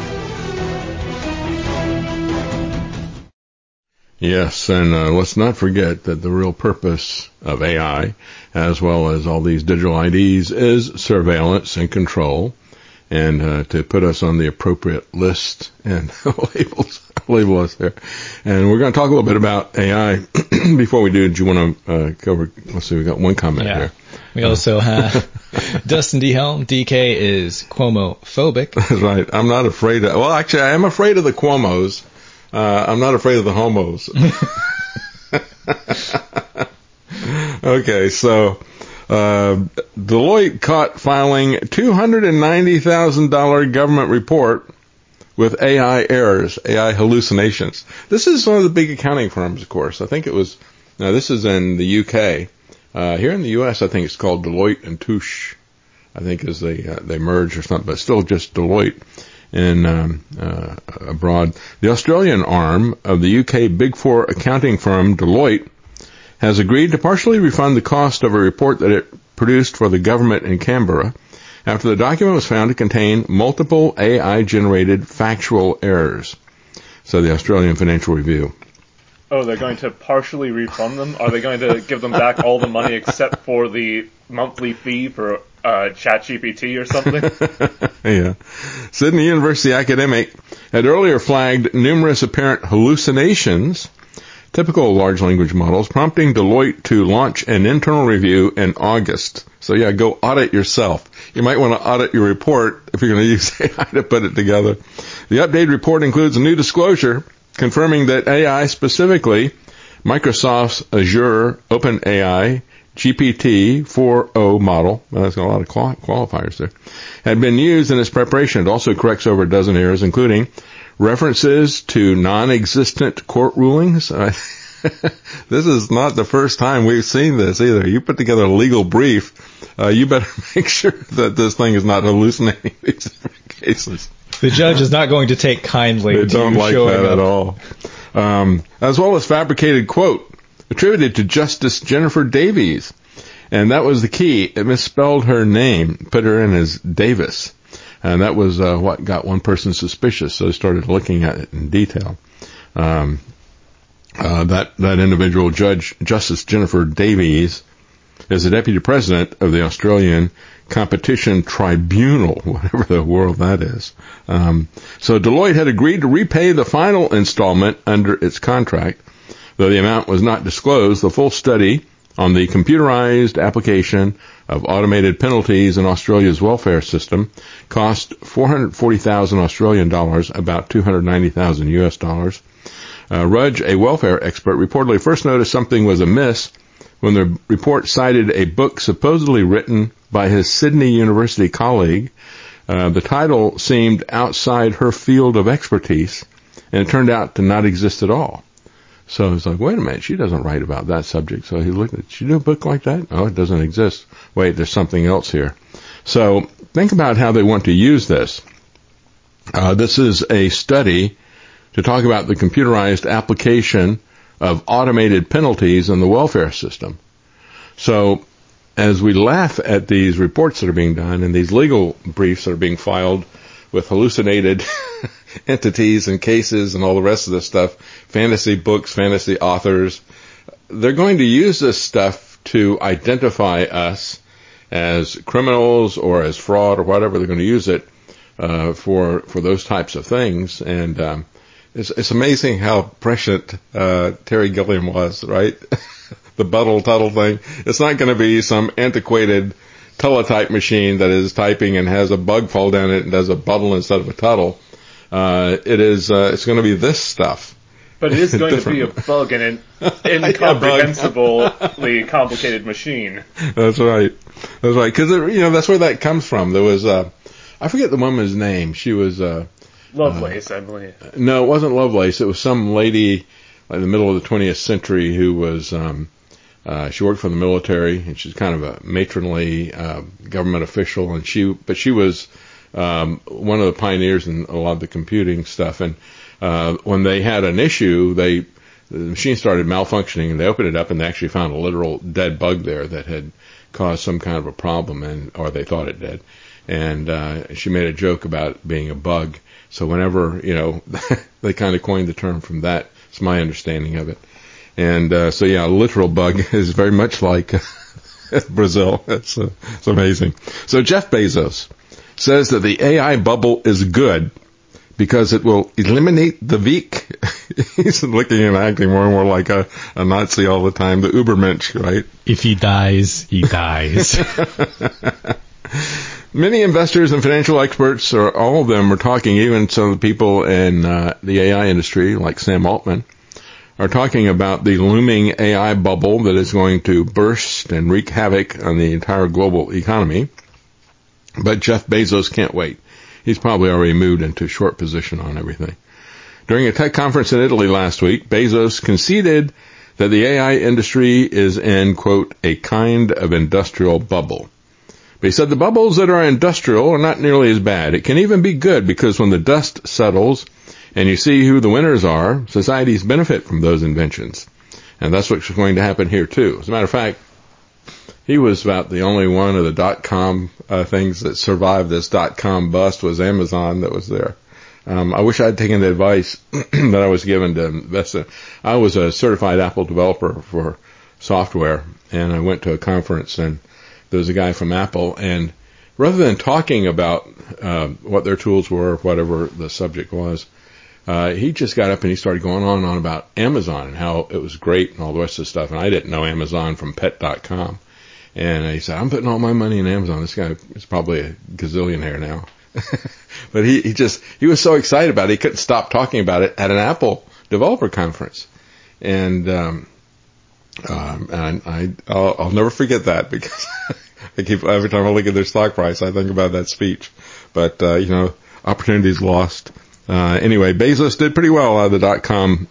Speaker 7: Yes, and let's not forget that the real purpose of AI, as well as all these digital IDs, is surveillance and control, and to put us on the appropriate list and label us there. And we're going to talk a little bit about AI. Before we do you want to cover, let's see, we got one comment here.
Speaker 9: We also have Dustin D. Helm. DK is Cuomo-phobic.
Speaker 7: That's right. I'm not afraid of, well, actually, I am afraid of the Cuomos. I'm not afraid of the homos. Okay, so Deloitte caught filing $290,000 government report with AI errors, AI hallucinations. This is one of the big accounting firms, of course. I think it was, now this is in the UK. Here in the US, I think it's called Deloitte and Touche. I think as they merge or something, but still just Deloitte. And abroad, the Australian arm of the UK Big Four accounting firm Deloitte has agreed to partially refund the cost of a report that it produced for the government in Canberra after the document was found to contain multiple AI-generated factual errors. So the Australian Financial Review.
Speaker 11: Oh, they're going to partially refund them? Are they going to give them back all the money except for the monthly fee for ChatGPT or something?
Speaker 7: Yeah. Sydney University academic had earlier flagged numerous apparent hallucinations, typical of large language models, prompting Deloitte to launch an internal review in August. So yeah, go audit yourself. You might want to audit your report if you're going to use AI to put it together. The updated report includes a new disclosure confirming that AI, specifically Microsoft's Azure OpenAI GPT-4o model, that's got a lot of qualifiers there, had been used in its preparation. It also corrects over a dozen errors, including references to non-existent court rulings. This is not the first time we've seen this either. You put together a legal brief, you better make sure that this thing is not hallucinating these cases.
Speaker 9: The judge is not going to take kindly to you showing up. They don't like that
Speaker 7: at all. As well as fabricated quote attributed to Justice Jennifer Davies. And that was the key. It misspelled her name, put her in as Davis. And that was what got one person suspicious, so they started looking at it in detail. That individual judge, Justice Jennifer Davies, is the deputy president of the Australian Competition Tribunal, whatever the world that is. So Deloitte had agreed to repay the final installment under its contract, though the amount was not disclosed. The full study on the computerized application of automated penalties in Australia's welfare system cost 440,000 Australian dollars, about 290,000 US dollars. Rudge, a welfare expert, reportedly first noticed something was amiss when the report cited a book supposedly written by his Sydney University colleague. The title seemed outside her field of expertise, and it turned out to not exist at all. So he's like, wait a minute, she doesn't write about that subject. So he looked at, she do a book like that? Oh, it doesn't exist. Wait, there's something else here. So think about how they want to use this. This is a study to talk about the computerized application of automated penalties in the welfare system. So as we laugh at these reports that are being done and these legal briefs that are being filed with hallucinated entities and cases and all the rest of this stuff, fantasy books, fantasy authors, they're going to use this stuff to identify us as criminals or as fraud or whatever. They're going to use it for those types of things. And it's amazing how prescient Terry Gilliam was, right? The Buttle Tuttle thing. It's not going to be some antiquated teletype machine that is typing and has a bug fall down it and does a buttle instead of a tuttle. It's going to be this stuff.
Speaker 11: But it is going to be a bug in an incomprehensibly complicated machine.
Speaker 7: That's right. That's right. Because that's where that comes from. There was I forget the woman's name. She was
Speaker 11: Lovelace, I believe.
Speaker 7: No, it wasn't Lovelace. It was some lady in the middle of the 20th century who was she worked for the military, and she's kind of a matronly government official, and she was one of the pioneers in a lot of the computing stuff. And when they had an issue, the machine started malfunctioning, and they opened it up, and they actually found a literal dead bug there that had caused some kind of a problem, or they thought it did. And she made a joke about it being a bug. So whenever they kind of coined the term from that. It's my understanding of it. And a literal bug is very much like Brazil. It's amazing. So Jeff Bezos says that the AI bubble is good because it will eliminate the weak. He's looking and acting more and more like a Nazi all the time, the Ubermensch, right?
Speaker 9: If he dies, he dies.
Speaker 7: Many investors and financial experts, or all of them, are talking, even some of the people in the AI industry, like Sam Altman, are talking about the looming AI bubble that is going to burst and wreak havoc on the entire global economy. But Jeff Bezos can't wait. He's probably already moved into short position on everything. During a tech conference in Italy last week, Bezos conceded that the AI industry is in, quote, a kind of industrial bubble. But he said the bubbles that are industrial are not nearly as bad. It can even be good because when the dust settles and you see who the winners are, societies benefit from those inventions. And that's what's going to happen here, too. As a matter of fact, he was about the only one of the dot-com things that survived this dot-com bust was Amazon that was there. I wish I'd taken the advice that I was given to invest in. I was a certified Apple developer for software, and I went to a conference, and there was a guy from Apple, and rather than talking about what their tools were, whatever the subject was, he just got up and he started going on and on about Amazon and how it was great and all the rest of the stuff, and I didn't know Amazon from pet.com. And he said, I'm putting all my money in Amazon. This guy is probably a gazillionaire now. But he was so excited about it, he couldn't stop talking about it at an Apple developer conference. And I'll never forget that because every time I look at their stock price, I think about that speech. But, opportunities lost. Anyway, Bezos did pretty well out of the dot-com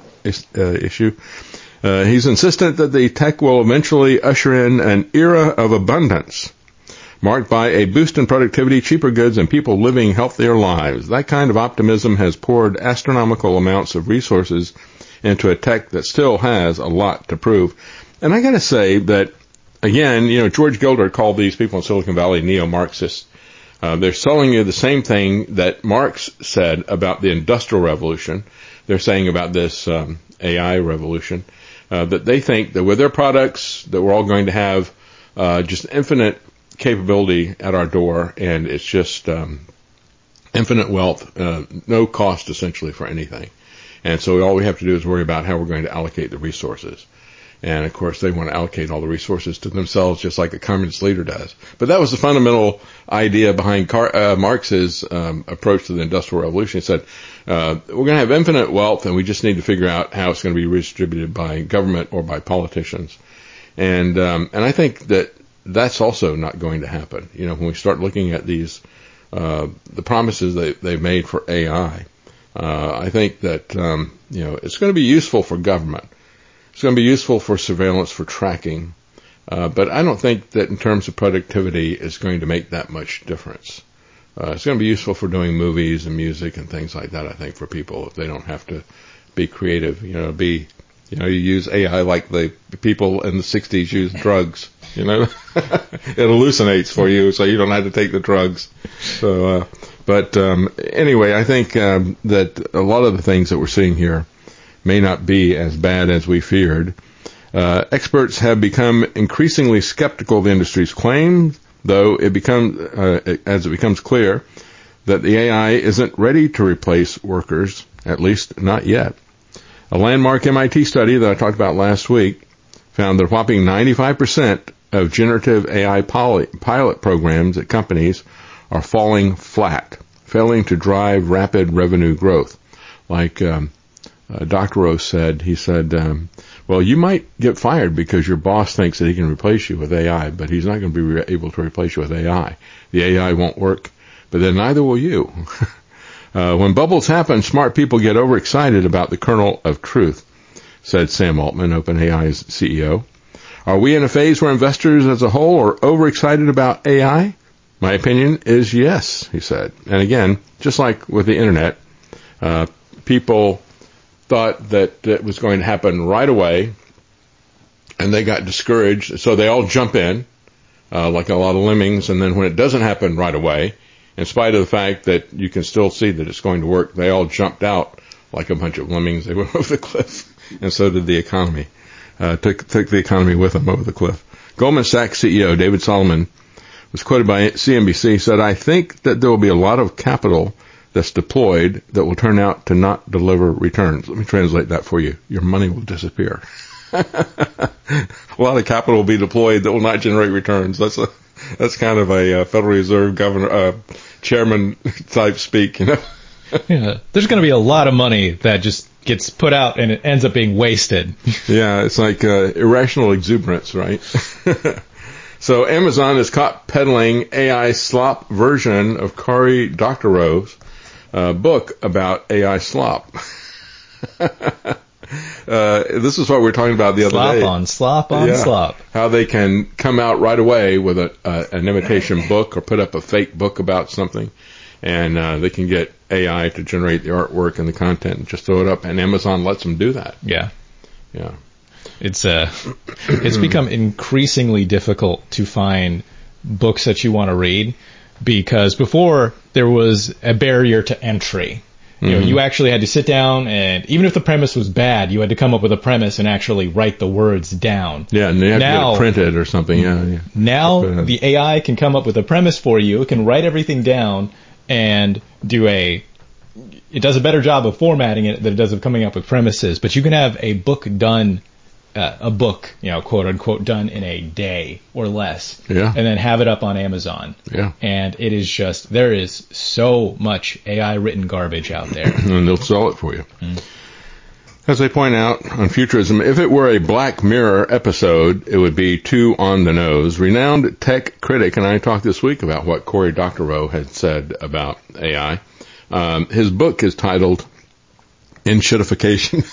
Speaker 7: issue. He's insistent that the tech will eventually usher in an era of abundance, marked by a boost in productivity, cheaper goods, and people living healthier lives. That kind of optimism has poured astronomical amounts of resources into a tech that still has a lot to prove. And I got to say that, again, George Gilder called these people in Silicon Valley neo-Marxists. They're selling you the same thing that Marx said about the Industrial Revolution. They're saying about this AI revolution. That they think that with their products that we're all going to have just infinite capability at our door, and it's just infinite wealth, no cost essentially for anything. And so all we have to do is worry about how we're going to allocate the resources. And of course they want to allocate all the resources to themselves just like a communist leader does. But that was the fundamental idea behind Marx's approach to the Industrial Revolution. He said, we're going to have infinite wealth and we just need to figure out how it's going to be redistributed by government or by politicians. And I think that that's also not going to happen. When we start looking at these, the promises they've made for AI, I think that, it's going to be useful for government. It's going to be useful for surveillance, for tracking. But I don't think that in terms of productivity it's going to make that much difference. It's going to be useful for doing movies and music and things like that, I think, for people if they don't have to be creative. You use AI like the people in the 60s used drugs. It hallucinates for you, so you don't have to take the drugs. So, anyway, I think that a lot of the things that we're seeing here may not be as bad as we feared. Experts have become increasingly skeptical of the industry's claims, though as it becomes clear that the AI isn't ready to replace workers, at least not yet. A landmark MIT study that I talked about last week found that a whopping 95% of generative AI pilot programs at companies are falling flat, failing to drive rapid revenue growth. Like Doctorow said, he said, well, you might get fired because your boss thinks that he can replace you with AI, but he's not going to be able to replace you with AI. The AI won't work, but then neither will you. When bubbles happen, smart people get overexcited about the kernel of truth, said Sam Altman, OpenAI's CEO. Are we in a phase where investors as a whole are overexcited about AI? My opinion is yes, he said. And again, just like with the internet, people thought that it was going to happen right away, and they got discouraged, so they all jump in, like a lot of lemmings, and then when it doesn't happen right away, in spite of the fact that you can still see that it's going to work, they all jumped out like a bunch of lemmings. They went over the cliff, and so did the economy. Took the economy with them over the cliff. Goldman Sachs CEO David Solomon was quoted by CNBC, said, I think that there will be a lot of capital that's deployed that will turn out to not deliver returns. Let me translate that for you. Your money will disappear. A lot of capital will be deployed that will not generate returns. That's kind of a Federal Reserve governor, chairman type speak,
Speaker 9: Yeah. There's going to be a lot of money that just gets put out and it ends up being wasted.
Speaker 7: Yeah, it's like irrational exuberance, right? So Amazon is caught peddling AI slop version of Cory Doctorow's book about AI slop. This is what we were talking about the other day.
Speaker 9: Slop on slop.
Speaker 7: How they can come out right away with an imitation book or put up a fake book about something, and they can get AI to generate the artwork and the content and just throw it up, and Amazon lets them do that.
Speaker 9: Yeah.
Speaker 7: Yeah.
Speaker 9: It's become increasingly difficult to find books that you want to read, because before there was a barrier to entry. You know, you actually had to sit down, and even if the premise was bad, you had to come up with a premise and actually write the words down.
Speaker 7: Yeah, and you have to get it printed or something. Yeah.
Speaker 9: Now the AI can come up with a premise for you. It can write everything down and it does a better job of formatting it than it does of coming up with premises. But you can have a book done, quote unquote, done in a day or less.
Speaker 7: Yeah.
Speaker 9: And then have it up on Amazon.
Speaker 7: Yeah.
Speaker 9: And it is just, there is so much AI written garbage out there.
Speaker 7: And they'll sell it for you. As they point out on Futurism, if it were a Black Mirror episode, it would be too on the nose. Renowned tech critic, and I talked this week about what Cory Doctorow had said about AI. His book is titled Inshittification.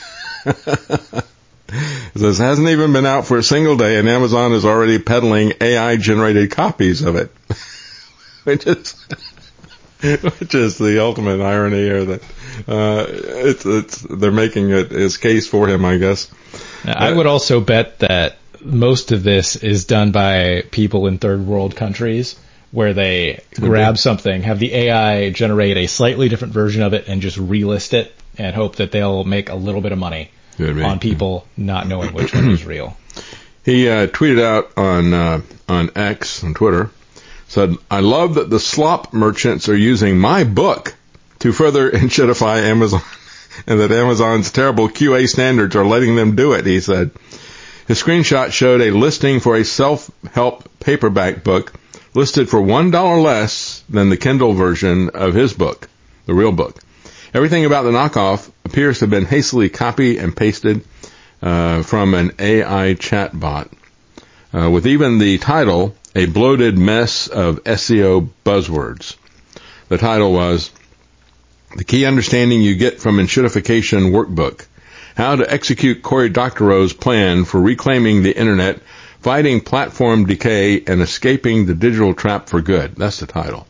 Speaker 7: It says, hasn't even been out for a single day, and Amazon is already peddling AI-generated copies of it. which is the ultimate irony here, that they're making it his case for him, I guess.
Speaker 9: I would also bet that most of this is done by people in third world countries, where they grab something, have the AI generate a slightly different version of it, and just relist it, and hope that they'll make a little bit of money on people not knowing which one is real.
Speaker 7: He tweeted out on X, on Twitter, said, I love that the slop merchants are using my book to further enshittify Amazon, and that Amazon's terrible QA standards are letting them do it, he said. His screenshot showed a listing for a self-help paperback book listed for $1 less than the Kindle version of his book, the real book. Everything about the knockoff appears to have been hastily copied and pasted from an AI chatbot, with even the title a bloated mess of SEO buzzwords. The title was The Key Understanding You Get from Inshittification Workbook, How to Execute Cory Doctorow's Plan for Reclaiming the Internet, Fighting Platform Decay, and Escaping the Digital Trap for Good. That's the title.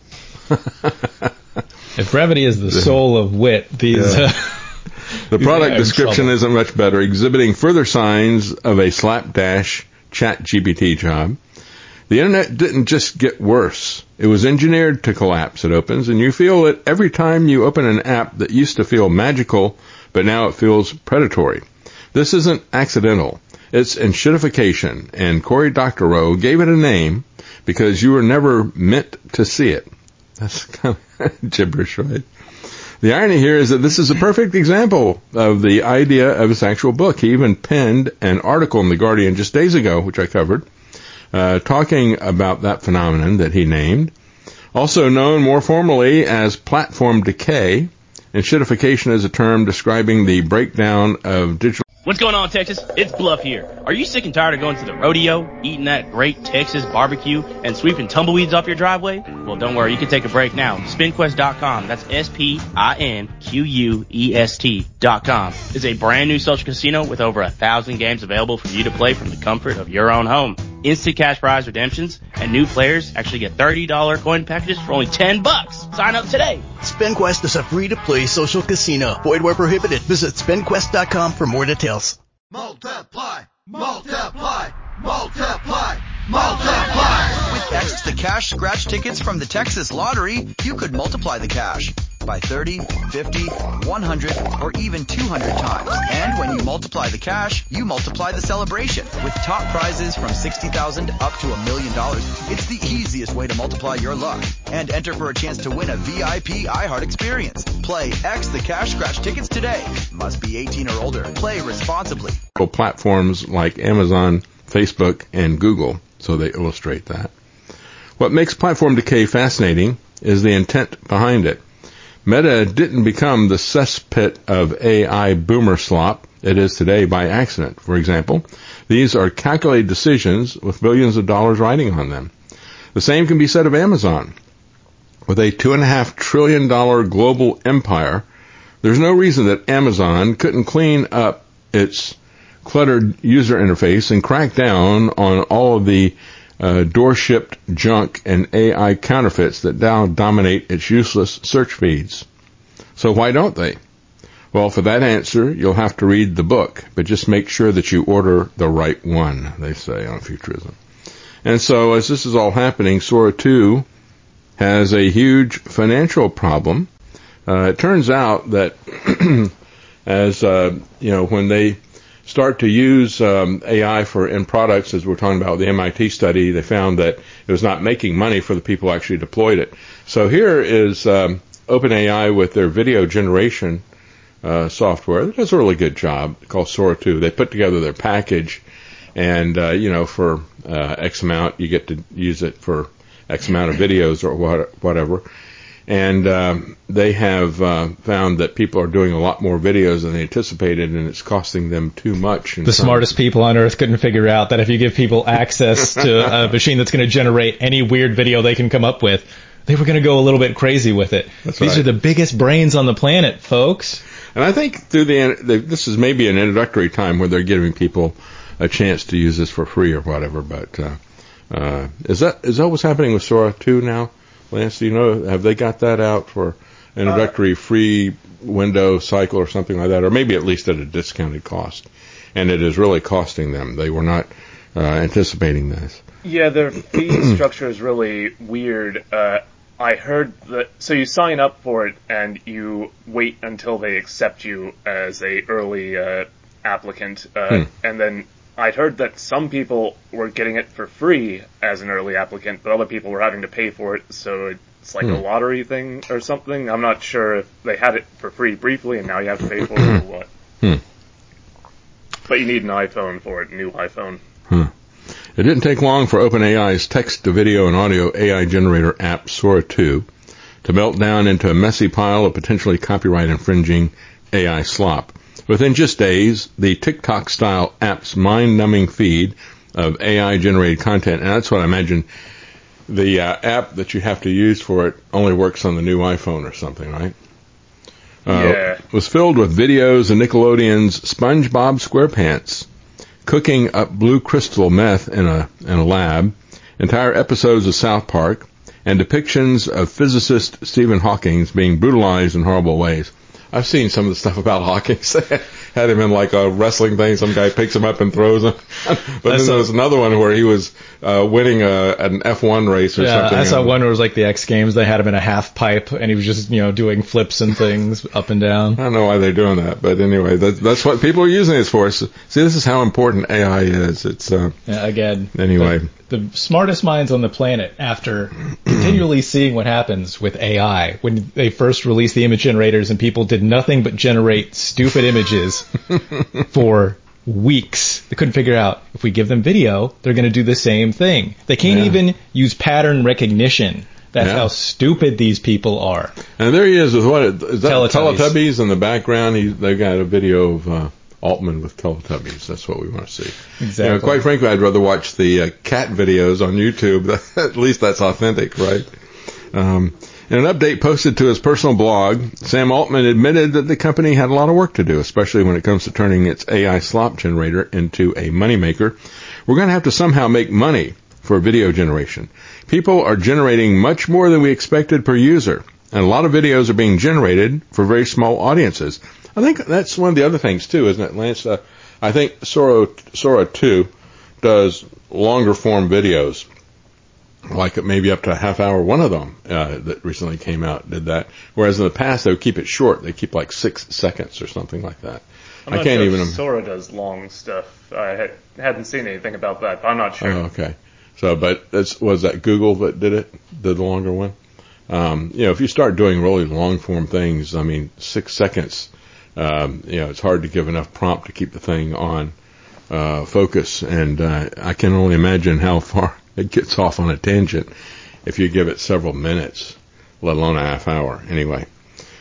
Speaker 9: If brevity is the soul of wit,
Speaker 7: the product description isn't much better, exhibiting further signs of a slapdash ChatGPT job. The internet didn't just get worse. It was engineered to collapse, it opens, and you feel it every time you open an app that used to feel magical, but now it feels predatory. This isn't accidental. It's inshittification, and Cory Doctorow gave it a name because you were never meant to see it. That's kind of gibberish, right? The irony here is that this is a perfect example of the idea of his actual book. He even penned an article in The Guardian just days ago, which I covered, talking about that phenomenon that he named, also known more formally as platform decay. Inshittification is a term describing the breakdown of digital...
Speaker 1: What's going on, Texas? It's Bluff here. Are you sick and tired of going to the rodeo, eating that great Texas barbecue, and sweeping tumbleweeds off your driveway? Well, don't worry. You can take a break now. SpinQuest.com. That's SpinQuest.com. is a brand new social casino with over 1,000 games available for you to play from the comfort of your own home. Instant cash prize redemptions, and new players actually get $30 coin packages for only $10. Sign up today.
Speaker 3: SpinQuest is a free-to-play social casino. Void where prohibited. Visit SpinQuest.com for more details.
Speaker 4: Multiply, multiply, multiply, multiply.
Speaker 5: With X the Cash scratch tickets from the Texas Lottery, you could multiply the cash by 30, 50, 100, or even 200 times. And when you multiply the cash, you multiply the celebration. With top prizes from $60,000 up to $1 million, it's the easiest way to multiply your luck. And enter for a chance to win a VIP iHeart experience. Play X the Cash scratch tickets today. Must be 18 or older. Play responsibly.
Speaker 7: Platforms like Amazon, Facebook, and Google, so they illustrate that. What makes platform decay fascinating is the intent behind it. Meta didn't become the cesspit of AI boomer slop it is today by accident. For example, these are calculated decisions with billions of dollars riding on them. The same can be said of Amazon. With a $2.5 trillion global empire, there's no reason that Amazon couldn't clean up its cluttered user interface and crack down on all of the door-shipped junk and AI counterfeits that now dominate its useless search feeds. So why don't they? Well, for that answer, you'll have to read the book, but just make sure that you order the right one, they say on Futurism. And so, as this is all happening, Sora 2 has a huge financial problem. It turns out that as, when they start to use AI in products, as we're talking about the MIT study, they found that it was not making money for the people who actually deployed it. So here is OpenAI with their video generation software that does a really good job, called Sora 2. They put together their package, and, for X amount, you get to use it for X amount of videos or whatever. And they have found that people are doing a lot more videos than they anticipated, and it's costing them too much.
Speaker 9: The smartest people on Earth couldn't figure out that if you give people access to a machine that's going to generate any weird video they can come up with, they were going to go a little bit crazy with it. These are the biggest brains on the planet, folks.
Speaker 7: And I think this is maybe an introductory time where they're giving people a chance to use this for free or whatever. But is that what's happening with Sora 2 now? Lance, do you know, have they got that out for introductory free window cycle or something like that? Or maybe at least at a discounted cost. And it is really costing them. They were not anticipating this.
Speaker 11: Yeah, their fee structure is really weird. I heard that, so you sign up for it and you wait until they accept you as a early applicant. And then I'd heard that some people were getting it for free as an early applicant, but other people were having to pay for it, so it's like a lottery thing or something. I'm not sure if they had it for free briefly and now you have to pay for it or what. But you need an iPhone for it, a new iPhone.
Speaker 7: It didn't take long for OpenAI's text-to-video and audio AI generator app, Sora 2, to melt down into a messy pile of potentially copyright-infringing AI slop. Within just days, the TikTok-style app's mind-numbing feed of AI-generated content, and that's what I imagine the app that you have to use for it only works on the new iPhone or something, right? Was filled with videos of Nickelodeon's SpongeBob SquarePants cooking up blue crystal meth in a lab, entire episodes of South Park, and depictions of physicist Stephen Hawking being brutalized in horrible ways. I've seen some of the stuff about Hawking. Had him in like a wrestling thing. Some guy picks him up and throws him. But then there was another one where he was winning an F1 race or something.
Speaker 9: I saw one where it was like the X Games. They had him in a half pipe, and he was just doing flips and things up and down.
Speaker 7: I don't know why they're doing that, but anyway, that's what people are using this for. So, see, this is how important AI is. It's
Speaker 9: again.
Speaker 7: Anyway,
Speaker 9: the smartest minds on the planet, after continually seeing what happens with AI, when they first released the image generators and people did nothing but generate stupid images for weeks. They couldn't figure out, if we give them video, they're going to do the same thing. They can't even use pattern recognition. That's how stupid these people are.
Speaker 7: And there he is with is that Teletubbies in the background? They've got a video of Altman with Teletubbies. That's what we want to see.
Speaker 9: Exactly.
Speaker 7: Quite frankly, I'd rather watch the cat videos on YouTube. At least that's authentic, right? In an update posted to his personal blog, Sam Altman admitted that the company had a lot of work to do, especially when it comes to turning its AI slop generator into a moneymaker. We're going to have to somehow make money for video generation. People are generating much more than we expected per user, and a lot of videos are being generated for very small audiences. I think that's one of the other things, too, isn't it, Lance? I think Sora 2 does longer form videos, like maybe up to a half hour. One of them that recently came out did that, whereas in the past they would keep it short. They keep like 6 seconds or something like that.
Speaker 11: I'm not sure if Sora does long stuff. I hadn't seen anything about that, but I'm not sure.
Speaker 7: Oh, okay. So, but was that Google that did the longer one? If you start doing really long form things, 6 seconds, it's hard to give enough prompt to keep the thing on focus, and I can only imagine how far it gets off on a tangent if you give it several minutes, let alone a half hour. Anyway,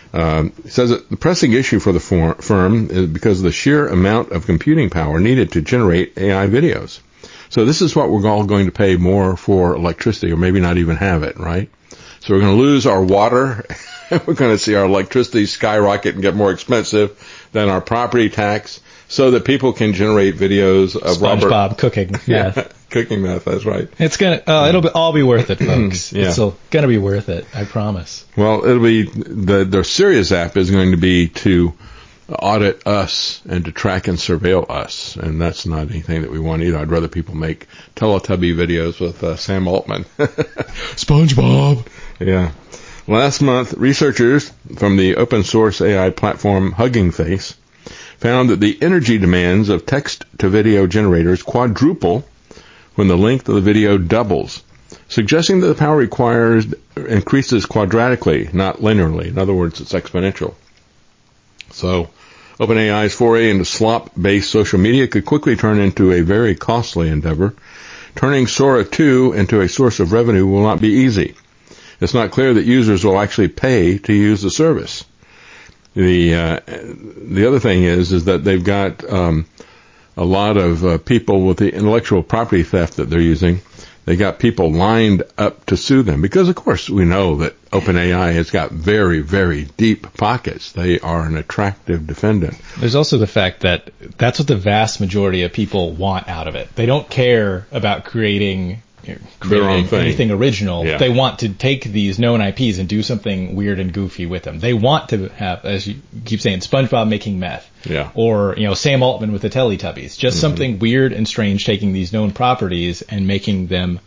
Speaker 7: It says that the pressing issue for the firm is because of the sheer amount of computing power needed to generate AI videos. So this is what we're all going to pay more for electricity, or maybe not even have it, right? So we're going to lose our water. We're going to see our electricity skyrocket and get more expensive than our property tax, so that people can generate videos of
Speaker 9: SpongeBob cooking.
Speaker 7: Yeah, cooking meth. That's right.
Speaker 9: It's gonna. It'll all be worth it, folks.
Speaker 7: Yeah.
Speaker 9: It's gonna be worth it. I promise.
Speaker 7: Well, it'll be the serious app is going to be to audit us and to track and surveil us, and that's not anything that we want either. I'd rather people make Teletubby videos with Sam Altman. SpongeBob. Yeah. Last month, researchers from the open source AI platform Hugging Face found that the energy demands of text-to-video generators quadruple when the length of the video doubles, suggesting that the power required increases quadratically, not linearly. In other words, it's exponential. So, OpenAI's foray into slop-based social media could quickly turn into a very costly endeavor. Turning Sora 2 into a source of revenue will not be easy. It's not clear that users will actually pay to use the service. The other thing is that they've got a lot of people with the intellectual property theft that they're using. They got people lined up to sue them because, of course, we know that OpenAI has got very, very deep pockets. They are an attractive defendant.
Speaker 9: There's also the fact that that's what the vast majority of people want out of it. They don't care about creating anything original.
Speaker 7: Yeah.
Speaker 9: They want to take these known IPs and do something weird and goofy with them. They want to have, as you keep saying, SpongeBob making meth.
Speaker 7: Yeah.
Speaker 9: Or, Sam Altman with the Teletubbies. Just something weird and strange, taking these known properties and making them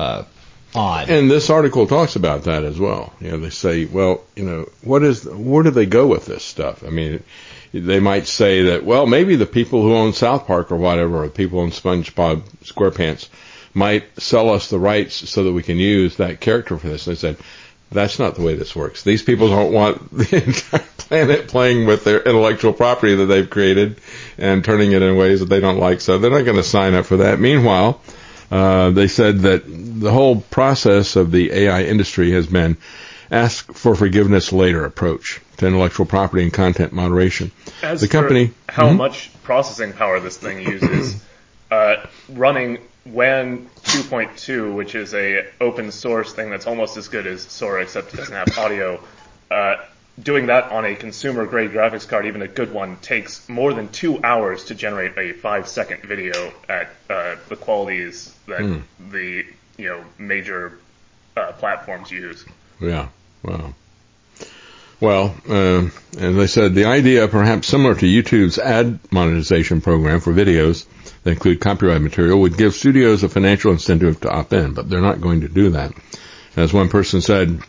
Speaker 9: odd.
Speaker 7: And this article talks about that as well. They say, well, where do they go with this stuff? I mean, they might say that, well, maybe the people who own South Park or whatever, or people who own SpongeBob SquarePants, might sell us the rights so that we can use that character for this. And they said, that's not the way this works. These people don't want the entire planet playing with their intellectual property that they've created and turning it in ways that they don't like, so they're not going to sign up for that. Meanwhile, they said that the whole process of the AI industry has been ask for forgiveness later approach to intellectual property and content moderation.
Speaker 11: As
Speaker 7: the company,
Speaker 11: for how much processing power this thing uses, running WAN 2.2, which is a open source thing that's almost as good as Sora, except it doesn't have audio, doing that on a consumer grade graphics card, even a good one, takes more than 2 hours to generate a 5-second video at the qualities that the major platforms use.
Speaker 7: Yeah. Wow. Well, and they said the idea, perhaps similar to YouTube's ad monetization program for videos that include copyright material, would give studios a financial incentive to opt in, but they're not going to do that. As one person said,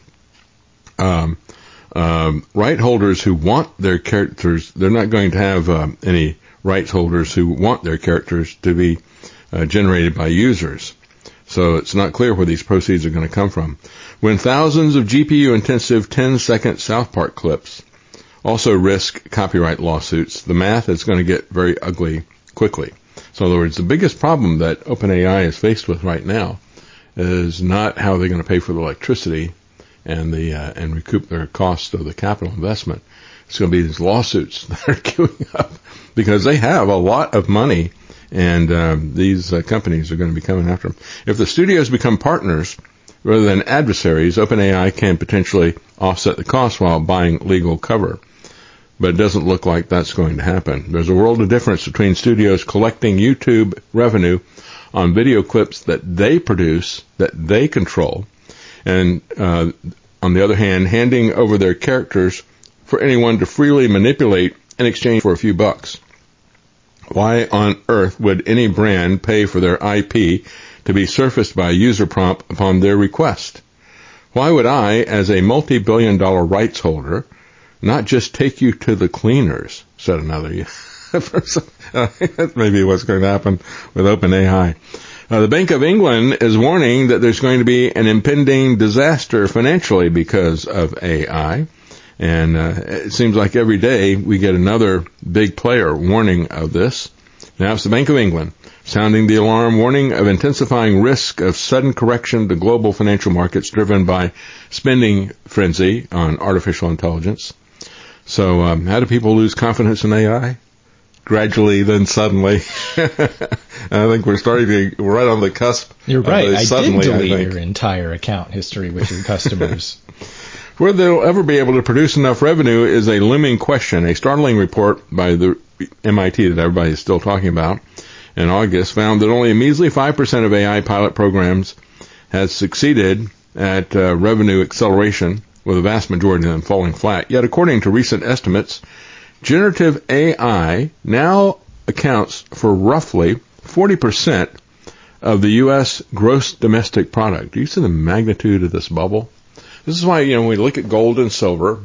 Speaker 7: right holders who want their characters, they're not going to have any rights holders who want their characters to be generated by users. So it's not clear where these proceeds are going to come from. When thousands of GPU-intensive 10-second South Park clips also risk copyright lawsuits, the math is going to get very ugly quickly. So in other words, the biggest problem that OpenAI is faced with right now is not how they're going to pay for the electricity and and recoup their cost of the capital investment. It's going to be these lawsuits that are queuing up because they have a lot of money, and these companies are going to be coming after them. If the studios become partners rather than adversaries, OpenAI can potentially offset the cost while buying legal cover. But it doesn't look like that's going to happen. There's a world of difference between studios collecting YouTube revenue on video clips that they produce, that they control, and on the other hand, handing over their characters for anyone to freely manipulate in exchange for a few bucks. Why on earth would any brand pay for their IP to be surfaced by a user prompt upon their request? Why would I, as a multi-billion-dollar rights holder, not just take you to the cleaners, said another person. That's maybe what's going to happen with OpenAI. The Bank of England is warning that there's going to be an impending disaster financially because of AI. And it seems like every day we get another big player warning of this. Now it's the Bank of England sounding the alarm, warning of intensifying risk of sudden correction to global financial markets driven by spending frenzy on artificial intelligence. So how do people lose confidence in AI? Gradually, then suddenly. I think we're right on the cusp.
Speaker 9: You're right. I
Speaker 7: Suddenly,
Speaker 9: did delete your entire account history with your customers.
Speaker 7: Whether they'll ever be able to produce enough revenue is a looming question. A startling report by the MIT that everybody is still talking about in August found that only a measly 5% of AI pilot programs has succeeded at revenue acceleration, with a vast majority of them falling flat. Yet, according to recent estimates, generative AI now accounts for roughly 40% of the U.S. gross domestic product. Do you see the magnitude of this bubble? This is why, when we look at gold and silver,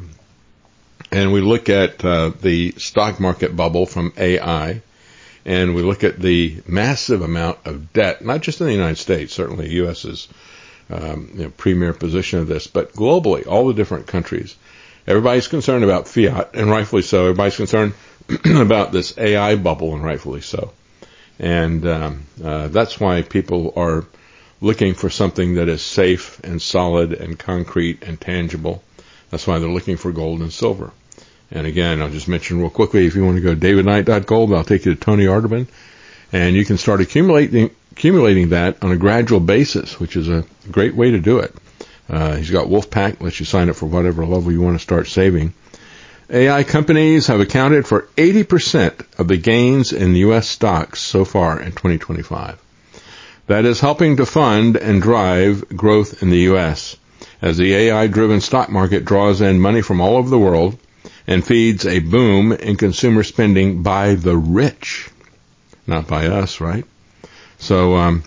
Speaker 7: and we look at the stock market bubble from AI, and we look at the massive amount of debt, not just in the United States, certainly the U.S.'s premier position of this, but globally, all the different countries. Everybody's concerned about fiat, and rightfully so. Everybody's concerned about this AI bubble, and rightfully so. And that's why people are looking for something that is safe and solid and concrete and tangible. That's why they're looking for gold and silver. And again, I'll just mention real quickly, if you want to go to davidknight.gold, I'll take you to Tony Arterburn, and you can start accumulating that on a gradual basis, which is a great way to do it. He's got Wolfpack, lets you sign up for whatever level you want to start saving. AI companies have accounted for 80% of the gains in U.S. stocks so far in 2025. That is helping to fund and drive growth in the U.S. as the AI-driven stock market draws in money from all over the world and feeds a boom in consumer spending by the rich, not by us, right? So,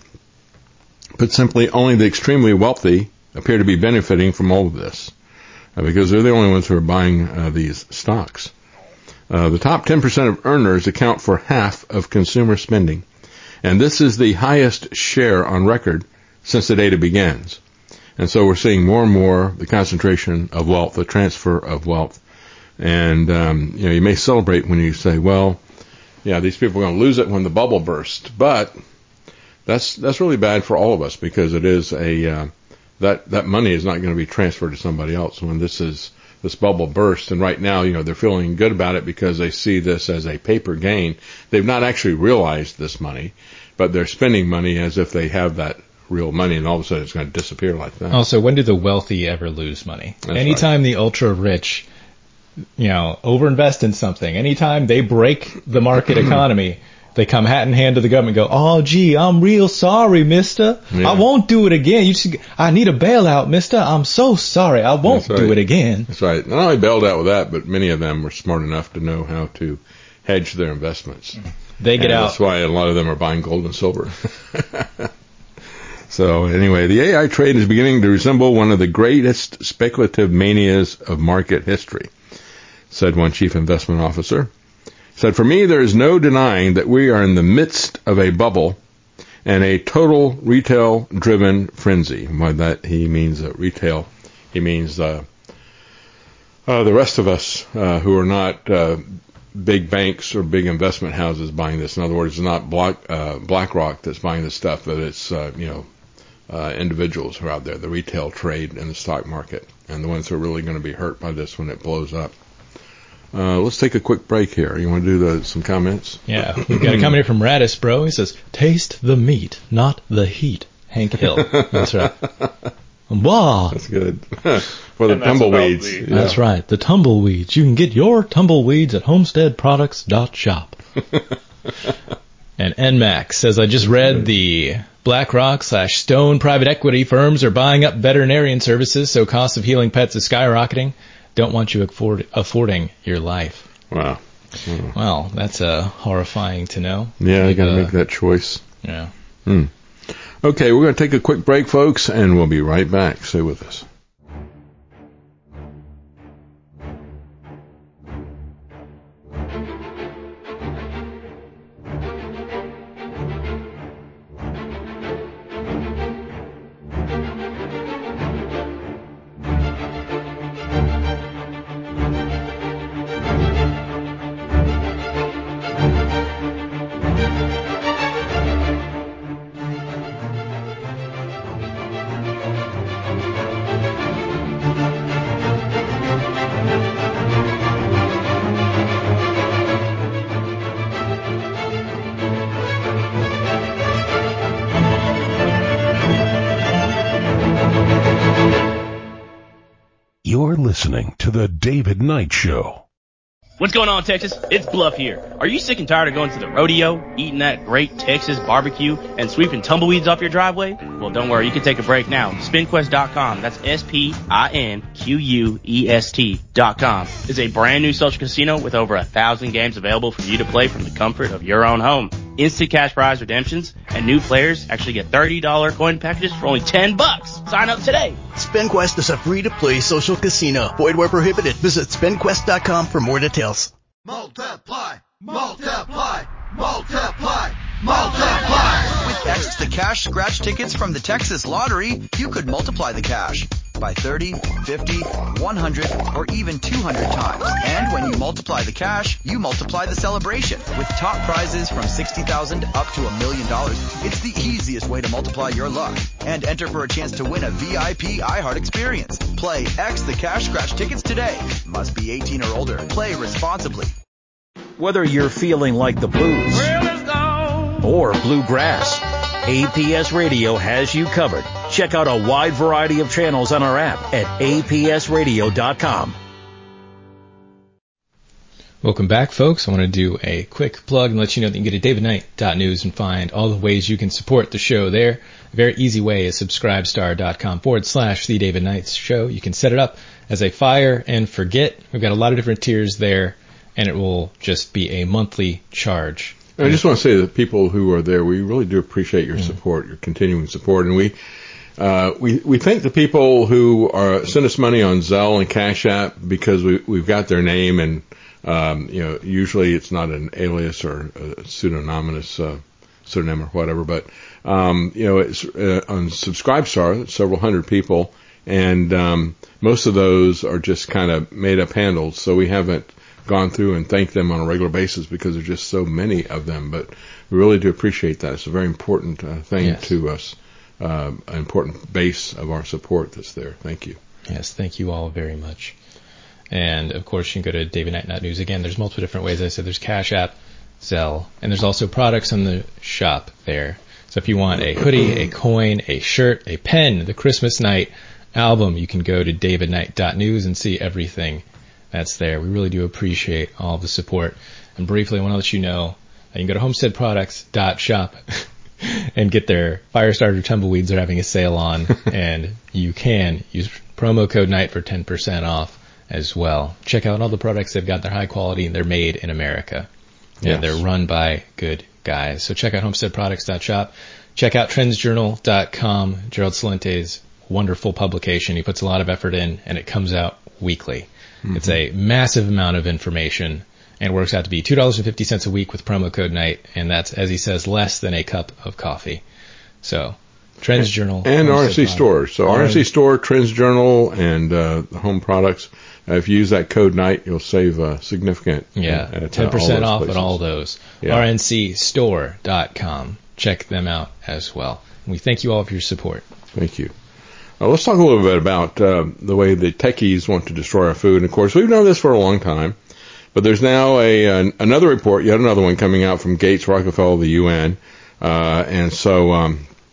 Speaker 7: put simply, only the extremely wealthy appear to be benefiting from all of this because they're the only ones who are buying these stocks. The top 10% of earners account for half of consumer spending, and this is the highest share on record since the data begins. And so we're seeing more and more the concentration of wealth, the transfer of wealth. And you may celebrate when you say, well, yeah, these people are going to lose it when the bubble bursts, but that's really bad for all of us because it is that money is not going to be transferred to somebody else when this bubble bursts. And right now, they're feeling good about it because they see this as a paper gain. They've not actually realized this money, but they're spending money as if they have that real money, and all of a sudden it's going to disappear like that.
Speaker 9: Also, when do the wealthy ever lose money?
Speaker 7: That's
Speaker 9: Anytime
Speaker 7: right.
Speaker 9: The ultra rich, overinvest in something, anytime they break the market economy, they come hat in hand to the government and go, oh, gee, I'm real sorry, mister.
Speaker 7: Yeah.
Speaker 9: I won't do it again. I need a bailout, mister. I'm so sorry. I won't do it again.
Speaker 7: That's right. Not only bailed out with that, but many of them were smart enough to know how to hedge their investments.
Speaker 9: They get out.
Speaker 7: That's why a lot of them are buying gold and silver. So anyway, the AI trade is beginning to resemble one of the greatest speculative manias of market history, said one chief investment officer. Said, for me, there is no denying that we are in the midst of a bubble and a total retail-driven frenzy. By that, he means retail. He means the rest of us who are not big banks or big investment houses buying this. In other words, it's not BlackRock that's buying this stuff, but it's individuals who are out there, the retail trade in the stock market, and the ones who are really going to be hurt by this when it blows up. Let's take a quick break here. You want to do some comments?
Speaker 9: Yeah, we've got a comment here from Radis, bro. He says, taste the meat, not the heat. Hank Hill. That's right. Wow.
Speaker 7: That's good. For the tumbleweeds.
Speaker 9: Yeah. That's right. The tumbleweeds. You can get your tumbleweeds at homesteadproducts.shop. And NMAX says, I just read the BlackRock/Stone private equity firms are buying up veterinarian services, so cost of healing pets is skyrocketing. Don't want you affording your life.
Speaker 7: Wow.
Speaker 9: Well, that's horrifying to know.
Speaker 7: Yeah, you got to make that choice.
Speaker 9: Yeah.
Speaker 7: Okay, we're going to take a quick break, folks, and we'll be right back. Stay with us.
Speaker 6: listening to The David Knight Show.
Speaker 1: What's going on, Texas? It's Bluff here. Are you sick and tired of going to the rodeo, eating that great Texas barbecue, and sweeping tumbleweeds off your driveway? Well, don't worry. You can take a break now. SpinQuest.com. That's SpinQuest.com. is a brand new social casino with over 1,000 games available for you to play from the comfort of your own home. Instant cash prize redemptions, and new players actually get $30 coin packages for only $10. Sign up today.
Speaker 3: SpinQuest is a free-to-play social casino. Void where prohibited. Visit SpinQuest.com for more details.
Speaker 4: Multiply, multiply, multiply, multiply.
Speaker 5: With X the Cash scratch tickets from the Texas Lottery, you could multiply the cash by 30, 50, 100, or even 200 times. And when you multiply the cash, you multiply the celebration. With top prizes from $60,000 up to $1 million, it's the easiest way to multiply your luck. And enter for a chance to win a VIP iHeart experience. Play X the Cash scratch tickets today. Must be 18 or older. Play responsibly.
Speaker 17: Whether you're feeling like the blues or bluegrass, APS Radio has you covered. Check out a wide variety of channels on our app at apsradio.com.
Speaker 9: Welcome back, folks. I want to do a quick plug and let you know that you can get to davidknight.news and find all the ways you can support the show there. A very easy way is subscribestar.com/The David Knight Show. You can set it up as a fire and forget. We've got a lot of different tiers there, and it will just be a monthly charge.
Speaker 7: I just want to say that people who are there, we really do appreciate your support, your continuing support, and we thank the people who send us money on Zelle and Cash App because we've got their name, and usually it's not an alias or a pseudonym or whatever, but it's on Subscribestar, several hundred people, and most of those are just kind of made up handles, so we haven't gone through and thank them on a regular basis because there's just so many of them, but we really do appreciate that. It's a very important thing to us, an important base of our support that's there. Thank you.
Speaker 9: Yes, thank you all very much. And of course, you can go to davidknight.news. Again, there's multiple different ways. I said there's Cash App, Zelle, and there's also products on the shop there. So if you want a hoodie, a coin, a shirt, a pen, the Christmas Night album, you can go to davidknight.news and see everything that's there. We really do appreciate all the support. And briefly, I want to let you know, you can go to homesteadproducts.shop and get their Firestarter tumbleweeds. They're having a sale on, and you can use promo code NIGHT for 10% off as well. Check out all the products they've got. They're high quality, and they're made in America. Yes. And they're run by good guys. So check out homesteadproducts.shop. Check out trendsjournal.com, Gerald Salente's wonderful publication. He puts a lot of effort in, and it comes out weekly. Mm-hmm. It's a massive amount of information and works out to be $2.50 a week with promo code NIGHT, and that's, as he says, less than a cup of coffee. So, Trends Journal.
Speaker 7: And RNC Store. So, RNC Store, Trends Journal, and the home products. If you use that code NIGHT, you'll save significant.
Speaker 9: Yeah, 10% off places. At all those. Yeah. RNCstore.com. Check them out as well. And we thank you all for your support.
Speaker 7: Thank you. Let's talk a little bit about the way the techies want to destroy our food. And, of course, we've known this for a long time. But there's now another report, yet another one coming out from Gates, Rockefeller, the UN. And so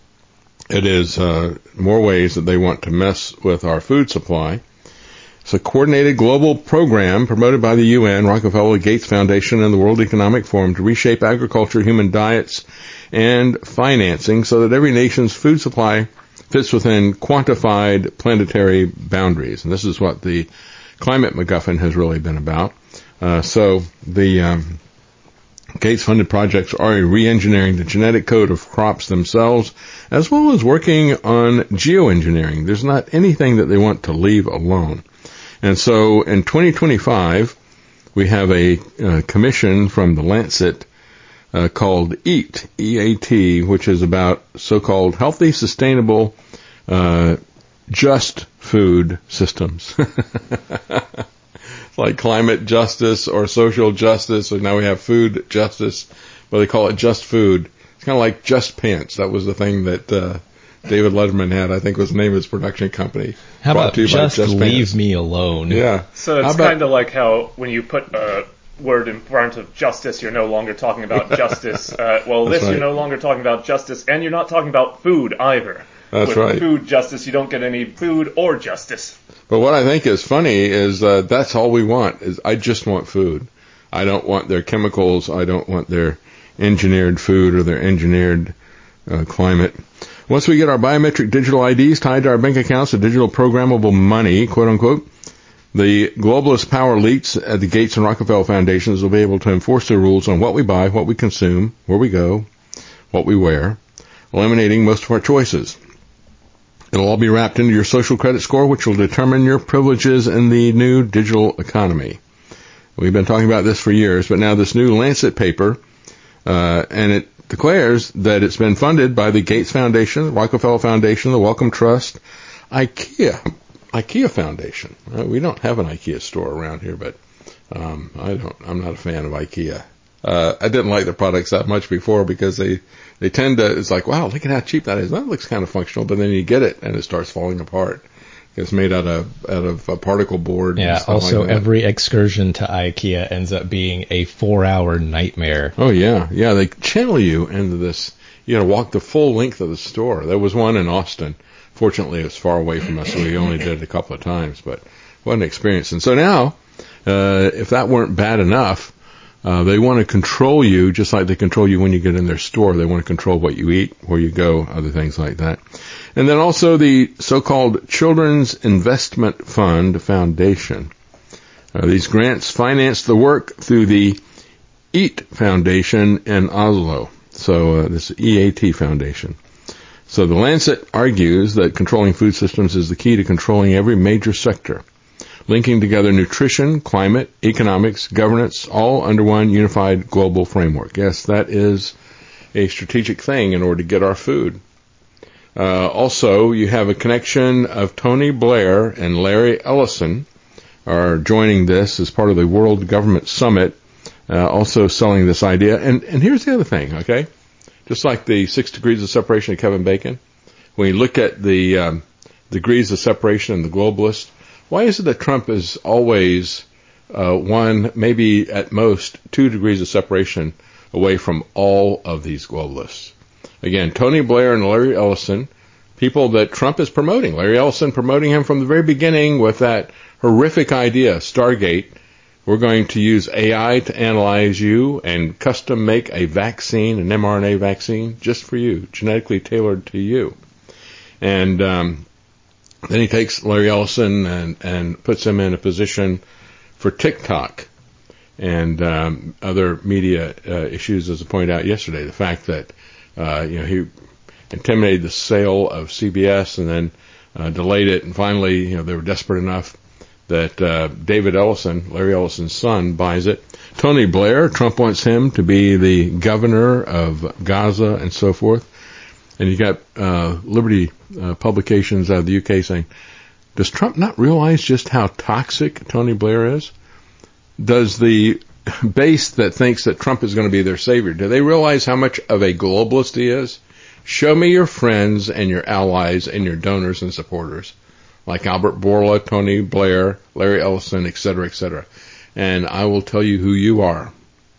Speaker 7: it is more ways that they want to mess with our food supply. It's a coordinated global program promoted by the UN, Rockefeller, Gates Foundation, and the World Economic Forum to reshape agriculture, human diets, and financing so that every nation's food supply fits within quantified planetary boundaries. And this is what the climate MacGuffin has really been about. So the Gates-funded projects are re-engineering the genetic code of crops themselves, as well as working on geoengineering. There's not anything that they want to leave alone. And so in 2025, we have a commission from the Lancet called EAT, E-A-T, which is about so-called healthy, sustainable, just food systems. Like climate justice or social justice, or now we have food justice, but they call it just food. It's kind of like Just Pants. That was the thing that David Letterman had, I think was the name of his production company.
Speaker 9: How about just leave me alone?
Speaker 7: Yeah.
Speaker 11: So it's kind of like how when you put a word in front of justice, you're no longer talking about justice. You're no longer talking about justice, and you're not talking about food either.
Speaker 7: That's
Speaker 11: With
Speaker 7: right.
Speaker 11: Food justice, you don't get any food or justice.
Speaker 7: But what I think is funny is that's all we want. Is I just want food. I don't want their chemicals. I don't want their engineered food or their engineered climate. Once we get our biometric digital IDs tied to our bank accounts, the digital programmable money, quote unquote, the globalist power elites at the Gates and Rockefeller Foundations will be able to enforce their rules on what we buy, what we consume, where we go, what we wear, eliminating most of our choices. It'll all be wrapped into your social credit score, which will determine your privileges in the new digital economy. We've been talking about this for years, but now this new Lancet paper, and it declares that it's been funded by the Gates Foundation, the Rockefeller Foundation, the Wellcome Trust, IKEA Foundation. We don't have an IKEA store around here, but I'm not a fan of IKEA. I didn't like the products that much before because they tend to, it's like, wow, look at how cheap that is. That looks kind of functional, but then you get it and it starts falling apart. It's made out of a particle board.
Speaker 20: Yeah,
Speaker 7: and stuff
Speaker 20: also
Speaker 7: like that.
Speaker 20: every excursion to IKEA ends up being a 4-hour nightmare.
Speaker 7: Oh, yeah. Yeah, they channel you into this. You got to walk the full length of the store. There was one in Austin. Fortunately, it was far away from us, so we only did it a couple of times, but what an experience. And so now, if that weren't bad enough, they want to control you just like they control you when you get in their store. They want to control what you eat, where you go, other things like that. And then also the so-called Children's Investment Fund Foundation. These grants finance the work through the EAT Foundation in Oslo. So this EAT Foundation. So the Lancet argues that controlling food systems is the key to controlling every major sector, linking together nutrition, climate, economics, governance, all under one unified global framework. Yes, that is a strategic thing in order to get our food. Also, you have a connection of Tony Blair and Larry Ellison are joining this as part of the World Government Summit, also selling this idea. And here's the other thing, okay? Just like the 6 degrees of separation of Kevin Bacon, when you look at the degrees of separation and the globalists, why is it that Trump is always 1, maybe at most 2 degrees of separation away from all of these globalists? Again, Tony Blair and Larry Ellison, people that Trump is promoting. Larry Ellison promoting him from the very beginning with that horrific idea, Stargate. We're going to use AI to analyze you and custom make a vaccine, an mRNA vaccine, just for you, genetically tailored to you. And then he takes Larry Ellison and puts him in a position for TikTok and other media issues, as I pointed out yesterday. The fact that he intimidated the sale of CBS and then delayed it, and finally, they were desperate enough that David Ellison, Larry Ellison's son, buys it. Tony Blair, Trump wants him to be the governor of Gaza and so forth. And you got Liberty publications out of the UK saying, does Trump not realize just how toxic Tony Blair is? Does the base that thinks that Trump is going to be their savior, do they realize how much of a globalist he is? Show me your friends and your allies and your donors and supporters, like Albert Bourla, Tony Blair, Larry Ellison, etc., and I will tell you who you are.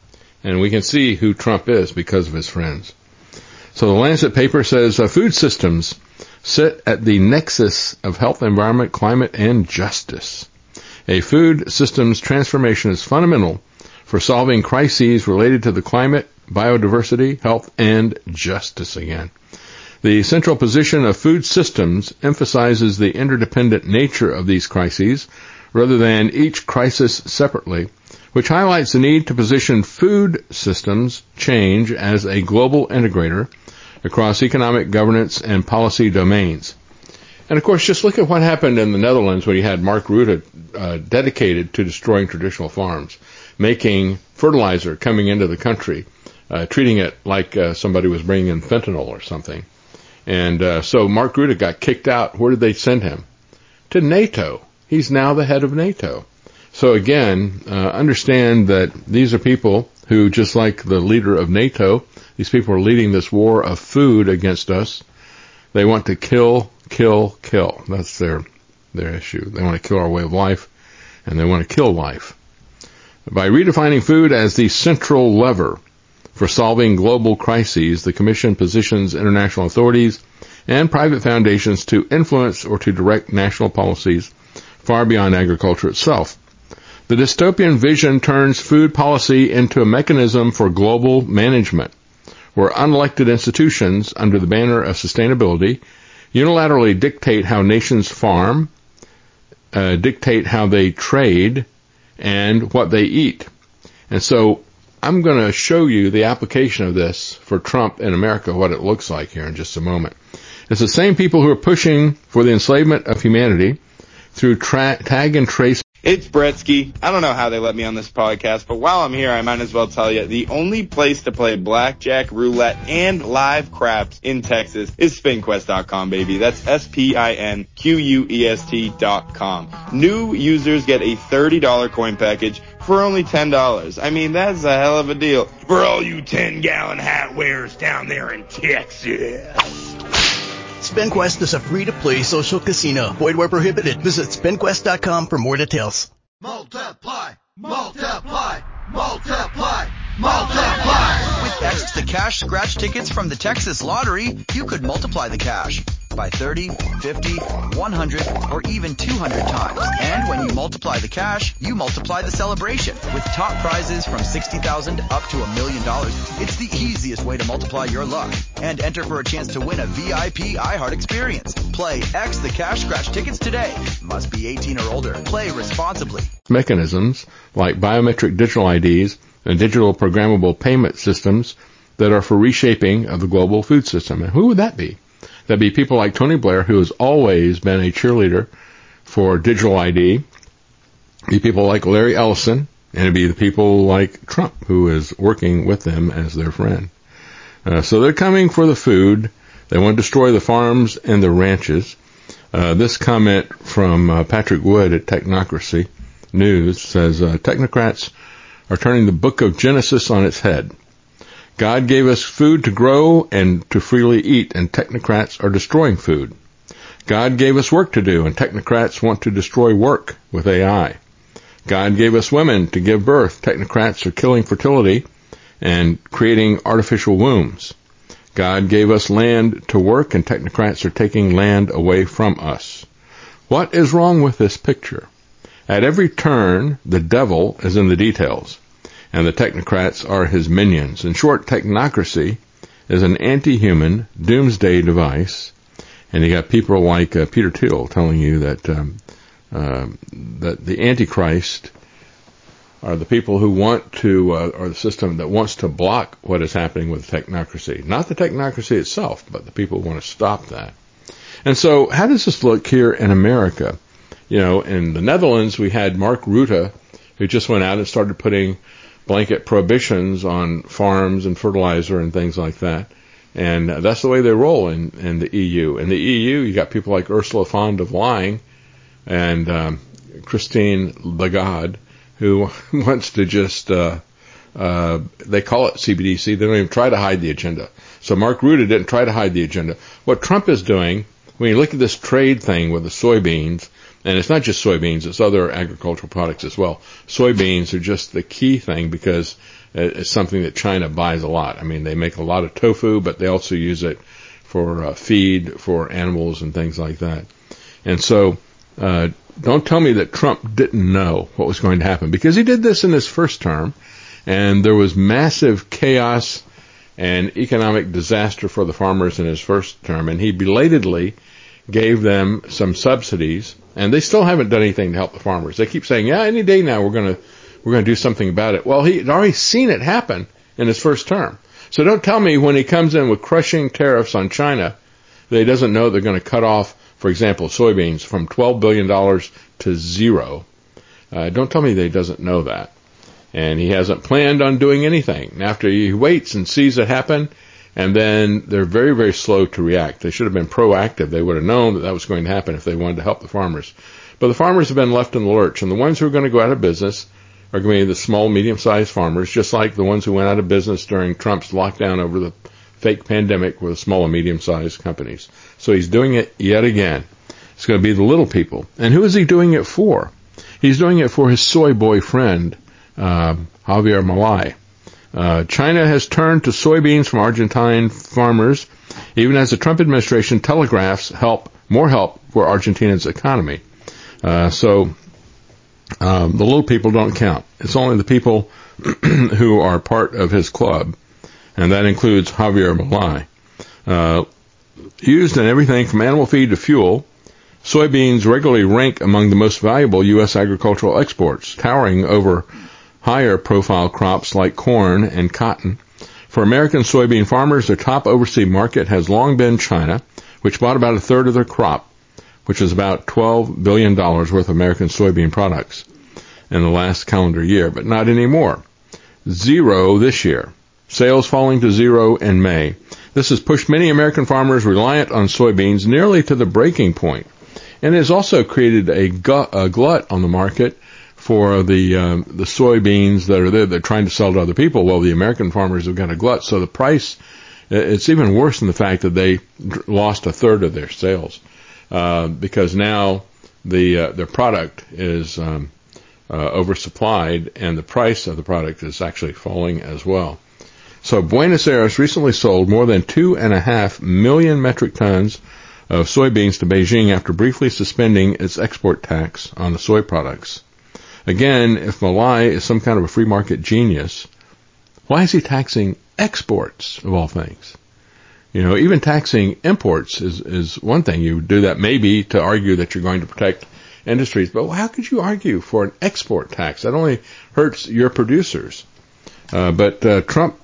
Speaker 7: And we can see who Trump is because of his friends. So the Lancet paper says food systems sit at the nexus of health, environment, climate, and justice. A food systems transformation is fundamental for solving crises related to the climate, biodiversity, health, and justice again. The central position of food systems emphasizes the interdependent nature of these crises rather than each crisis separately, which highlights the need to position food systems change as a global integrator across economic, governance, and policy domains. And of course, just look at what happened in the Netherlands when you had Mark Rutte dedicated to destroying traditional farms, making fertilizer coming into the country, treating it like somebody was bringing in fentanyl or something. And so Mark Rutte got kicked out. Where did they send him? To NATO. He's now the head of NATO. So again, understand that these are people who, just like the leader of NATO, these people are leading this war of food against us. They want to kill, kill, kill. That's their issue. They want to kill our way of life, and they want to kill life. By redefining food as the central lever for solving global crises, the Commission positions international authorities and private foundations to influence or to direct national policies far beyond agriculture itself. The dystopian vision turns food policy into a mechanism for global management, where unelected institutions, under the banner of sustainability, unilaterally dictate how nations farm, dictate how they trade, and what they eat. And so I'm going to show you the application of this for Trump in America, what it looks like here in just a moment. It's the same people who are pushing for the enslavement of humanity through tag and trace.
Speaker 14: It's Bretsky. I don't know how they let me on this podcast, but while I'm here, I might as well tell you the only place to play blackjack, roulette, and live craps in Texas is SpinQuest.com, baby. That's SpinQuest.com. New users get a $30 coin package for only $10. I mean, that's a hell of a deal for all you 10-gallon hat wearers down there in Texas.
Speaker 3: SpinQuest is a free-to-play social casino. Void where prohibited. Visit SpinQuest.com for more details.
Speaker 4: Multiply, multiply, multiply, multiply.
Speaker 5: With X the Cash scratch tickets from the Texas Lottery, you could multiply the cash by 30, 50, 100, or even 200 times. And when you multiply the cash, you multiply the celebration. With top prizes from $60,000 up to $1 million, it's the easiest way to multiply your luck. And enter for a chance to win a VIP iHeart experience. Play X the Cash scratch tickets today. Must be 18 or older. Play responsibly.
Speaker 7: Mechanisms like biometric digital IDs and digital programmable payment systems that are for reshaping of the global food system. And who would that be? That'd be people like Tony Blair, who has always been a cheerleader for digital ID. Be people like Larry Ellison, and it'd be the people like Trump, who is working with them as their friend. So they're coming for the food. They want to destroy the farms and the ranches. This comment from Patrick Wood at Technocracy News says, technocrats are turning the book of Genesis on its head. God gave us food to grow and to freely eat, and technocrats are destroying food. God gave us work to do, and technocrats want to destroy work with AI. God gave us women to give birth. Technocrats are killing fertility and creating artificial wombs. God gave us land to work, and technocrats are taking land away from us. What is wrong with this picture? At every turn, the devil is in the details, and the technocrats are his minions. In short, technocracy is an anti-human doomsday device, and you got people like Peter Thiel telling you that that the Antichrist are the people who want to, or the system that wants to block what is happening with technocracy. Not the technocracy itself, but the people who want to stop that. And so, how does this look here in America? You know, in the Netherlands, we had Mark Rutte, who just went out and started putting blanket prohibitions on farms and fertilizer and things like that. And that's the way they roll in the EU. In the EU, you got people like Ursula von der Leyen and Christine Lagarde, who wants to just, they call it CBDC. They don't even try to hide the agenda. So Mark Rutte didn't try to hide the agenda. What Trump is doing, when you look at this trade thing with the soybeans, and it's not just soybeans, it's other agricultural products as well. Soybeans are just the key thing because it's something that China buys a lot. I mean, they make a lot of tofu, but they also use it for feed for animals and things like that. And so, don't tell me that Trump didn't know what was going to happen, because he did this in his first term, and there was massive chaos and economic disaster for the farmers in his first term, and he belatedly gave them some subsidies, and they still haven't done anything to help the farmers. They keep saying, yeah, any day now we're going to do something about it. Well, he had already seen it happen in his first term. So don't tell me when he comes in with crushing tariffs on China that he doesn't know they're going to cut off, for example, soybeans from $12 billion to zero. Don't tell me that he doesn't know that. And he hasn't planned on doing anything. After he waits and sees it happen, and then they're very, very slow to react. They should have been proactive. They would have known that that was going to happen if they wanted to help the farmers. But the farmers have been left in the lurch, and the ones who are going to go out of business are going to be the small, medium-sized farmers, just like the ones who went out of business during Trump's lockdown over the fake pandemic with small and medium-sized companies. So he's doing it yet again. It's going to be the little people. And who is he doing it for? He's doing it for his soy boy friend, Javier Milei. China has turned to soybeans from Argentine farmers, even as the Trump administration telegraphs more help for Argentina's economy. So the little people don't count. It's only the people who are part of his club, and that includes Javier Milei. Used in everything from animal feed to fuel, soybeans regularly rank among the most valuable U.S. agricultural exports, towering over higher profile crops like corn and cotton. For American soybean farmers, their top overseas market has long been China, which bought about a third of their crop, which is about $12 billion worth of American soybean products in the last calendar year, but not anymore. Zero this year. Sales falling to zero in May. This has pushed many American farmers reliant on soybeans nearly to the breaking point, and has also created a glut on the market for the soybeans that are there. They're trying to sell to other people. Well, the American farmers have got a glut, so the price, it's even worse than the fact that they lost a third of their sales, because now their product is oversupplied, and the price of the product is actually falling as well. So Buenos Aires recently sold more than 2.5 million metric tons of soybeans to Beijing after briefly suspending its export tax on the soy products. Again, if Milei is some kind of a free market genius, why is he taxing exports of all things? You know, even taxing imports is one thing. You do that maybe to argue that you're going to protect industries, but how could you argue for an export tax? That only hurts your producers. But Trump,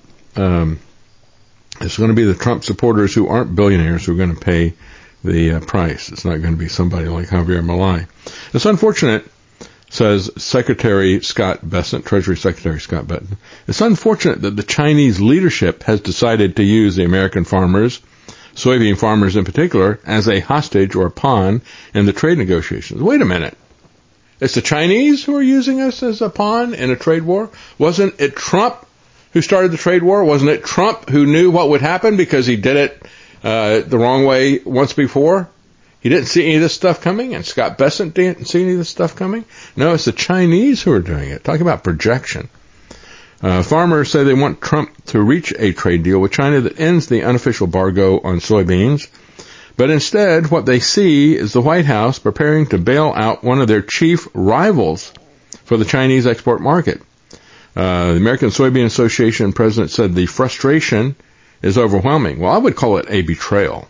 Speaker 7: it's going to be the Trump supporters who aren't billionaires who are going to pay the price. It's not going to be somebody like Javier Milei. It's unfortunate, says Secretary Scott Bessent, Treasury Secretary Scott Bessent. It's unfortunate that the Chinese leadership has decided to use the American farmers, soybean farmers in particular, as a hostage or a pawn in the trade negotiations. Wait a minute. It's the Chinese who are using us as a pawn in a trade war? Wasn't it Trump who started the trade war? Wasn't it Trump who knew what would happen because he did it the wrong way once before? He didn't see any of this stuff coming, and Scott Bessent didn't see any of this stuff coming. No, it's the Chinese who are doing it. Talk about projection. Farmers say they want Trump to reach a trade deal with China that ends the unofficial embargo on soybeans. But instead, what they see is the White House preparing to bail out one of their chief rivals for the Chinese export market. The American Soybean Association president said the frustration is overwhelming. Well, I would call it a betrayal.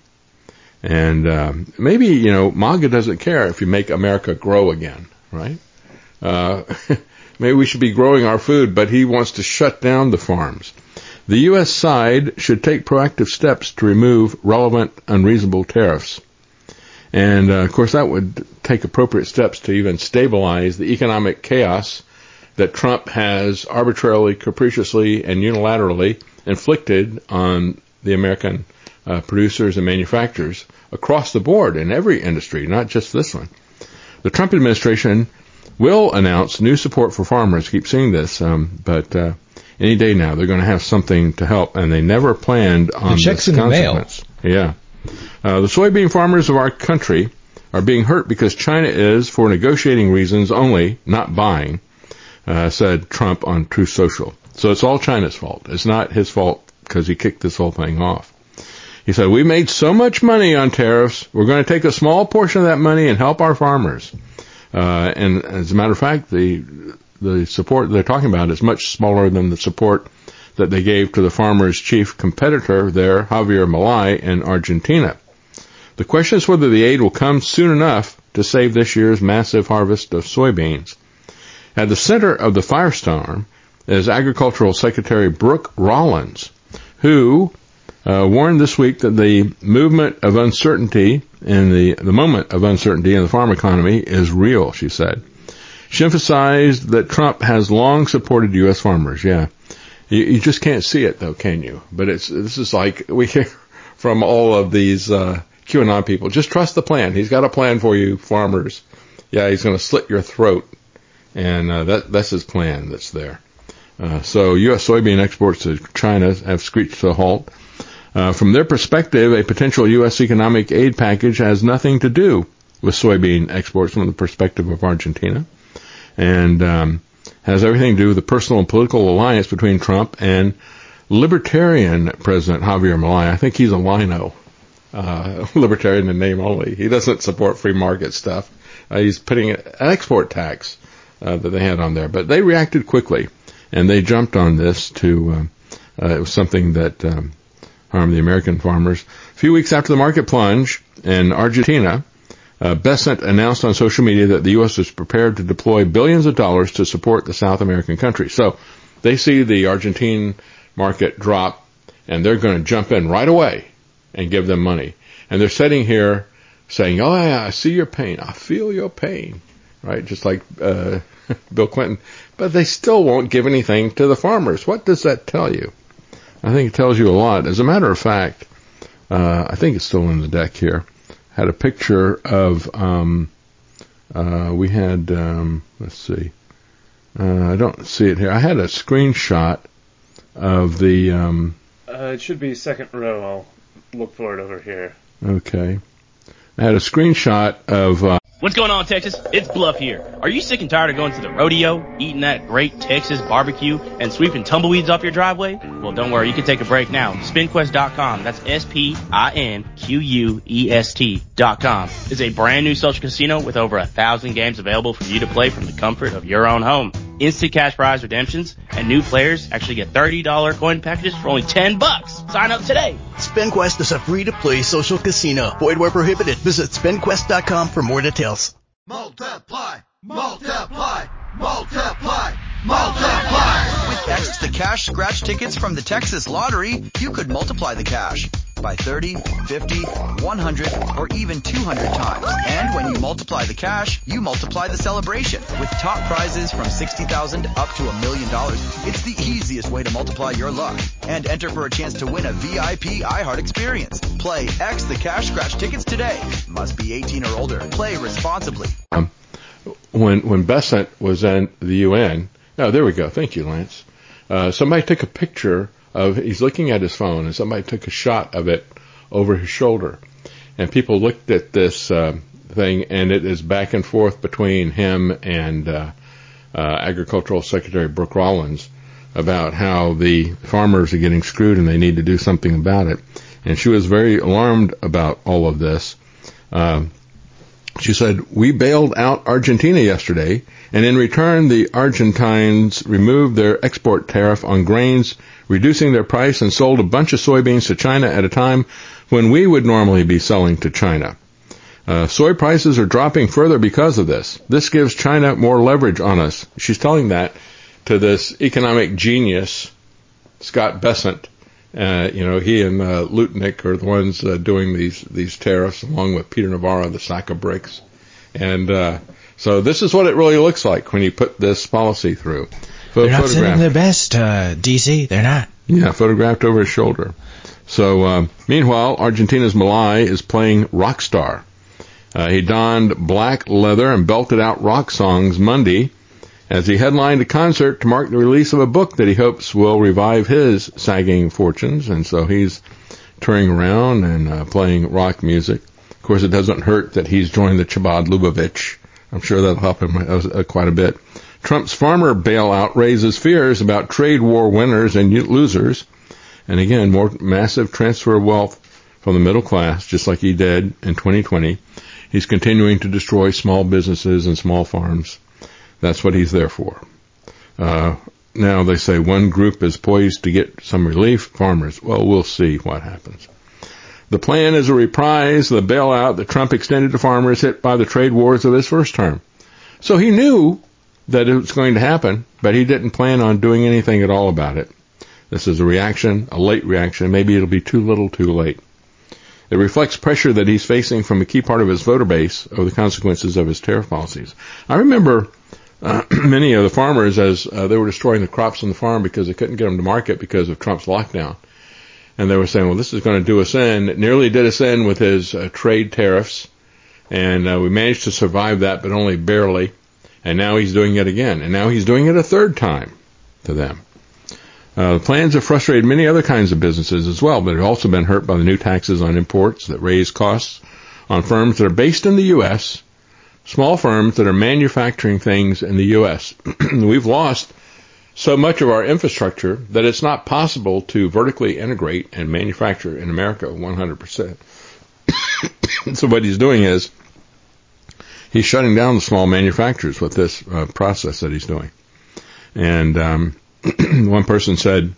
Speaker 7: And maybe, you know, MAGA doesn't care if you make America grow again, right? Maybe we should be growing our food, but he wants to shut down the farms. The U.S. side should take proactive steps to remove relevant, unreasonable tariffs. And, of course, that would take appropriate steps to even stabilize the economic chaos that Trump has arbitrarily, capriciously, and unilaterally inflicted on the American producers and manufacturers across the board in every industry, not just this one. The Trump administration will announce new support for farmers. Keep seeing this, but any day now they're going to have something to help, and they never planned on
Speaker 9: the checks in the mail.
Speaker 7: Yeah. The soybean farmers of our country are being hurt because China is, for negotiating reasons only, not buying, said Trump on Truth Social. So it's all China's fault. It's not his fault because he kicked this whole thing off. He said, we made so much money on tariffs, we're going to take a small portion of that money and help our farmers. And as a matter of fact, the support they're talking about is much smaller than the support that they gave to the farmers' chief competitor there, Javier Milei, in Argentina. The question is whether the aid will come soon enough to save this year's massive harvest of soybeans. At the center of the firestorm is Agricultural Secretary Brooke Rollins, who warned this week that the movement of uncertainty in the moment of uncertainty in the farm economy is real, she said. She emphasized that Trump has long supported U.S. farmers. Yeah. You just can't see it, though, can you? But this is like we hear from all of these QAnon people. Just trust the plan. He's got a plan for you, farmers. Yeah, he's going to slit your throat. And that's his plan that's there. So U.S. soybean exports to China have screeched to a halt. From their perspective, a potential U.S. economic aid package has nothing to do with soybean exports from the perspective of Argentina, and has everything to do with the personal and political alliance between Trump and libertarian President Javier Milei. I think he's a lino, libertarian in name only. He doesn't support free market stuff. he's putting an export tax that they had on there. But they reacted quickly, and they jumped on this to it was something that harmed the American farmers. A few weeks after the market plunge in Argentina, Besant announced on social media that the U.S. is prepared to deploy billions of dollars to support the South American country. So they see the Argentine market drop, and they're going to jump in right away and give them money. And they're sitting here saying, oh, yeah, I see your pain. I feel your pain, right? Just like Bill Clinton. But they still won't give anything to the farmers. What does that tell you? I think it tells you a lot. As a matter of fact, I think it's still in the deck here. Had a picture of, we had, let's see, I don't see it here. I had a screenshot of the,
Speaker 11: it should be second row. I'll look for it over here.
Speaker 7: Okay. I had a screenshot of,
Speaker 1: What's going on, Texas? It's Bluff here. Are you sick and tired of going to the rodeo, eating that great Texas barbecue, and sweeping tumbleweeds off your driveway? Well, don't worry. You can take a break now. SpinQuest.com. That's SpinQuest.com. is a brand new social casino with over 1,000 games available for you to play from the comfort of your own home. Instant cash prize redemptions, and new players actually get $30 coin packages for only $10. Sign up today.
Speaker 3: SpinQuest is a free-to-play social casino. Void where prohibited. Visit SpinQuest.com for more details.
Speaker 4: Multiply, multiply, multiply, multiply.
Speaker 5: With X the Cash scratch tickets from the Texas Lottery, you could multiply the cash by 30, 50, 100, or even 200 times. And when you multiply the cash, you multiply the celebration. With top prizes from $60,000 up to $1 million, it's the easiest way to multiply your luck. And enter for a chance to win a VIP iHeart experience. Play X the Cash scratch tickets today. Must be 18 or older. Play responsibly.
Speaker 7: When Besant was in the UN, oh, there we go. Thank you, Lance. Somebody took a picture of, he's looking at his phone, and somebody took a shot of it over his shoulder. And people looked at this thing, and it is back and forth between him and Agricultural Secretary Brooke Rollins about how the farmers are getting screwed and they need to do something about it. And she was very alarmed about all of this. She said, we bailed out Argentina yesterday, and in return, the Argentines removed their export tariff on grains, reducing their price, and sold a bunch of soybeans to China at a time when we would normally be selling to China. Soy prices are dropping further because of this. This gives China more leverage on us. She's telling that to this economic genius, Scott Besant. He and Lutnick are the ones doing these tariffs, along with Peter Navarro, the sack of bricks. And so this is what it really looks like when you put this policy through.
Speaker 2: They're not sending their best, DC. They're not.
Speaker 7: Yeah, photographed over his shoulder. So meanwhile, Argentina's Milei is playing rock star. He donned black leather and belted out rock songs Monday as he headlined a concert to mark the release of a book that he hopes will revive his sagging fortunes. And so he's touring around and playing rock music. Of course, it doesn't hurt that he's joined the Chabad Lubavitch. I'm sure that'll help him quite a bit. Trump's farmer bailout raises fears about trade war winners and losers. And again, more massive transfer of wealth from the middle class, just like he did in 2020. He's continuing to destroy small businesses and small farms. That's what he's there for. Now they say one group is poised to get some relief, farmers. Well, we'll see what happens. The plan is a reprise of the bailout that Trump extended to farmers hit by the trade wars of his first term. So he knew that it was going to happen, but he didn't plan on doing anything at all about it. This is a reaction, a late reaction. Maybe it'll be too little too late. It reflects pressure that he's facing from a key part of his voter base over the consequences of his tariff policies. I remember many of the farmers as they were destroying the crops on the farm because they couldn't get them to market because of Trump's lockdown. And they were saying, well, this is going to do us in. It nearly did us in with his trade tariffs. And we managed to survive that, but only barely. And now he's doing it again. And now he's doing it a third time to them. The plans have frustrated many other kinds of businesses as well, but have also been hurt by the new taxes on imports that raise costs on firms that are based in the U.S., small firms that are manufacturing things in the U.S. We've lost so much of our infrastructure that it's not possible to vertically integrate and manufacture in America 100%. So what he's doing is He's shutting down the small manufacturers with this process that he's doing. And one person said,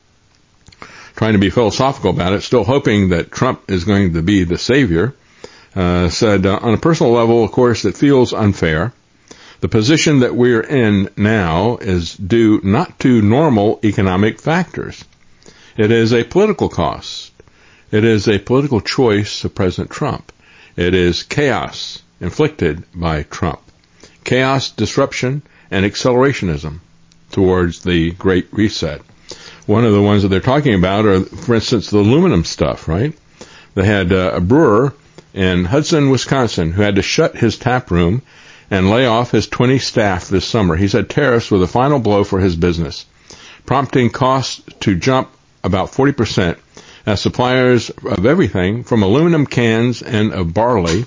Speaker 7: trying to be philosophical about it, still hoping that Trump is going to be the savior, said, on a personal level, of course, it feels unfair. The position that we're in now is due not to normal economic factors. It is a political cost. It is a political choice of President Trump. It is chaos inflicted by Trump. Chaos, disruption, and accelerationism towards the Great Reset. One of the ones that they're talking about are, for instance, the aluminum stuff, right? They had a brewer in Hudson, Wisconsin, who had to shut his tap room and lay off his 20 staff this summer. He said tariffs were the final blow for his business, prompting costs to jump about 40% as suppliers of everything from aluminum cans and of barley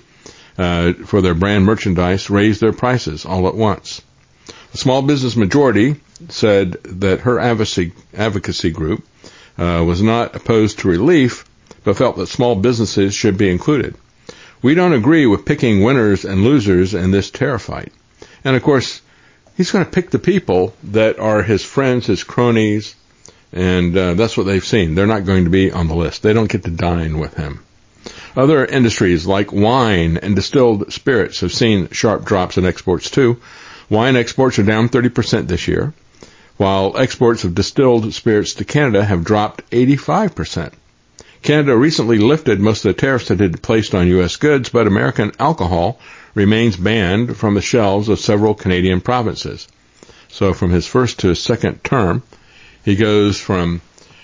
Speaker 7: for their brand merchandise raised their prices all at once. The Small Business Majority said that her advocacy group was not opposed to relief, but felt that small businesses should be included. We don't agree with picking winners and losers in this tariff fight. And, of course, he's going to pick the people that are his friends, his cronies, and that's what they've seen. They're not going to be on the list. They don't get to dine with him. Other industries like wine and distilled spirits have seen sharp drops in exports, too. Wine exports are down 30% this year, while exports of distilled spirits to Canada have dropped 85%. Canada recently lifted most of the tariffs that it had placed on U.S. goods, but American alcohol remains banned from the shelves of several Canadian provinces. So from his first to his second term, he goes from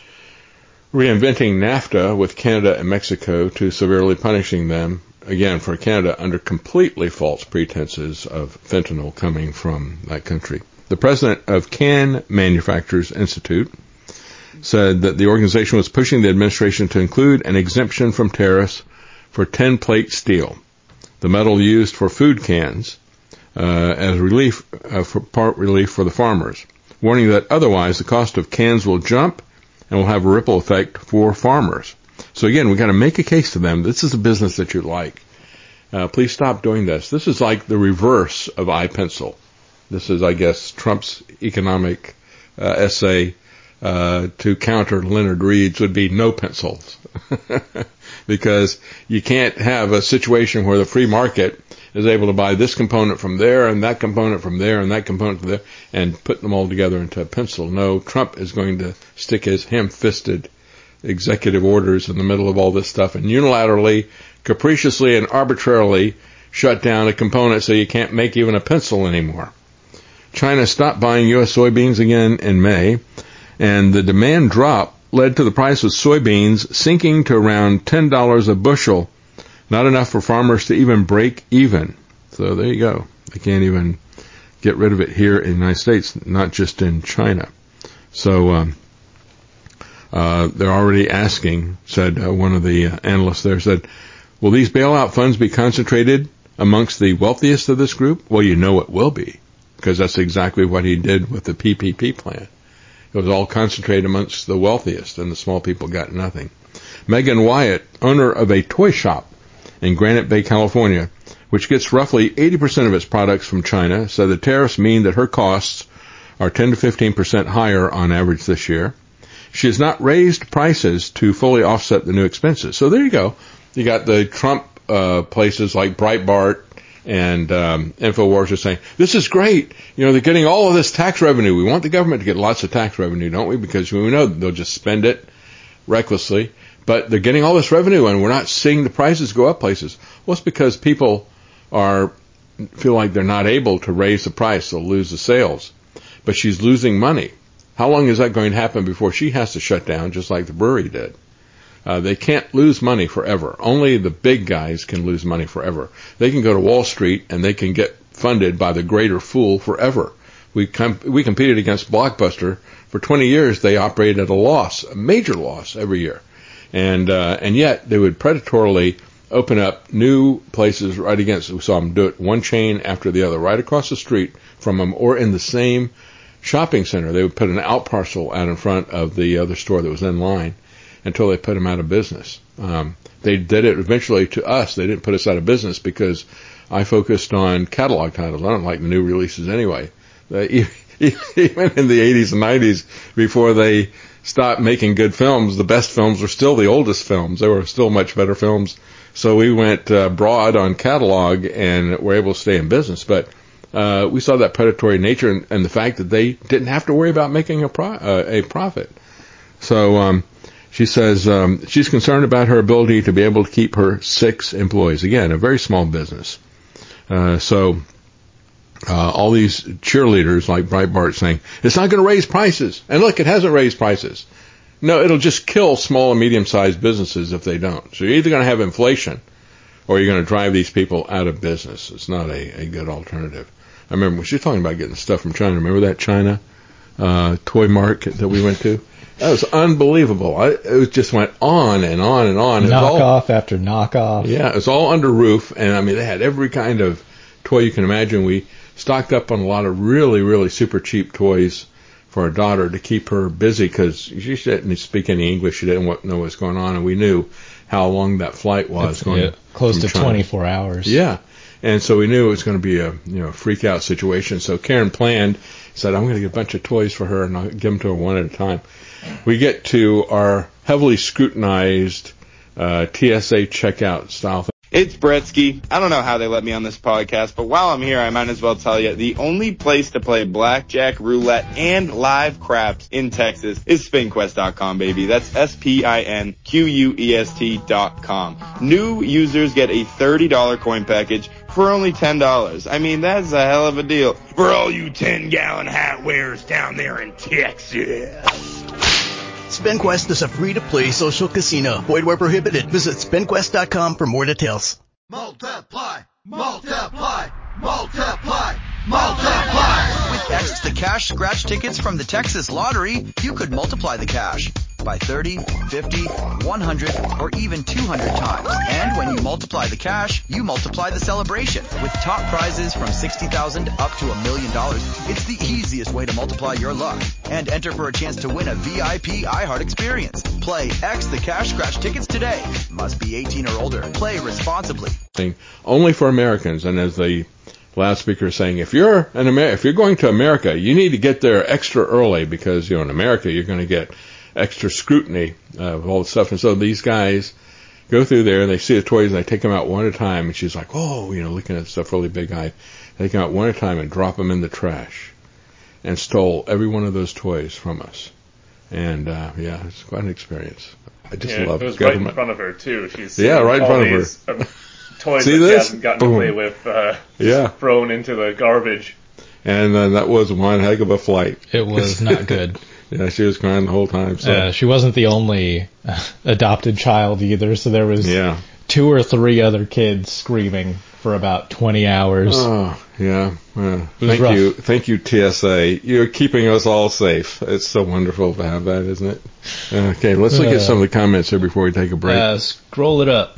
Speaker 7: reinventing NAFTA with Canada and Mexico to severely punishing them, again, for Canada, under completely false pretenses of fentanyl coming from that country. The president of Can Manufacturers Institute said that the organization was pushing the administration to include an exemption from tariffs for tin plate steel, the metal used for food cans, as relief, for part relief for the farmers, warning that otherwise the cost of cans will jump and will have a ripple effect for farmers. So again, we've got to make a case to them. This is a business that you like. Please stop doing this. This is like the reverse of iPencil. This is, I guess, Trump's economic essay to counter Leonard Reed's would be no pencils. Because you can't have a situation where the free market is able to buy this component from there and that component from there and that component from there and put them all together into a pencil. No, Trump is going to stick his ham-fisted executive orders in the middle of all this stuff and unilaterally, capriciously, and arbitrarily shut down a component so you can't make even a pencil anymore. China stopped buying U.S. soybeans again in May, and the demand drop led to the price of soybeans sinking to around $10 a bushel, not enough for farmers to even break even. So there you go. They can't even get rid of it here in the United States, not just in China. So they're already asking, said one of the analysts there, said, will these bailout funds be concentrated amongst the wealthiest of this group? Well, you know it will be, because that's exactly what he did with the PPP plan. It was all concentrated amongst the wealthiest, and the small people got nothing. Megan Wyatt, owner of a toy shop in Granite Bay, California, which gets roughly 80% of its products from China, said the tariffs mean that her costs are 10 to 15% higher on average this year. She has not raised prices to fully offset the new expenses. So there you go. You got the Trump places like Breitbart and InfoWars are saying, this is great. You know, they're getting all of this tax revenue. We want the government to get lots of tax revenue, don't we? Because we know they'll just spend it recklessly. But they're getting all this revenue, and we're not seeing the prices go up places. Well, it's because people feel like they're not able to raise the price. They'll lose the sales. But she's losing money. How long is that going to happen before she has to shut down, just like the brewery did? They can't lose money forever. Only the big guys can lose money forever. They can go to Wall Street and they can get funded by the greater fool forever. We competed against Blockbuster for 20 years. They operated at a loss, a major loss every year, and yet they would predatorily open up new places right against. We saw them do it one chain after the other, right across the street from them, or in the same shopping center. They would put an out parcel out in front of the other store that was in line until they put them out of business. They did it eventually to us. They didn't put us out of business because I focused on catalog titles. I don't like the new releases anyway. Even in the 80s and 90s, before they stopped making good films, the best films were still the oldest films. They were still much better films. So we went broad on catalog and were able to stay in business. But we saw that predatory nature and the fact that they didn't have to worry about making a profit. So she says she's concerned about her ability to be able to keep her 6 employees. Again, a very small business. All these cheerleaders like Breitbart saying, it's not going to raise prices. And look, it hasn't raised prices. No, it'll just kill small and medium-sized businesses if they don't. So you're either going to have inflation or you're going to drive these people out of business. It's not a good alternative. I remember when she was talking about getting stuff from China. Remember that China toy market that we went to? That was unbelievable. It just went on and on and on.
Speaker 9: Knockoff after knockoff.
Speaker 7: Yeah, it was all under roof. And, I mean, they had every kind of toy you can imagine. We stocked up on a lot of really, really super cheap toys for our daughter to keep her busy because she didn't speak any English. She didn't know what's going on, and we knew how long that flight was.
Speaker 9: Close to 24 hours.
Speaker 7: Yeah, and so we knew it was going to be a freak out situation. So Karen planned, said, I'm going to get a bunch of toys for her, and I'll give them to her one at a time. We get to our heavily scrutinized TSA checkout style thing.
Speaker 14: It's Bretsky. I don't know how they let me on this podcast, but while I'm here, I might as well tell you the only place to play blackjack, roulette, and live craps in Texas is SpinQuest.com, baby. That's SpinQuest.com. New users get a $30 coin package for only $10. I mean, that's a hell of a deal for all you 10-gallon hat wearers down there in Texas.
Speaker 3: SpinQuest is a free-to-play social casino. Void where prohibited. Visit SpinQuest.com for more details.
Speaker 4: Multiply, multiply, multiply, multiply.
Speaker 5: With X the Cash scratch tickets from the Texas Lottery, you could multiply the cash by 30, 50, 100, or even 200 times. And when you multiply the cash, you multiply the celebration. With top prizes from $60,000 up to $1 million, it's the easiest way to multiply your luck. And enter for a chance to win a VIP iHeart experience. Play X the Cash scratch tickets today. Must be 18 or older. Play responsibly.
Speaker 7: Only for Americans, and as the loudspeaker is saying, if you're going to America, you need to get there extra early because in America you're going to get extra scrutiny of all the stuff. And so these guys go through there and they see the toys and they take them out one at a time. And she's like, oh, looking at stuff really big-eyed. They take them out one at a time and drop them in the trash and stole every one of those toys from us. And, it's quite an experience. I just love
Speaker 11: it. It was
Speaker 7: government.
Speaker 11: right in front of her, too. She's
Speaker 7: right in front of her.
Speaker 11: Toys
Speaker 7: see
Speaker 11: that
Speaker 7: this?
Speaker 11: she hasn't gotten away with thrown into the garbage.
Speaker 7: And that was one heck of a flight.
Speaker 9: It was not good.
Speaker 7: Yeah, she was crying the whole time. So.
Speaker 9: She wasn't the only adopted child either, so there was 2 or 3 other kids screaming for about 20 hours.
Speaker 7: Oh, yeah. Thank you, TSA. You're keeping us all safe. It's so wonderful to have that, isn't it? Okay, let's look at some of the comments here before we take a break.
Speaker 9: Scroll it up.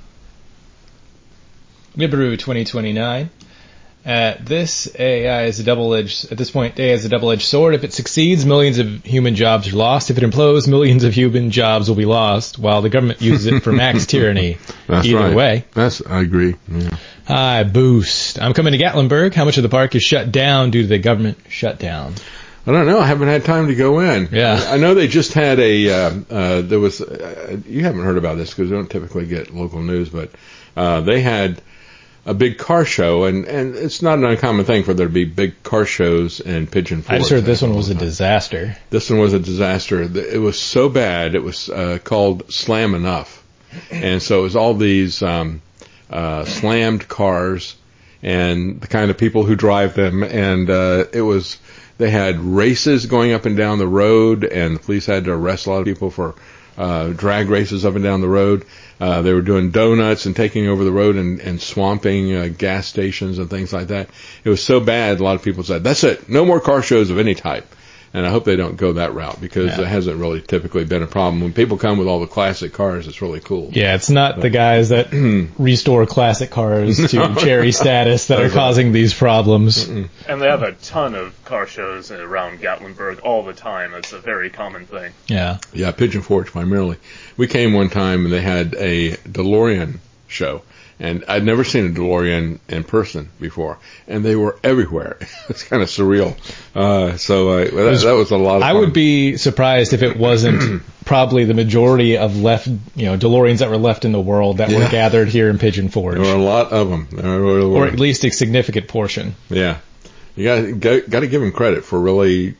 Speaker 9: Nibiru 2029. This AI is at this point, AI is a double-edged sword. If it succeeds, millions of human jobs are lost. If it implodes, millions of human jobs will be lost, while the government uses it for max tyranny.
Speaker 7: That's
Speaker 9: Either
Speaker 7: right.
Speaker 9: way.
Speaker 7: I agree. Yeah.
Speaker 9: Hi, Boost. I'm coming to Gatlinburg. How much of the park is shut down due to the government shutdown?
Speaker 7: I don't know. I haven't had time to go in.
Speaker 9: Yeah.
Speaker 7: I know they just had you haven't heard about this because we don't typically get local news, but they had a big car show, and it's not an uncommon thing for there to be big car shows in Pigeon Forge.
Speaker 9: I just heard this one was a disaster.
Speaker 7: This one was a disaster. It was so bad, it was called Slam Enough. And so it was all these slammed cars and the kind of people who drive them, and they had races going up and down the road, and the police had to arrest a lot of people for drag races up and down the road. They were doing donuts and taking over the road and swamping gas stations and things like that. It was so bad, a lot of people said, that's it, no more car shows of any type. And I hope they don't go that route because it hasn't really typically been a problem. When people come with all the classic cars, it's really cool.
Speaker 9: Yeah, it's not the guys that restore classic cars to cherry status that are causing these problems.
Speaker 11: And they have a ton of car shows around Gatlinburg all the time. It's a very common thing.
Speaker 9: Yeah.
Speaker 7: Yeah, Pigeon Forge primarily. We came one time and they had a DeLorean show. And I'd never seen a DeLorean in person before, and they were everywhere. It's kind of surreal. That was a lot of fun.
Speaker 9: I would be surprised if it wasn't probably the majority of DeLoreans that were left in the world that were gathered here in Pigeon Forge.
Speaker 7: There were a lot of them.
Speaker 9: Or at least a significant portion.
Speaker 7: Yeah. You got to give them credit for really,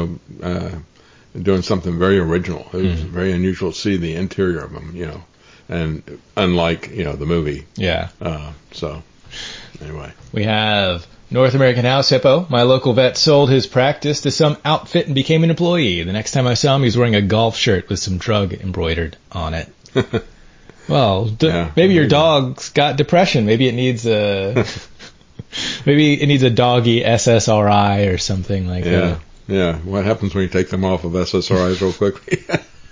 Speaker 7: doing something very original. It was very unusual to see the interior of them, and unlike, the movie.
Speaker 9: Yeah.
Speaker 7: So, anyway.
Speaker 9: We have North American House Hippo. My local vet sold his practice to some outfit and became an employee. The next time I saw him, he was wearing a golf shirt with some drug embroidered on it. Well, maybe your dog's got depression. Maybe it needs a doggy SSRI or something like that.
Speaker 7: Yeah. What happens when you take them off of SSRIs real quickly?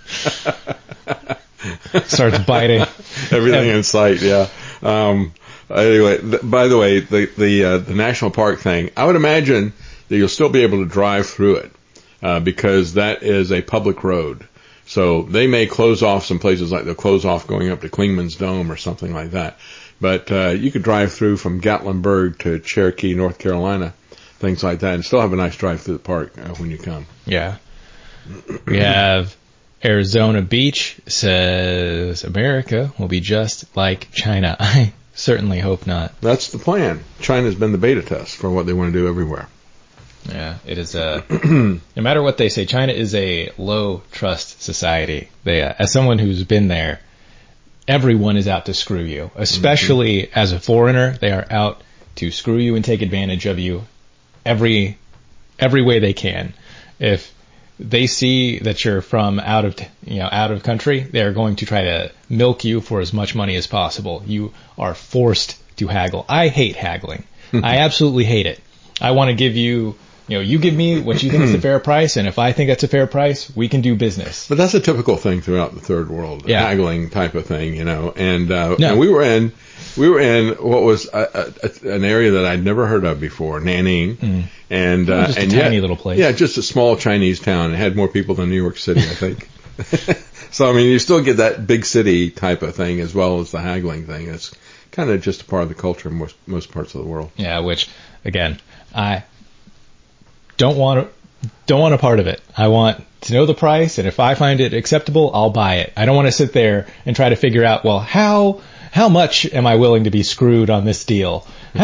Speaker 9: Starts biting
Speaker 7: everything in sight. Yeah. Anyway, by the way, the national park thing, I would imagine that you'll still be able to drive through it because that is a public road. So they may close off some places, like they'll close off going up to Klingman's Dome or something like that. But you could drive through from Gatlinburg to Cherokee, North Carolina, things like that, and still have a nice drive through the park when you come.
Speaker 9: Yeah. We have Arizona Beach says America will be just like China. I certainly hope not.
Speaker 7: That's the plan. China's been the beta test for what they want to do everywhere.
Speaker 9: Yeah, it is no matter what they say, China is a low trust society. As someone who's been there, everyone is out to screw you, especially as a foreigner. They are out to screw you and take advantage of you every way they can. If they see that you're from out of country, they're going to try to milk you for as much money as possible. You are forced to haggle. I hate haggling. I absolutely hate it. I want to give you, you give me what you think is a fair price, and if I think that's a fair price, we can do business.
Speaker 7: But that's a typical thing throughout the third world, haggling type of thing, And we were in what was an area that I'd never heard of before, Nanning, and
Speaker 9: just a tiny little place.
Speaker 7: Yeah, just a small Chinese town. It had more people than New York City, I think. So you still get that big city type of thing as well as the haggling thing. It's kind of just a part of the culture in most parts of the world.
Speaker 9: Yeah, which again, I don't want a part of it. I want to know the price, and if I find it acceptable, I'll buy it. I don't want to sit there and try to figure out, well, how much am I willing to be screwed on this deal?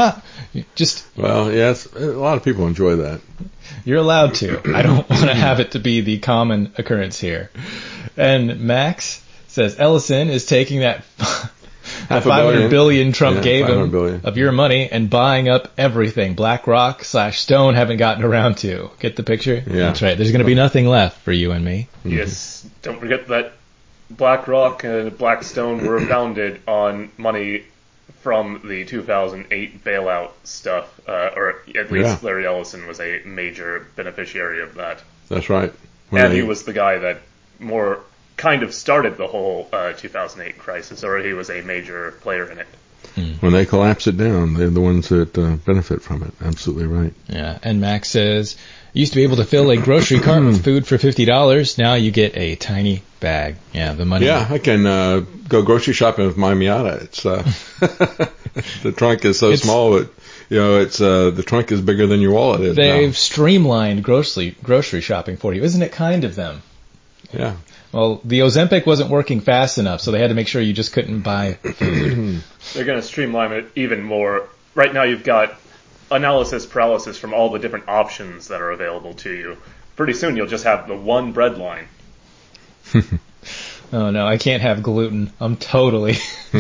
Speaker 7: Well, yes, a lot of people enjoy that.
Speaker 9: You're allowed to. I don't want to have it to be the common occurrence here. And Max says Ellison is taking that $500 billion Trump gave him of your money and buying up everything BlackRock/Stone haven't gotten around to. Get the picture?
Speaker 7: Yeah.
Speaker 9: That's right. There's going to be nothing left for you and me.
Speaker 11: Yes. Don't forget that BlackRock and Blackstone were founded on money from the 2008 bailout stuff, or at least Larry Ellison was a major beneficiary of that.
Speaker 7: That's right.
Speaker 11: He was the guy that more kind of started the whole 2008 crisis, or he was a major player in it.
Speaker 7: When they collapse it down, they're the ones that benefit from it. Absolutely right.
Speaker 9: Yeah, and Max says, used to be able to fill a grocery cart with food for $50. Now you get a tiny bag. Yeah, the money.
Speaker 7: Yeah, I can go grocery shopping with my Miata. It's the trunk is so small that it's the trunk is bigger than your wallet is.
Speaker 9: They've streamlined grocery shopping for you. Isn't it kind of them?
Speaker 7: Yeah.
Speaker 9: Well, the Ozempic wasn't working fast enough, so they had to make sure you just couldn't buy food.
Speaker 11: They're going to streamline it even more. Right now you've got analysis paralysis from all the different options that are available to you. Pretty soon you'll just have the one bread line.
Speaker 9: Oh no, I can't have gluten. I'm going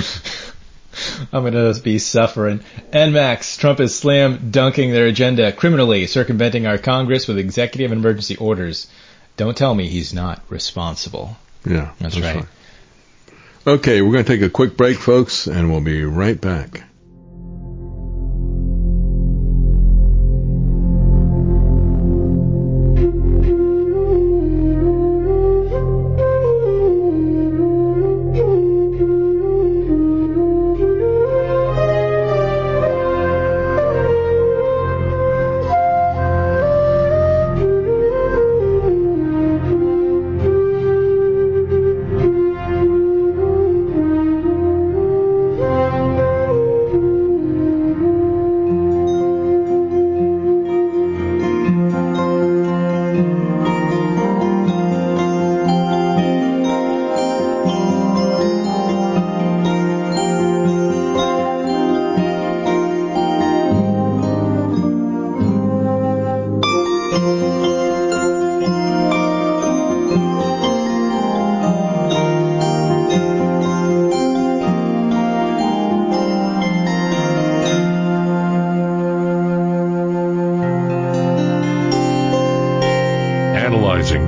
Speaker 9: to be suffering. And Max, Trump is slam dunking their agenda criminally, circumventing our Congress with executive and emergency orders. Don't tell me he's not responsible.
Speaker 7: Yeah,
Speaker 9: that's right.
Speaker 7: Okay, we're going to take a quick break, folks, and we'll be right back.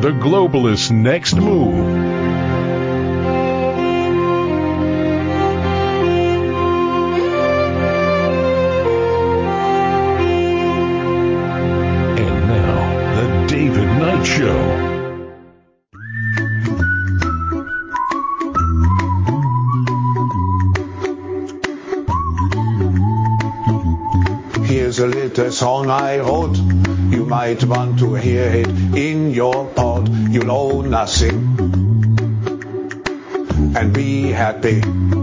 Speaker 6: the globalist's next move. David Knight Show.
Speaker 21: Here's a little song I wrote. You might want to hear it in your pod. You'll owe nothing and be happy.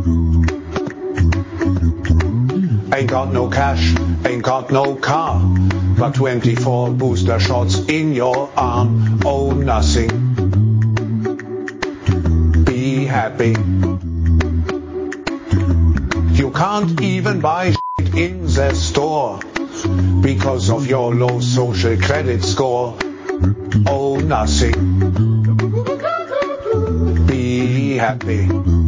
Speaker 21: Ain't got no cash, ain't got no car, but 24 booster shots in your arm. Oh, nothing. Be happy. You can't even buy shit in the store because of your low social credit score. Oh, nothing. Be happy.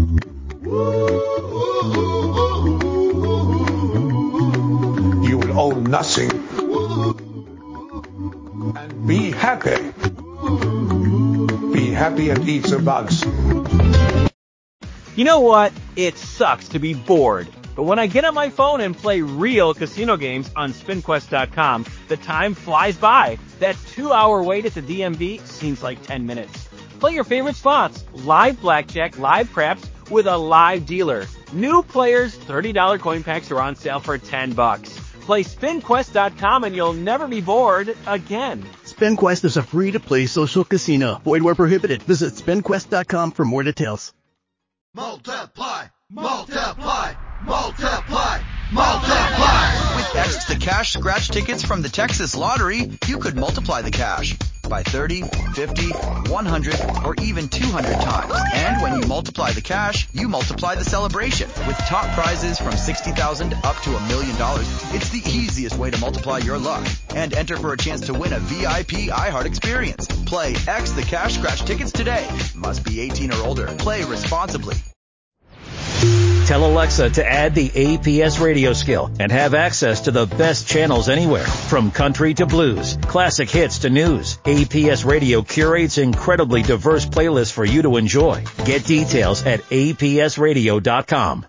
Speaker 21: You will owe nothing and be happy. Be happy and eat the bugs.
Speaker 8: You know what? It sucks to be bored. But when I get on my phone and play real casino games on SpinQuest.com, the time flies by. That 2-hour wait at the DMV seems like 10 minutes. Play your favorite spots, live blackjack, live craps, with a live dealer. New players, $30 coin packs are on sale for $10. Play SpinQuest.com and you'll never be bored again.
Speaker 3: SpinQuest is a free-to-play social casino. Void where prohibited. Visit SpinQuest.com for more details.
Speaker 4: Multiply, multiply, multiply, multiply.
Speaker 5: With X the Cash scratch tickets from the Texas Lottery, you could multiply the cash by 30, 50, 100, or even 200 times. And when you multiply the cash, you multiply the celebration. With top prizes from $60,000 up to $1 million, it's the easiest way to multiply your luck. And enter for a chance to win a VIP iHeart experience. Play X the Cash scratch tickets today. Must be 18 or older. Play responsibly.
Speaker 17: Tell Alexa to add the APS radio skill and have access to the best channels anywhere. From country to blues, classic hits to news, APS Radio curates incredibly diverse playlists for you to enjoy. Get details at apsradio.com.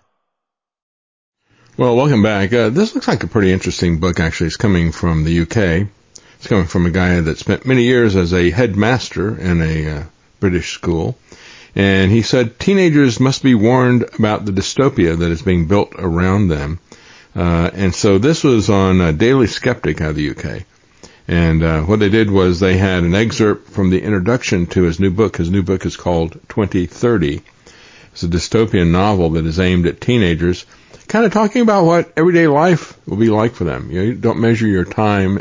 Speaker 7: Well, welcome back. This looks like a pretty interesting book, actually. It's coming from the UK. It's coming from a guy that spent many years as a headmaster in a British school. And he said teenagers must be warned about the dystopia that is being built around them. And so this was on Daily Skeptic out of the UK. And what they did was they had an excerpt from the introduction to his new book. His new book is called 2030. It's a dystopian novel that is aimed at teenagers, kind of talking about what everyday life will be like for them. You don't measure your time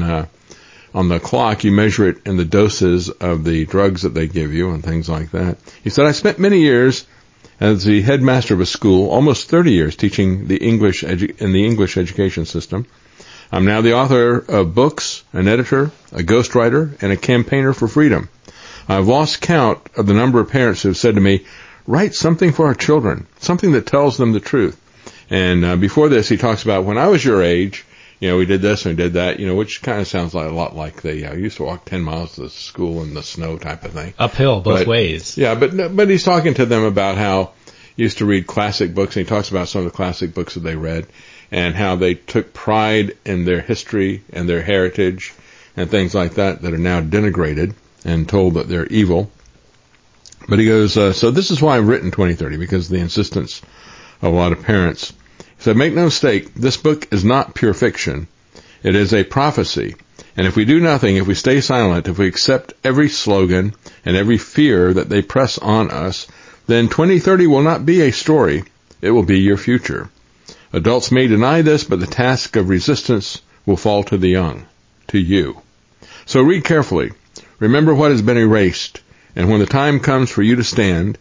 Speaker 7: on the clock, you measure it in the doses of the drugs that they give you and things like that. He said, I spent many years as the headmaster of a school, almost 30 years teaching the English in the English education system. I'm now the author of books, an editor, a ghostwriter, and a campaigner for freedom. I've lost count of the number of parents who have said to me, write something for our children, something that tells them the truth. And before this, he talks about when I was your age, we did this and we did that, which kind of sounds like a lot like I used to walk 10 miles to school in the snow type of thing.
Speaker 9: Uphill both ways.
Speaker 7: Yeah, but he's talking to them about how he used to read classic books, and he talks about some of the classic books that they read and how they took pride in their history and their heritage and things like that are now denigrated and told that they're evil. But he goes, so this is why I've written 2030, because of the insistence of a lot of parents. So make no mistake, this book is not pure fiction. It is a prophecy. And if we do nothing, if we stay silent, if we accept every slogan and every fear that they press on us, then 2030 will not be a story. It will be your future. Adults may deny this, but the task of resistance will fall to the young, to you. So read carefully. Remember what has been erased. And when the time comes for you to stand,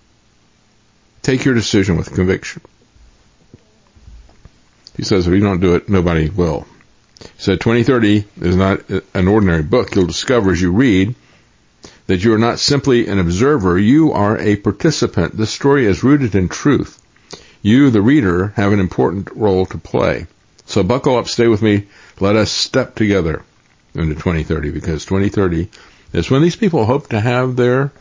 Speaker 7: take your decision with conviction. He says if you don't do it, nobody will. He said 2030 is not an ordinary book. You'll discover as you read that you are not simply an observer, you are a participant. This story is rooted in truth. You, the reader, have an important role to play. So buckle up, stay with me, let us step together into 2030, because 2030 is when these people hope to have their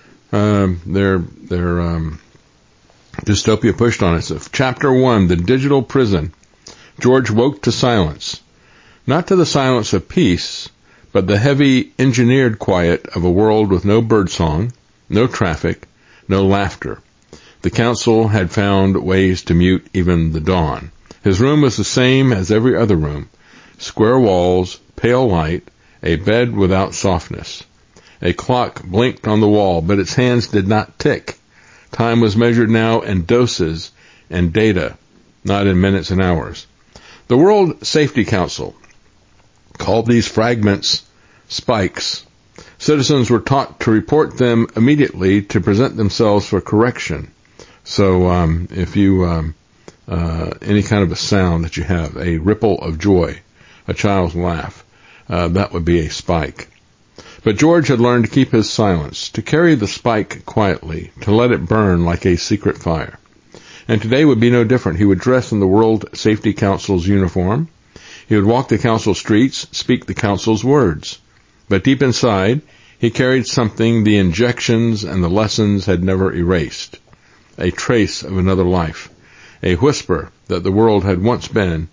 Speaker 7: dystopia pushed on us. So Chapter 1, The Digital Prison. George woke to silence. Not to the silence of peace, but the heavy engineered quiet of a world with no birdsong, no traffic, no laughter. The council had found ways to mute even the dawn. His room was the same as every other room. Square walls, pale light, a bed without softness. A clock blinked on the wall, but its hands did not tick. Time was measured now in doses and data, not in minutes and hours. The World Safety Council called these fragments spikes. Citizens were taught to report them immediately to present themselves for correction. So if you any kind of a sound that you have, a ripple of joy, a child's laugh, that would be a spike. But George had learned to keep his silence, to carry the spike quietly, to let it burn like a secret fire. And today would be no different. He would dress in the World Safety Council's uniform. He would walk the council streets, speak the council's words. But deep inside, he carried something the injections and the lessons had never erased. A trace of another life. A whisper that the world had once been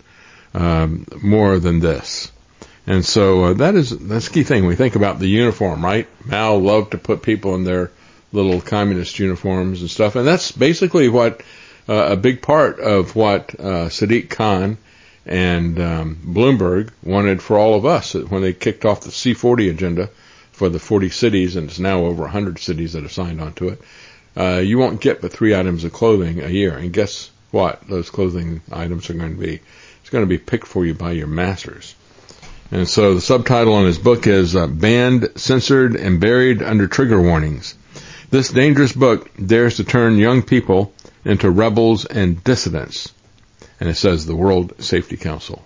Speaker 7: more than this. And so that's the key thing. We think about the uniform, right? Mao loved to put people in their little communist uniforms and stuff. And that's basically what a big part of what Sadiq Khan and Bloomberg wanted for all of us when they kicked off the C40 agenda for the 40 cities, and it's now over 100 cities that have signed on to it. You won't get but 3 items of clothing a year. And guess what? Those clothing items are going to be, it's going to be picked for you by your masters. And so the subtitle on his book is Banned, Censored, and Buried Under Trigger Warnings. This dangerous book dares to turn young people into rebels and dissidents. And it says the World Safety Council.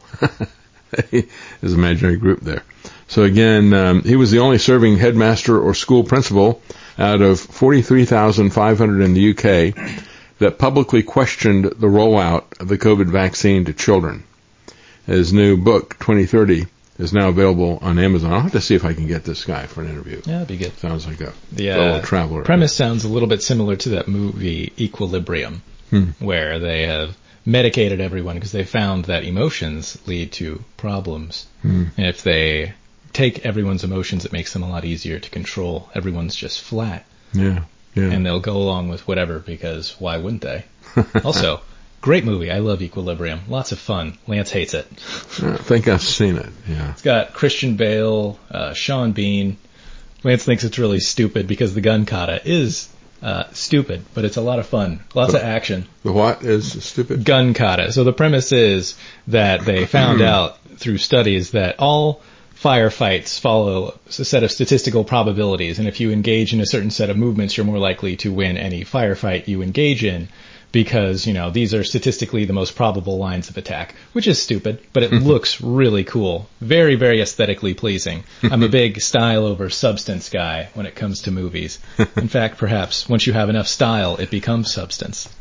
Speaker 7: His imaginary group there. So again, he was the only serving headmaster or school principal out of 43,500 in the UK that publicly questioned the rollout of the COVID vaccine to children. His new book, 2030, is now available on Amazon. I'll have to see if I can get this guy for an interview.
Speaker 9: Yeah, that'd be good.
Speaker 7: Sounds like a fellow traveler.
Speaker 9: Premise sounds a little bit similar to that movie Equilibrium, where they have medicated everyone because they found that emotions lead to problems. And if they take everyone's emotions, it makes them a lot easier to control. Everyone's just flat.
Speaker 7: Yeah.
Speaker 9: And they'll go along with whatever, because why wouldn't they? Also, great movie. I love Equilibrium. Lots of fun. Lance hates it.
Speaker 7: I think I've seen it, yeah.
Speaker 9: It's got Christian Bale, Sean Bean. Lance thinks it's really stupid because the gun kata is stupid, but it's a lot of fun. Lots of action.
Speaker 7: The what is stupid?
Speaker 9: Gun kata. So the premise is that they found out through studies that all firefights follow a set of statistical probabilities, and if you engage in a certain set of movements, you're more likely to win any firefight you engage in, because, you know, these are statistically the most probable lines of attack, which is stupid, but it looks really cool. Very, very aesthetically pleasing. I'm a big style over substance guy when it comes to movies. In fact, perhaps once you have enough style, it becomes substance.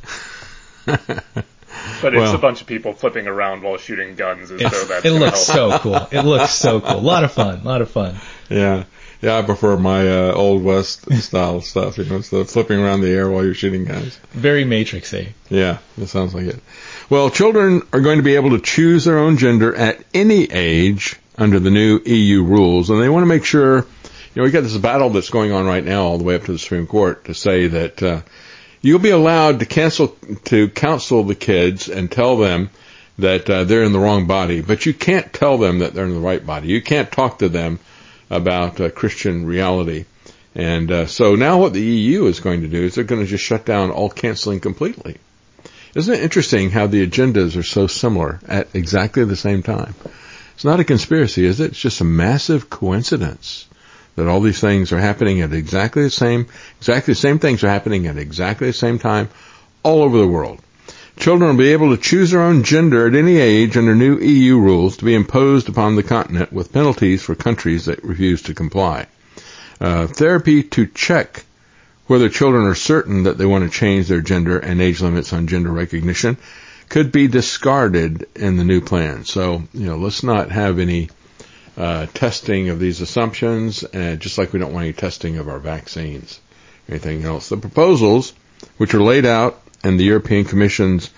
Speaker 11: But it's a bunch of people flipping around while shooting guns as though that's
Speaker 9: It looks
Speaker 11: help.
Speaker 9: so cool. It looks so cool. A lot of fun.
Speaker 7: Yeah, I prefer my Old West style stuff, you know, so flipping around the air while you're shooting guys.
Speaker 9: Very Matrixy.
Speaker 7: Yeah, that sounds like it. Well, children are going to be able to choose their own gender at any age under the new EU rules, and they want to make sure, you know, we got this battle that's going on right now all the way up to the Supreme Court to say that you'll be allowed to counsel the kids and tell them that they're in the wrong body, but you can't tell them that they're in the right body. You can't talk to them about Christian reality. And so now what the EU is going to do is they're going to just shut down all canceling completely. Isn't it interesting how the agendas are so similar at exactly the same time? It's not a conspiracy, is it? It's just a massive coincidence that all these things are happening at exactly the same things are happening at exactly the same time all over the world. Children will be able to choose their own gender at any age under new EU rules to be imposed upon the continent, with penalties for countries that refuse to comply. Therapy to check whether children are certain that they want to change their gender, and age limits on gender recognition could be discarded in the new plan. So, you know, let's not have any testing of these assumptions, and just like we don't want any testing of our vaccines or anything else. The proposals, which are laid out in the European Commission's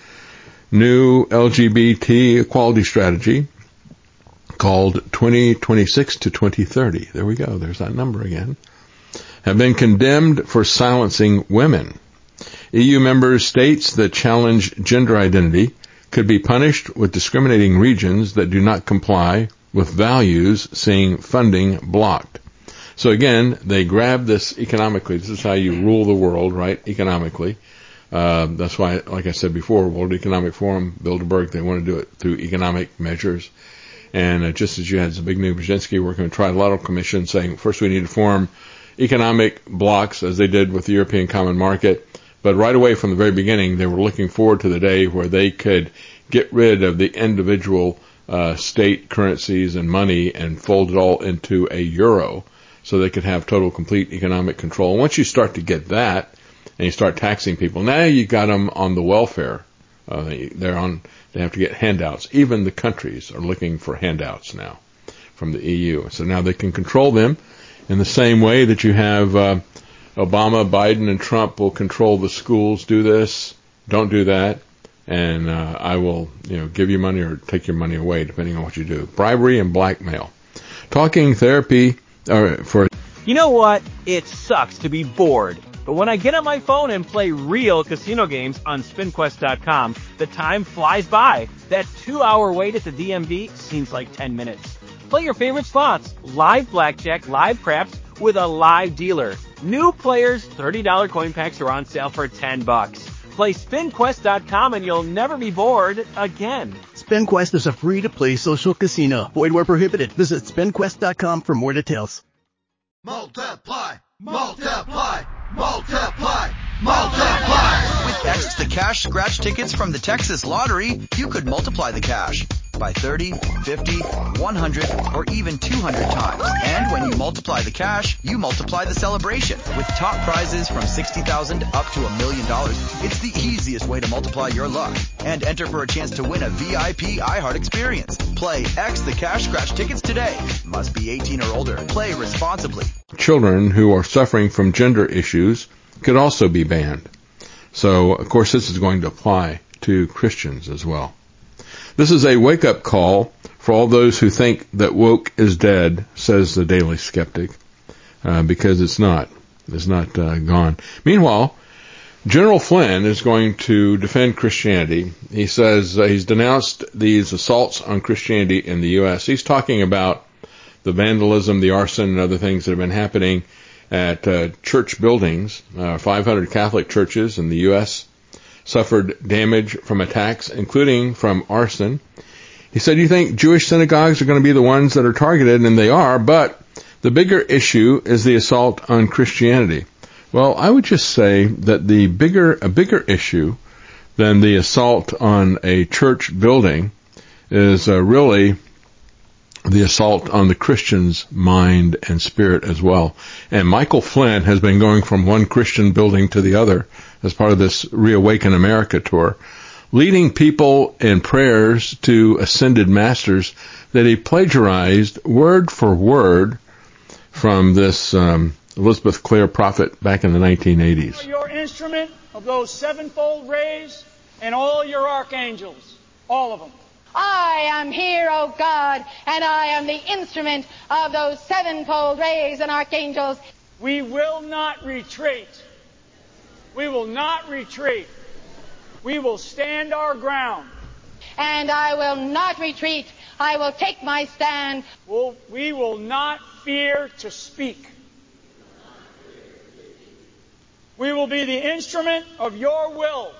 Speaker 7: new LGBT equality strategy called 2026 to 2030, there we go, there's that number again, have been condemned for silencing women. EU member states that challenge gender identity could be punished with discriminating regions that do not comply with values, seeing funding blocked. So again, they grab this economically. This is how you rule the world, right? Economically. That's why, like I said before, World Economic Forum, Bilderberg, they want to do it through economic measures. And just as you had Zbigniew Brzezinski working with Trilateral Commission saying, first we need to form economic blocks, as they did with the European Common Market. But right away from the very beginning, they were looking forward to the day where they could get rid of the individual state currencies and money and fold it all into a euro so they could have total, complete economic control. And once you start to get that and you start taxing people, now you got them on the welfare. They have to get handouts. Even the countries are looking for handouts now from the EU. So now they can control them in the same way that you have Obama, Biden, and Trump will control the schools. Do this, don't do that, and I will, give you money or take your money away, depending on what you do. Bribery and blackmail. Talking therapy for.
Speaker 8: You know what? It sucks to be bored. But when I get on my phone and play real casino games on SpinQuest.com, the time flies by. That 2-hour wait at the DMV seems like 10 minutes. Play your favorite slots, live blackjack, live craps, with a live dealer. New players, $30 coin packs are on sale for $10. Play SpinQuest.com and you'll never be bored again.
Speaker 3: SpinQuest is a free-to-play social casino. Void where prohibited. Visit SpinQuest.com for more details.
Speaker 4: Multiply, multiply, multiply, multiply.
Speaker 5: With X the Cash scratch tickets from the Texas Lottery, you could multiply the cash by 30, 50, 100, or even 200 times. And when you multiply the cash, you multiply the celebration. With top prizes from $60,000 up to $1 million, it's the easiest way to multiply your luck. And enter for a chance to win a VIP iHeart experience. Play X the Cash scratch tickets today. Must be 18 or older. Play responsibly.
Speaker 7: Children who are suffering from gender issues could also be banned. So, of course, this is going to apply to Christians as well. This is a wake-up call for all those who think that woke is dead, says the Daily Skeptic, because it's not. It's not gone. Meanwhile, General Flynn is going to defend Christianity. He says he's denounced these assaults on Christianity in the U.S. He's talking about the vandalism, the arson, and other things that have been happening at church buildings. 500 Catholic churches in the U.S. suffered damage from attacks, including from arson. He said, you think Jewish synagogues are going to be the ones that are targeted, and they are, but the bigger issue is the assault on Christianity. Well, I would just say that a bigger issue than the assault on a church building is really the assault on the Christian's mind and spirit as well. And Michael Flynn has been going from one Christian building to the other as part of this Reawaken America tour, leading people in prayers to ascended masters that he plagiarized word for word from this Elizabeth Clare prophet back in the 1980s.
Speaker 18: Your instrument of those sevenfold rays and all your archangels, all of them.
Speaker 10: I am here, O God, and I am the instrument of those sevenfold rays and archangels.
Speaker 18: We will not retreat. We will not retreat. We will stand our ground.
Speaker 10: And I will not retreat. I will take my stand.
Speaker 18: We will not fear to speak. We will be the instrument of your will.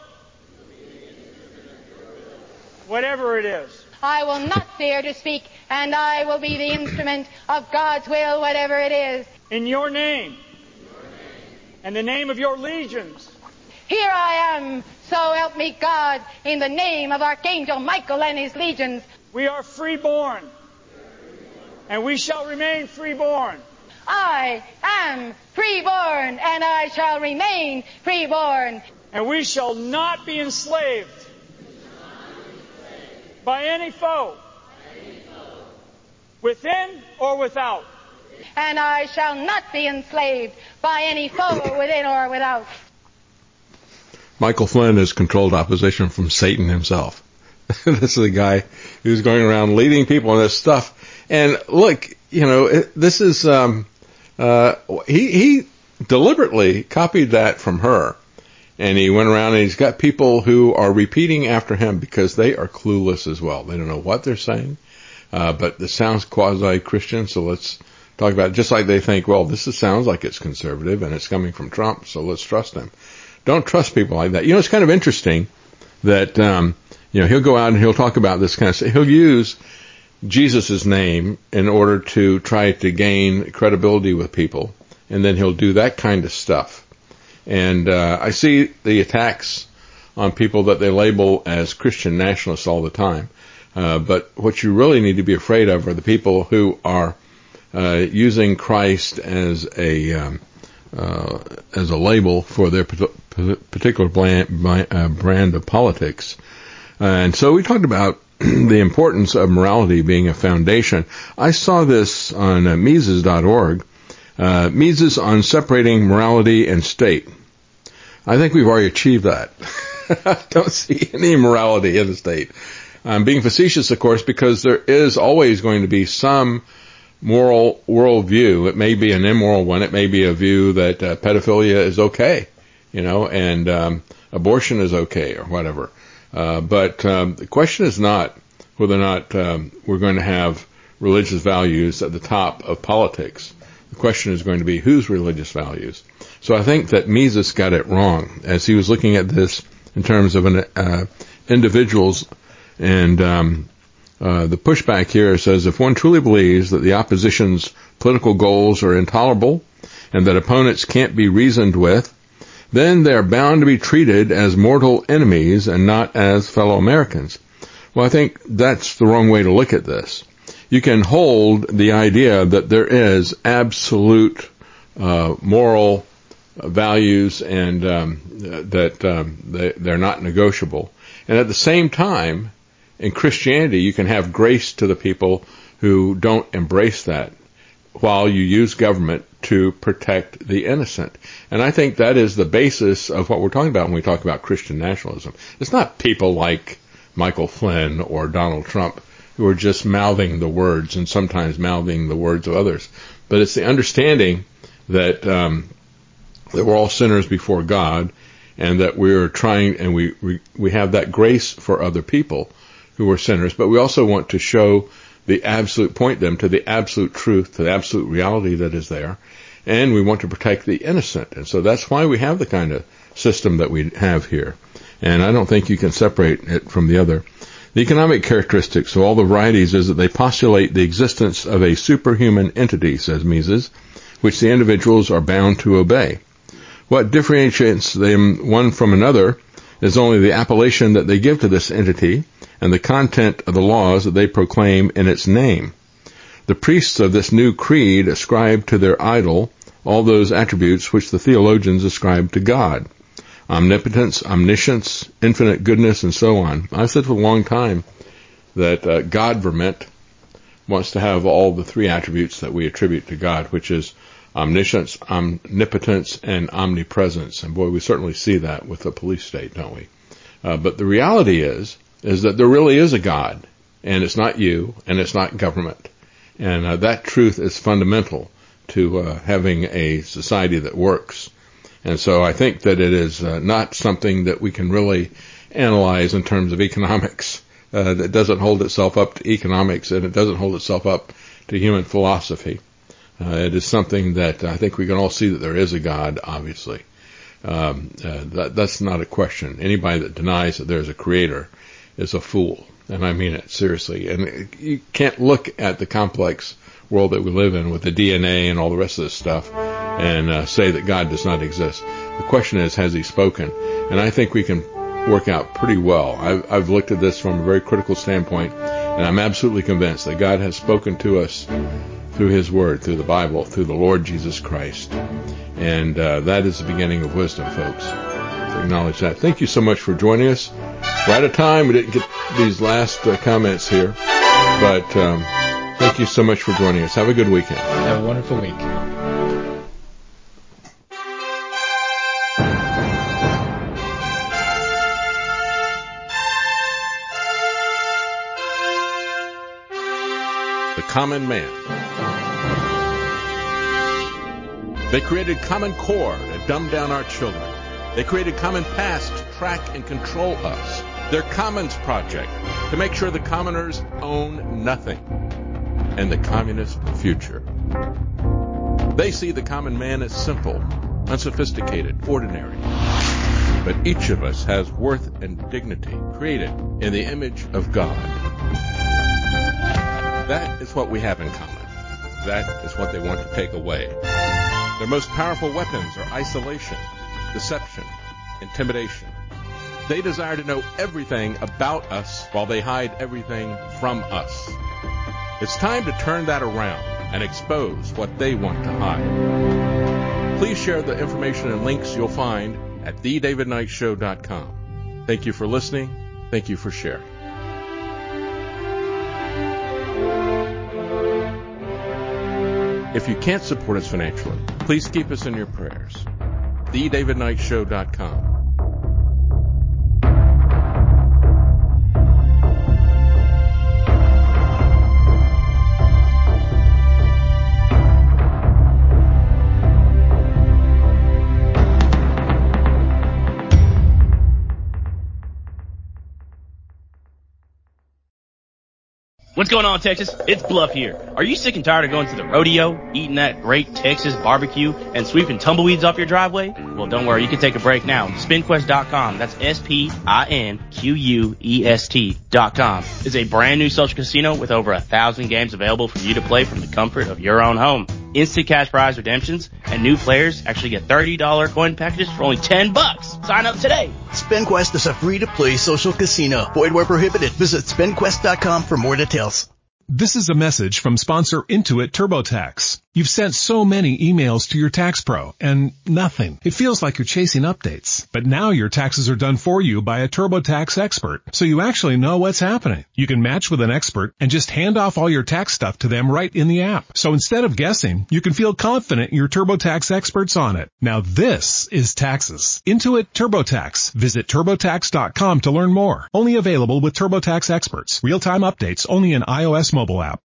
Speaker 18: Whatever it is.
Speaker 10: I will not fear to speak, and I will be the instrument of God's will, whatever it is.
Speaker 18: In your name. And the name of your legions.
Speaker 10: Here I am, so help me God, in the name of Archangel Michael and his legions.
Speaker 18: We are freeborn. And we shall remain freeborn.
Speaker 10: I am freeborn, and I shall remain freeborn.
Speaker 18: And we shall not be enslaved by any foe. within or without.
Speaker 10: And I shall not be enslaved by any foe within or without.
Speaker 7: Michael Flynn has controlled opposition from Satan himself. This is a guy who's going around leading people in this stuff. And look, this is, he deliberately copied that from her. And he went around and he's got people who are repeating after him because they are clueless as well. They don't know what they're saying. But this sounds quasi-Christian, so let's talk about it. Just like they think, well, sounds like it's conservative and it's coming from Trump, so let's trust him. Don't trust people like that. It's kind of interesting that, he'll go out and he'll talk about this kind of stuff. He'll use Jesus' name in order to try to gain credibility with people, and then he'll do that kind of stuff. And I see the attacks on people that they label as Christian nationalists all the time. But what you really need to be afraid of are the people who are using Christ as a label for their particular brand of politics. And so we talked about the importance of morality being a foundation. I saw this on Mises.org, Mises on separating morality and state. I think we've already achieved that. I don't see any morality in the state. I'm being facetious, of course, because there is always going to be some moral worldview. It may be an immoral one. It may be a view that pedophilia is okay, and abortion is okay or whatever. But the question is not whether or not we're going to have religious values at the top of politics. The question is going to be whose religious values. So I think that Mises got it wrong as he was looking at this in terms of individuals. And the pushback here says, if one truly believes that the opposition's political goals are intolerable and that opponents can't be reasoned with, then they're bound to be treated as mortal enemies and not as fellow Americans. Well, I think that's the wrong way to look at this. You can hold the idea that there is absolute moral values and that they're not negotiable. And at the same time, in Christianity, you can have grace to the people who don't embrace that while you use government to protect the innocent. And I think that is the basis of what we're talking about when we talk about Christian nationalism. It's not people like Michael Flynn or Donald Trump who are just mouthing the words and sometimes mouthing the words of others. But it's the understanding that that we're all sinners before God and that we're trying and we have that grace for other people who are sinners, but we also want to show point them to the absolute truth, to the absolute reality that is there, and we want to protect the innocent. And so that's why we have the kind of system that we have here. And I don't think you can separate it from the other. The economic characteristics of all the varieties is that they postulate the existence of a superhuman entity, says Mises, which the individuals are bound to obey. What differentiates them one from another is only the appellation that they give to this entity and the content of the laws that they proclaim in its name. The priests of this new creed ascribe to their idol all those attributes which the theologians ascribe to God: omnipotence, omniscience, infinite goodness, and so on. I've said for a long time that God-verment wants to have all the three attributes that we attribute to God, which is omniscience, omnipotence, and omnipresence. And boy, we certainly see that with the police state, don't we? But the reality is that there really is a God, and it's not you, and it's not government. And that truth is fundamental to having a society that works. And so I think that it is not something that we can really analyze in terms of economics. That doesn't hold itself up to economics, and it doesn't hold itself up to human philosophy. It is something that I think we can all see that there is a God, obviously. That's not a question. Anybody that denies that there's a creator is a fool, and I mean it seriously. And you can't look at the complex world that we live in with the DNA and all the rest of this stuff and say that God does not exist. The question is, has he spoken? And I think we can work out pretty well. I've looked at this from a very critical standpoint, and I'm absolutely convinced that God has spoken to us through his word, through the Bible, through the Lord Jesus Christ. And that is the beginning of wisdom, folks. To acknowledge that. Thank you so much for joining us. We're out of time. We didn't get these last comments here, but thank you. you so much for joining us. Have a good weekend.
Speaker 9: Have a wonderful week.
Speaker 7: The Common Man. They created Common Core to dumb down our children. They created Common Pass to track and control us. Their Commons Project to make sure the commoners own nothing. And the communist future. They see the common man as simple, unsophisticated, ordinary. But each of us has worth and dignity created in the image of God. That is what we have in common. That is what they want to take away. Their most powerful weapons are isolation, deception, intimidation. They desire to know everything about us while they hide everything from us. It's time to turn that around and expose what they want to hide. Please share the information and links you'll find at thedavidknightshow.com. Thank you for listening. Thank you for sharing. If you can't support us financially, please keep us in your prayers. thedavidknightshow.com.
Speaker 1: What's going on, Texas? It's Bluff here. Are you sick and tired of going to the rodeo, eating that great Texas barbecue, and sweeping tumbleweeds off your driveway? Well, don't worry. You can take a break now. SpinQuest.com, that's SpinQuest.com, is a brand new social casino with over 1,000 games available for you to play from the comfort of your own home. Instant cash prize redemptions, and new players actually get $30 coin packages for only $10. Sign up today.
Speaker 3: SpinQuest is a free-to-play social casino. Void where prohibited. Visit SpinQuest.com for more details.
Speaker 12: This is a message from sponsor Intuit TurboTax. You've sent so many emails to your tax pro and nothing. It feels like you're chasing updates. But now your taxes are done for you by a TurboTax expert, so you actually know what's happening. You can match with an expert and just hand off all your tax stuff to them right in the app. So instead of guessing, you can feel confident your TurboTax expert's on it. Now this is taxes. Intuit TurboTax. Visit TurboTax.com to learn more. Only available with TurboTax experts. Real-time updates only in iOS mobile app.